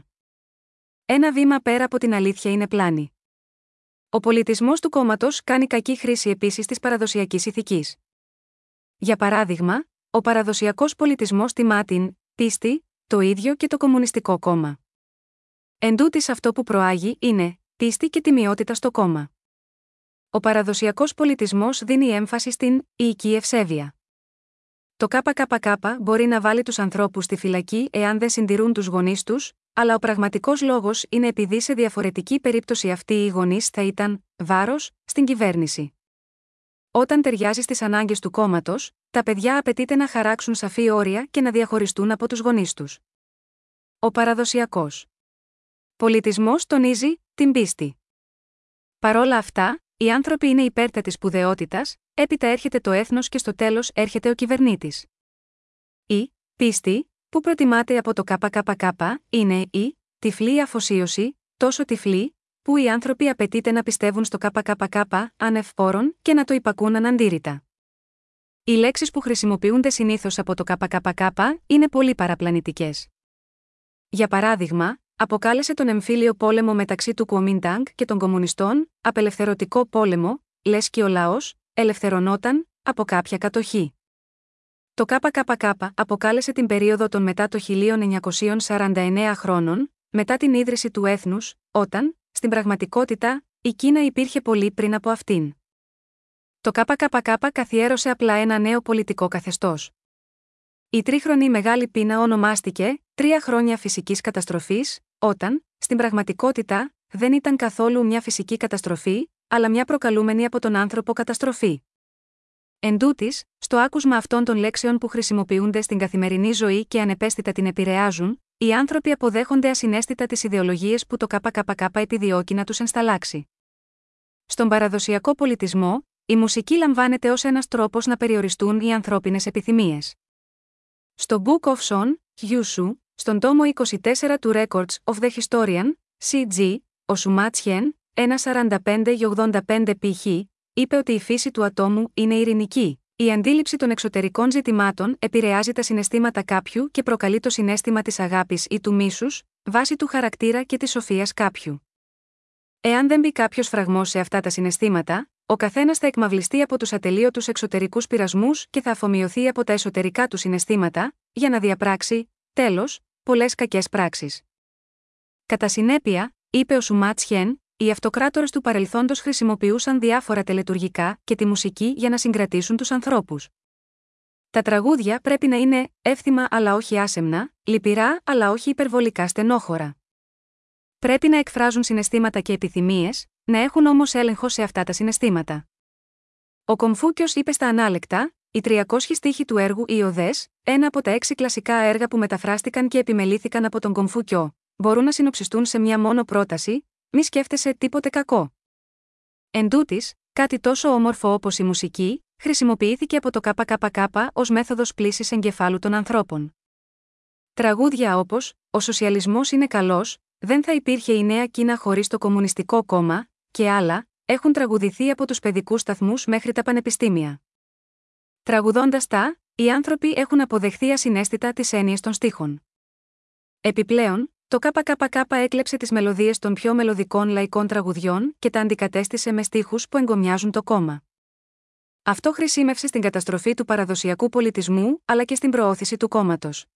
Ένα βήμα πέρα από την αλήθεια είναι πλάνη. Ο πολιτισμός του κόμματος κάνει κακή χρήση επίσης της παραδοσιακής ηθικής. Για παράδειγμα, ο παραδοσιακός πολιτισμός τιμά την πίστη, το ίδιο και το Κομμουνιστικό Κόμμα. Εντούτοις αυτό που προάγει είναι πίστη και τιμιότητα στο κόμμα. Ο παραδοσιακός πολιτισμός δίνει έμφαση στην ιική ευσέβεια. Το ΚΚΚ μπορεί να βάλει τους ανθρώπους στη φυλακή εάν δεν συντηρούν τους γονείς τους, αλλά ο πραγματικός λόγος είναι επειδή σε διαφορετική περίπτωση αυτοί οι γονείς θα ήταν βάρος στην κυβέρνηση. Όταν ταιριάζει στις ανάγκες του κόμματος, τα παιδιά απαιτείται να χαράξουν σαφή όρια και να διαχωριστούν από τους γονείς τους. Ο παραδοσιακός πολιτισμός τονίζει την πίστη. Παρόλα αυτά, οι άνθρωποι είναι υπέρ της σπουδαιότητας, έπειτα έρχεται το έθνος και στο τέλος έρχεται ο κυβερνήτης. Η πίστη, που προτιμάται από το ΚΚΚ, είναι η τυφλή αφοσίωση, τόσο τυφλή, που οι άνθρωποι απαιτείται να πιστεύουν στο ΚΚΚ άνευ όρων και να το υπακούν αναντήρητα. Οι λέξεις που χρησιμοποιούνται συνήθως από το ΚΚΚ είναι πολύ παραπλανητικές. Για παράδειγμα, αποκάλεσε τον εμφύλιο πόλεμο μεταξύ του Κουομιντάνγκ και των κομμουνιστών απελευθερωτικό πόλεμο, λες και ο λαός ελευθερωνόταν από κάποια κατοχή. Το ΚΚΚ αποκάλεσε την περίοδο των μετά το χίλια εννιακόσια σαράντα εννέα χρόνων, μετά την ίδρυση του έθνους, όταν, στην πραγματικότητα, η Κίνα υπήρχε πολύ πριν από αυτήν. Το ΚΚΚ καθιέρωσε απλά ένα νέο πολιτικό καθεστώς. Η τρίχρονη Μεγάλη Πείνα ονομάστηκε «Τρία χρόνια φυσικής καταστροφής», όταν, στην πραγματικότητα, δεν ήταν καθόλου μια φυσική καταστροφή, αλλά μια προκαλούμενη από τον άνθρωπο καταστροφή. Εντούτοις, στο άκουσμα αυτών των λέξεων που χρησιμοποιούνται στην καθημερινή ζωή και ανεπαίσθητα την επηρεάζουν, οι άνθρωποι αποδέχονται ασυναίσθητα τις ιδεολογίες που το ΚΚΚ επιδιώκει να τους ενσταλλάξει. Στον παραδοσιακό πολιτισμό, η μουσική λαμβάνεται ως ένας τρόπος να περιοριστούν οι ανθρώπινες επιθυμίες. Στο Book of Song, Kyushu, στον τόμο είκοσι τέσσερα του Records of the Historian, σι τζι, ο Σουματσιέν, ένα σαράντα πέντε ογδόντα πέντε π.χ., είπε ότι η φύση του ατόμου είναι ειρηνική. Η αντίληψη των εξωτερικών ζητημάτων επηρεάζει τα συναισθήματα κάποιου και προκαλεί το συναίσθημα της αγάπης ή του μίσους, βάσει του χαρακτήρα και της σοφίας κάποιου. Εάν δεν μπει κάποιος φραγμός σε αυτά τα συναισθήματα, ο καθένας θα εκμαυλιστεί από τους ατελείωτους εξωτερικούς πειρασμούς και θα αφομοιωθεί από τα εσωτερικά του συναισθήματα, για να διαπράξει, τέλος, πολλές κακές πράξεις. Κατά συνέπεια, είπε ο Σουματσιέν, οι αυτοκράτορες του παρελθόντος χρησιμοποιούσαν διάφορα τελετουργικά και τη μουσική για να συγκρατήσουν τους ανθρώπους. Τα τραγούδια πρέπει να είναι εύθυμα αλλά όχι άσεμνα, λυπηρά αλλά όχι υπερβολικά στενόχωρα. Πρέπει να εκφράζουν συναισθήματα και επιθυμίες, να έχουν όμως έλεγχο σε αυτά τα συναισθήματα. Ο Κομφούκιος είπε στα ανάλεκτα, οι τριακόσιοι στίχοι του έργου «Οι Οδές», ένα από τα έξι κλασικά έργα που μεταφράστηκαν και επιμελήθηκαν από τον Κομφούκιο, μπορούν να συνοψιστούν σε μια μόνο πρόταση: μη σκέφτεσαι τίποτε κακό. Εν τούτης, κάτι τόσο όμορφο όπως η μουσική, χρησιμοποιήθηκε από το ΚΚΚ ως μέθοδος πλύσης εγκεφάλου των ανθρώπων. Τραγούδια όπως «Ο σοσιαλισμός είναι καλός», «Δεν θα υπήρχε η νέα Κίνα χωρίς το Κομμουνιστικό Κόμμα» και άλλα, έχουν τραγουδηθεί από τους παιδικούς σταθμούς μέχρι τα πανεπιστήμια. Τραγουδώντας τα, οι άνθρωποι έχουν αποδεχθεί ασυναίσθητα τις έννοιες των στίχων. Επιπλέον, το ΚΚΚ έκλεψε τις μελωδίες των πιο μελωδικών λαϊκών τραγουδιών και τα αντικατέστησε με στίχους που εγκομιάζουν το κόμμα. Αυτό χρησίμευσε στην καταστροφή του παραδοσιακού πολιτισμού αλλά και στην προώθηση του κόμματος.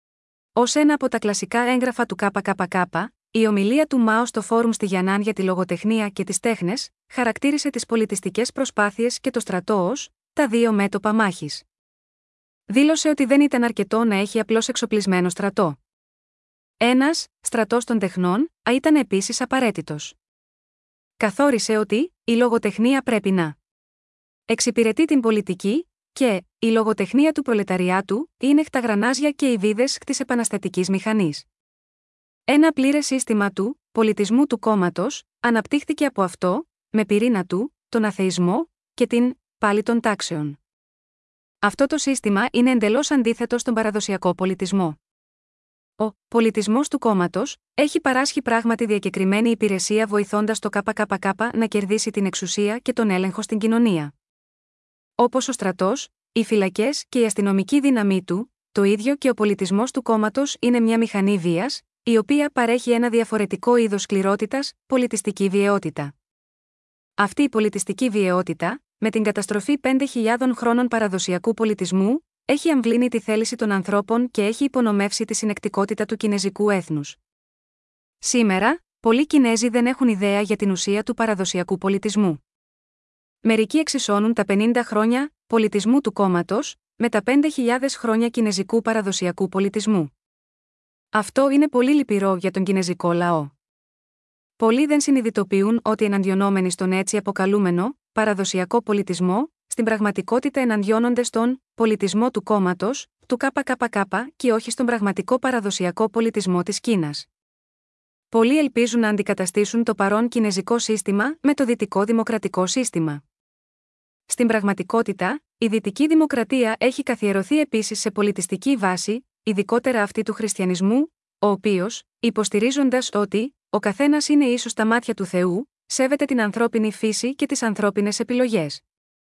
Ως ένα από τα κλασικά έγγραφα του ΚΚΚ, η ομιλία του Μάο στο φόρουμ στη Γιαννάν για τη λογοτεχνία και τις τέχνες, χαρακτήρισε τις πολιτιστικές προσπάθειες και το στρατό ως τα δύο μέτωπα μάχης. Δήλωσε ότι δεν ήταν αρκετό να έχει απλώς εξοπλισμένο στρατό. Ένας στρατός των τεχνών ήταν επίσης απαραίτητος. Καθόρισε ότι η λογοτεχνία πρέπει να εξυπηρετεί την πολιτική και η λογοτεχνία του προλεταριάτου είναι τα γρανάζια και οι βίδες της επαναστατικής μηχανής. Ένα πλήρες σύστημα του πολιτισμού του κόμματος αναπτύχθηκε από αυτό, με πυρήνα του τον αθεισμό και την πάλη των τάξεων. Αυτό το σύστημα είναι εντελώς αντίθετο στον παραδοσιακό πολιτισμό. Ο πολιτισμός του κόμματος έχει παράσχει πράγματι διακεκριμένη υπηρεσία βοηθώντας το ΚΚΚ να κερδίσει την εξουσία και τον έλεγχο στην κοινωνία. Όπως ο στρατός, οι φυλακές και η αστυνομική δύναμή του, το ίδιο και ο πολιτισμός του κόμματος είναι μια μηχανή βίας, η οποία παρέχει ένα διαφορετικό είδος σκληρότητας, πολιτιστική βιαιότητα. Αυτή η πολιτιστική βιαιότητα, με την καταστροφή πέντε χιλιάδων χρόνων παραδοσιακού πολιτισμού, έχει αμβλύνει τη θέληση των ανθρώπων και έχει υπονομεύσει τη συνεκτικότητα του κινεζικού έθνους. Σήμερα, πολλοί Κινέζοι δεν έχουν ιδέα για την ουσία του παραδοσιακού πολιτισμού. Μερικοί εξισώνουν τα πενήντα χρόνια πολιτισμού του κόμματος με τα πέντε χιλιάδες χρόνια κινεζικού παραδοσιακού πολιτισμού. Αυτό είναι πολύ λυπηρό για τον κινεζικό λαό. Πολλοί δεν συνειδητοποιούν ότι εναντιονόμενοι στον έτσι αποκαλούμενο παραδοσιακό πολιτισμό, στην πραγματικότητα εναντιώνονται στον πολιτισμό του κόμματος, του ΚΚΚ και όχι στον πραγματικό παραδοσιακό πολιτισμό της Κίνας. Πολλοί ελπίζουν να αντικαταστήσουν το παρόν κινεζικό σύστημα με το δυτικό δημοκρατικό σύστημα. Στην πραγματικότητα, η δυτική δημοκρατία έχει καθιερωθεί επίσης σε πολιτιστική βάση, ειδικότερα αυτή του χριστιανισμού, ο οποίος, υποστηρίζοντας ότι ο καθένας είναι ίσος στα μάτια του Θεού, σέβεται την ανθρώπινη φύση και τις ανθρώπινες επιλογές.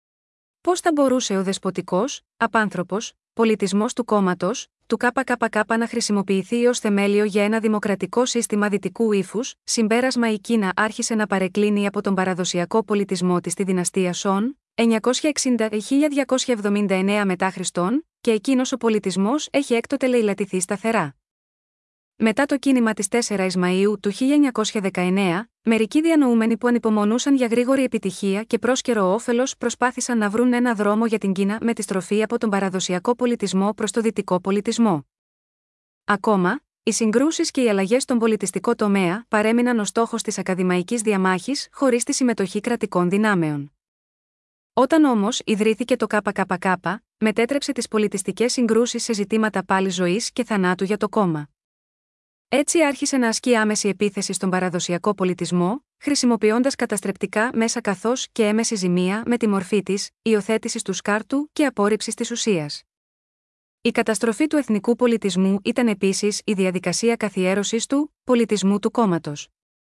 Πώς θα μπορούσε ο δεσποτικός, απάνθρωπος, πολιτισμός του κόμματος, του ΚΚΚ να χρησιμοποιηθεί ως θεμέλιο για ένα δημοκρατικό σύστημα δυτικού ύφους? Συμπέρασμα: η Κίνα άρχισε να παρεκκλίνει από τον παραδοσιακό πολιτισμό της στη δυναστεία Σον, εννιακόσια εξήντα με χίλια διακόσια εβδομήντα εννέα μετά Χριστόν, και εκείνος ο πολιτισμός έχει έκτοτε λαιλατηθεί σταθερά. Μετά το κίνημα της τέσσερις Μαΐου του χίλια εννιακόσια δεκαεννέα, μερικοί διανοούμενοι που ανυπομονούσαν για γρήγορη επιτυχία και πρόσκαιρο όφελος προσπάθησαν να βρουν ένα δρόμο για την Κίνα με τη στροφή από τον παραδοσιακό πολιτισμό προς το δυτικό πολιτισμό. Ακόμα, οι συγκρούσεις και οι αλλαγές στον πολιτιστικό τομέα παρέμειναν ο στόχος της ακαδημαϊκής διαμάχης χωρίς τη συμμετοχή κρατικών δυνάμεων. Όταν όμως ιδρύθηκε το ΚΚΚ, μετέτρεψε τις πολιτιστικές συγκρούσεις σε ζητήματα πάλι ζωής και θανάτου για το κόμμα. Έτσι άρχισε να ασκεί άμεση επίθεση στον παραδοσιακό πολιτισμό, χρησιμοποιώντας καταστρεπτικά μέσα καθώς και έμεση ζημία με τη μορφή της, υιοθέτησης του σκάρτου και απόρριψης της ουσίας. Η καταστροφή του εθνικού πολιτισμού ήταν επίσης η διαδικασία καθιέρωσης του πολιτισμού του κόμματος.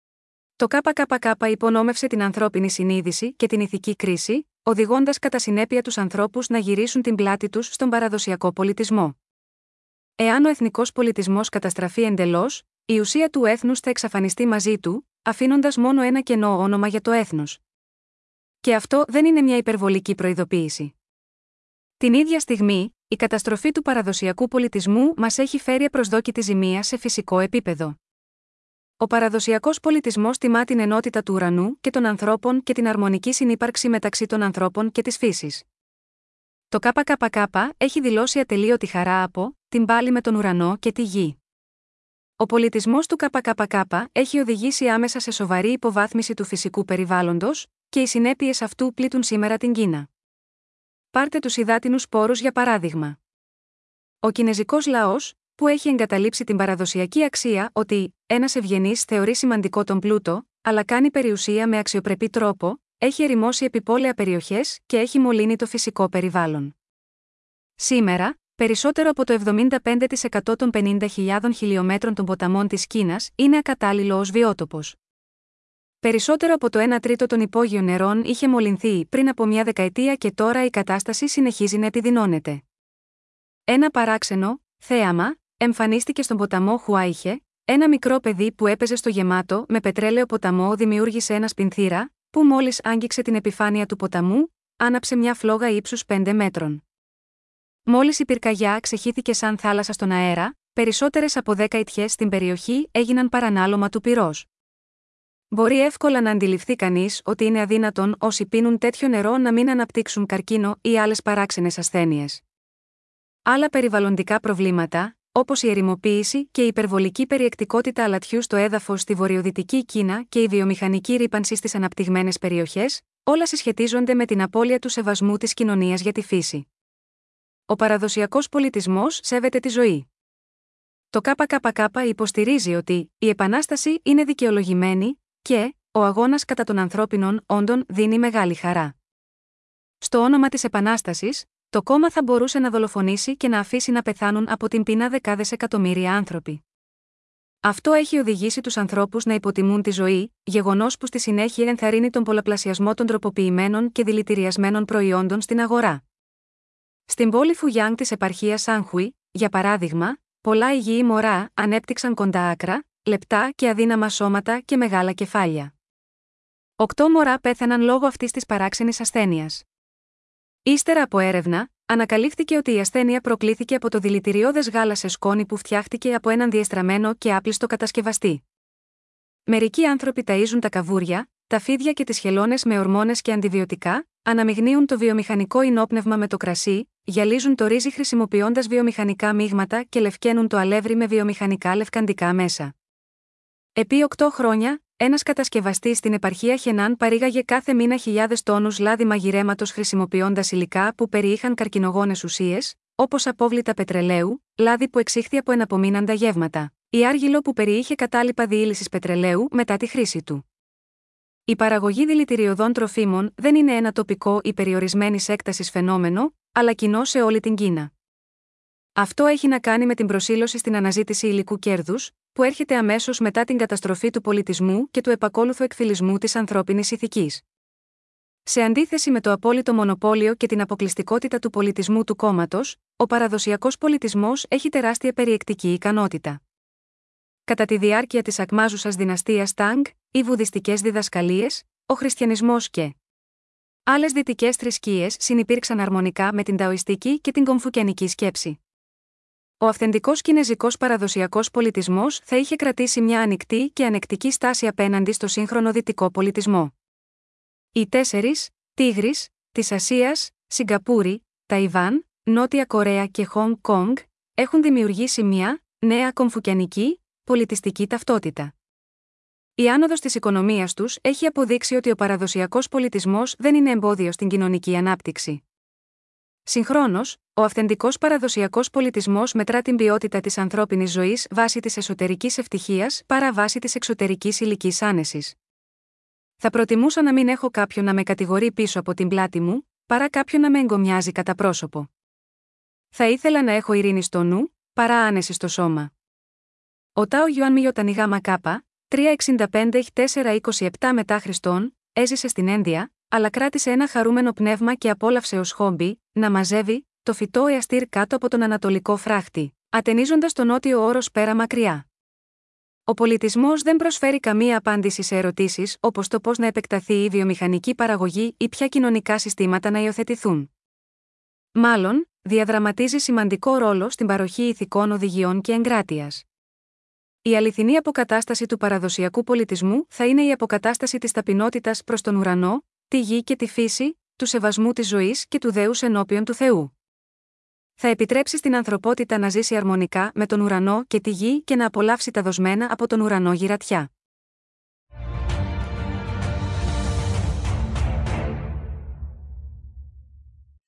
Το ΚΚΚ υπονόμευσε την ανθρώπινη συνείδηση και την ηθική κρίση, οδηγώντας κατά συνέπεια τους ανθρώπους να γυρίσουν την πλάτη τους στον παραδοσιακό πολιτισμό. Εάν ο εθνικός πολιτισμός καταστραφεί εντελώς, η ουσία του έθνους θα εξαφανιστεί μαζί του, αφήνοντας μόνο ένα κενό όνομα για το έθνος. Και αυτό δεν είναι μια υπερβολική προειδοποίηση. Την ίδια στιγμή, η καταστροφή του παραδοσιακού πολιτισμού μας έχει φέρει απροσδόκητη ζημία σε φυσικό επίπεδο. Ο παραδοσιακός πολιτισμός τιμά την ενότητα του ουρανού και των ανθρώπων και την αρμονική συνύπαρξη μεταξύ των ανθρώπων και της φύσης. Το ΚΚΚ έχει δηλώσει ατελείωτη χαρά από την πάλη με τον ουρανό και τη γη. Ο πολιτισμός του ΚΚΚ έχει οδηγήσει άμεσα σε σοβαρή υποβάθμιση του φυσικού περιβάλλοντος, και οι συνέπειες αυτού πλήττουν σήμερα την Κίνα. Πάρτε τους υδάτινους σπόρους για παράδειγμα. Ο κινεζικός λαός, που έχει εγκαταλείψει την παραδοσιακή αξία ότι ένας ευγενής θεωρεί σημαντικό τον πλούτο, αλλά κάνει περιουσία με αξιοπρεπή τρόπο, έχει ερημώσει επιπόλαια περιοχές και έχει μολύνει το φυσικό περιβάλλον. Σήμερα, περισσότερο από το εβδομήντα πέντε τοις εκατό των πενήντα χιλιάδων χιλιομέτρων των ποταμών της Κίνας είναι ακατάλληλο ως βιότοπος. Περισσότερο από το ένα τρίτο των υπόγειων νερών είχε μολυνθεί πριν από μια δεκαετία και τώρα η κατάσταση συνεχίζει να επιδεινώνεται. Ένα παράξενο θέαμα εμφανίστηκε στον ποταμό Χουάιχε, ένα μικρό παιδί που έπαιζε στο γεμάτο με πετρέλαιο ποταμό δημιούργησε ένα σπινθήρα, που μόλις άγγιξε την επιφάνεια του ποταμού, άναψε μια φλόγα ύψους πέντε μέτρων. Μόλις η πυρκαγιά ξεχύθηκε σαν θάλασσα στον αέρα, περισσότερες από δέκα ιτιές στην περιοχή έγιναν παρανάλωμα του πυρός. Μπορεί εύκολα να αντιληφθεί κανείς ότι είναι αδύνατον όσοι πίνουν τέτοιο νερό να μην αναπτύξουν καρκίνο ή άλλες παράξενες ασθένειες. Άλλα περιβαλλοντικά προβλήματα, όπως η ερημοποίηση και η υπερβολική περιεκτικότητα αλατιού στο έδαφος στη βορειοδυτική Κίνα και η βιομηχανική ρύπανση στις αναπτυγμένες περιοχές, όλα συσχετίζονται με την απώλεια του σεβασμού της κοινωνίας για τη φύση. Ο παραδοσιακός πολιτισμός σέβεται τη ζωή. Το ΚΚΚ υποστηρίζει ότι η επανάσταση είναι δικαιολογημένη και ο αγώνας κατά των ανθρώπινων όντων δίνει μεγάλη χαρά. Στο όνομα της επανάστασης, το κόμμα θα μπορούσε να δολοφονήσει και να αφήσει να πεθάνουν από την πείνα δεκάδες εκατομμύρια άνθρωποι. Αυτό έχει οδηγήσει τους ανθρώπους να υποτιμούν τη ζωή, γεγονός που στη συνέχεια ενθαρρύνει τον πολλαπλασιασμό των τροποποιημένων και δηλητηριασμένων προϊόντων στην αγορά. Στην πόλη Φουγιάνγκ της επαρχίας Άνχουι, για παράδειγμα, πολλά υγιή μωρά ανέπτυξαν κοντά άκρα, λεπτά και αδύναμα σώματα και μεγάλα κεφάλια. Οκτώ μωρά πέθαναν λόγω αυτής της παράξενης ασθένειας. Ύστερα από έρευνα, ανακαλύφθηκε ότι η ασθένεια προκλήθηκε από το δηλητηριώδες γάλα σε σκόνη που φτιάχτηκε από έναν διεστραμμένο και άπλιστο κατασκευαστή. Μερικοί άνθρωποι ταΐζουν τα καβούρια, τα φίδια και τις χελώνες με ορμόνες και αντιβιωτικά, αναμειγνύουν το βιομηχανικό ινόπνευμα με το κρασί, γυαλίζουν το ρύζι χρησιμοποιώντας βιομηχανικά μείγματα και λευκαίνουν το αλεύρι με βιομηχανικά λευκαντικά μέσα. Επί οκτώ χρόνια, ένας κατασκευαστής στην επαρχία Χενάν παρήγαγε κάθε μήνα χιλιάδες τόνους λάδι μαγειρέματος χρησιμοποιώντας υλικά που περιείχαν καρκινογόνες ουσίες, όπως απόβλητα πετρελαίου, λάδι που εξήχθη από εναπομείναντα γεύματα, ή άργυλο που περιείχε κατάλοιπα διήλυσης πετρελαίου μετά τη χρήση του. Η παραγωγή δηλητηριωδών τροφίμων δεν είναι ένα τοπικό ή περιορισμένης έκτασης φαινόμενο, αλλά κοινό σε όλη την Κίνα. Αυτό έχει να κάνει με την προσήλωση στην αναζήτηση υλικού κέρδους, που έρχεται αμέσως μετά την καταστροφή του πολιτισμού και του επακόλουθου εκφυλισμού της ανθρώπινης ηθικής. Σε αντίθεση με το απόλυτο μονοπόλιο και την αποκλειστικότητα του πολιτισμού του κόμματος, ο παραδοσιακός πολιτισμός έχει τεράστια περιεκτική ικανότητα. Κατά τη διάρκεια της ακμάζουσας δυναστείας Τανγκ, οι βουδιστικές διδασκαλίες, ο χριστιανισμός και άλλες δυτικές θρησκείες συνυπήρξαν αρμονικά με την ταοιστική και την κομφουκιανική σκέψη. Ο αυθεντικός κινεζικός παραδοσιακός πολιτισμός θα είχε κρατήσει μια ανοιχτή και ανεκτική στάση απέναντι στο σύγχρονο δυτικό πολιτισμό. Οι τέσσερις τίγρεις της Ασίας, Σιγκαπούρη, Ταϊβάν, Νότια Κορέα και Χονγκ Κονγκ, έχουν δημιουργήσει μια νέα κομφουκιανική πολιτιστική ταυτότητα. Η άνοδος της οικονομίας τους έχει αποδείξει ότι ο παραδοσιακός πολιτισμός δεν είναι εμπόδιο στην κοινωνική ανάπτυξη. Συγχρόνως, ο αυθεντικός παραδοσιακός πολιτισμός μετρά την ποιότητα της ανθρώπινης ζωής βάσει της εσωτερικής ευτυχίας παρά βάσει της εξωτερικής υλικής άνεσης. Θα προτιμούσα να μην έχω κάποιον να με κατηγορεί πίσω από την πλάτη μου, παρά κάποιον να με εγκομιάζει κατά πρόσωπο. Θα ήθελα να έχω ειρήνη στο νου, παρά άνεση στο σώμα. Ο Τάο Γιουάν Μιωτανι Γάμα Κάπα, τριακόσια εξήντα πέντε τέσσερα είκοσι επτά μετά Χριστόν, έζησε στην Ένδια, αλλά κράτησε ένα χαρούμενο πνεύμα και απόλαυσε ως χόμπι να μαζεύει το φυτό εαστήρ κάτω από τον ανατολικό φράχτη, ατενίζοντας τον νότιο όρος πέρα μακριά. Ο πολιτισμός δεν προσφέρει καμία απάντηση σε ερωτήσεις όπως το πώς να επεκταθεί η βιομηχανική παραγωγή ή ποια κοινωνικά συστήματα να υιοθετηθούν. Μάλλον, διαδραματίζει σημαντικό ρόλο στην παροχή ηθικών οδηγιών και εγκράτειας. Η αληθινή αποκατάσταση του παραδοσιακού πολιτισμού θα είναι η αποκατάσταση της ταπεινότητας προς τον ουρανό, τη γη και τη φύση, του σεβασμού της ζωής και του δέους ενώπιον του Θεού. Θα επιτρέψει στην ανθρωπότητα να ζήσει αρμονικά με τον ουρανό και τη γη και να απολαύσει τα δοσμένα από τον ουρανό γυρατιά.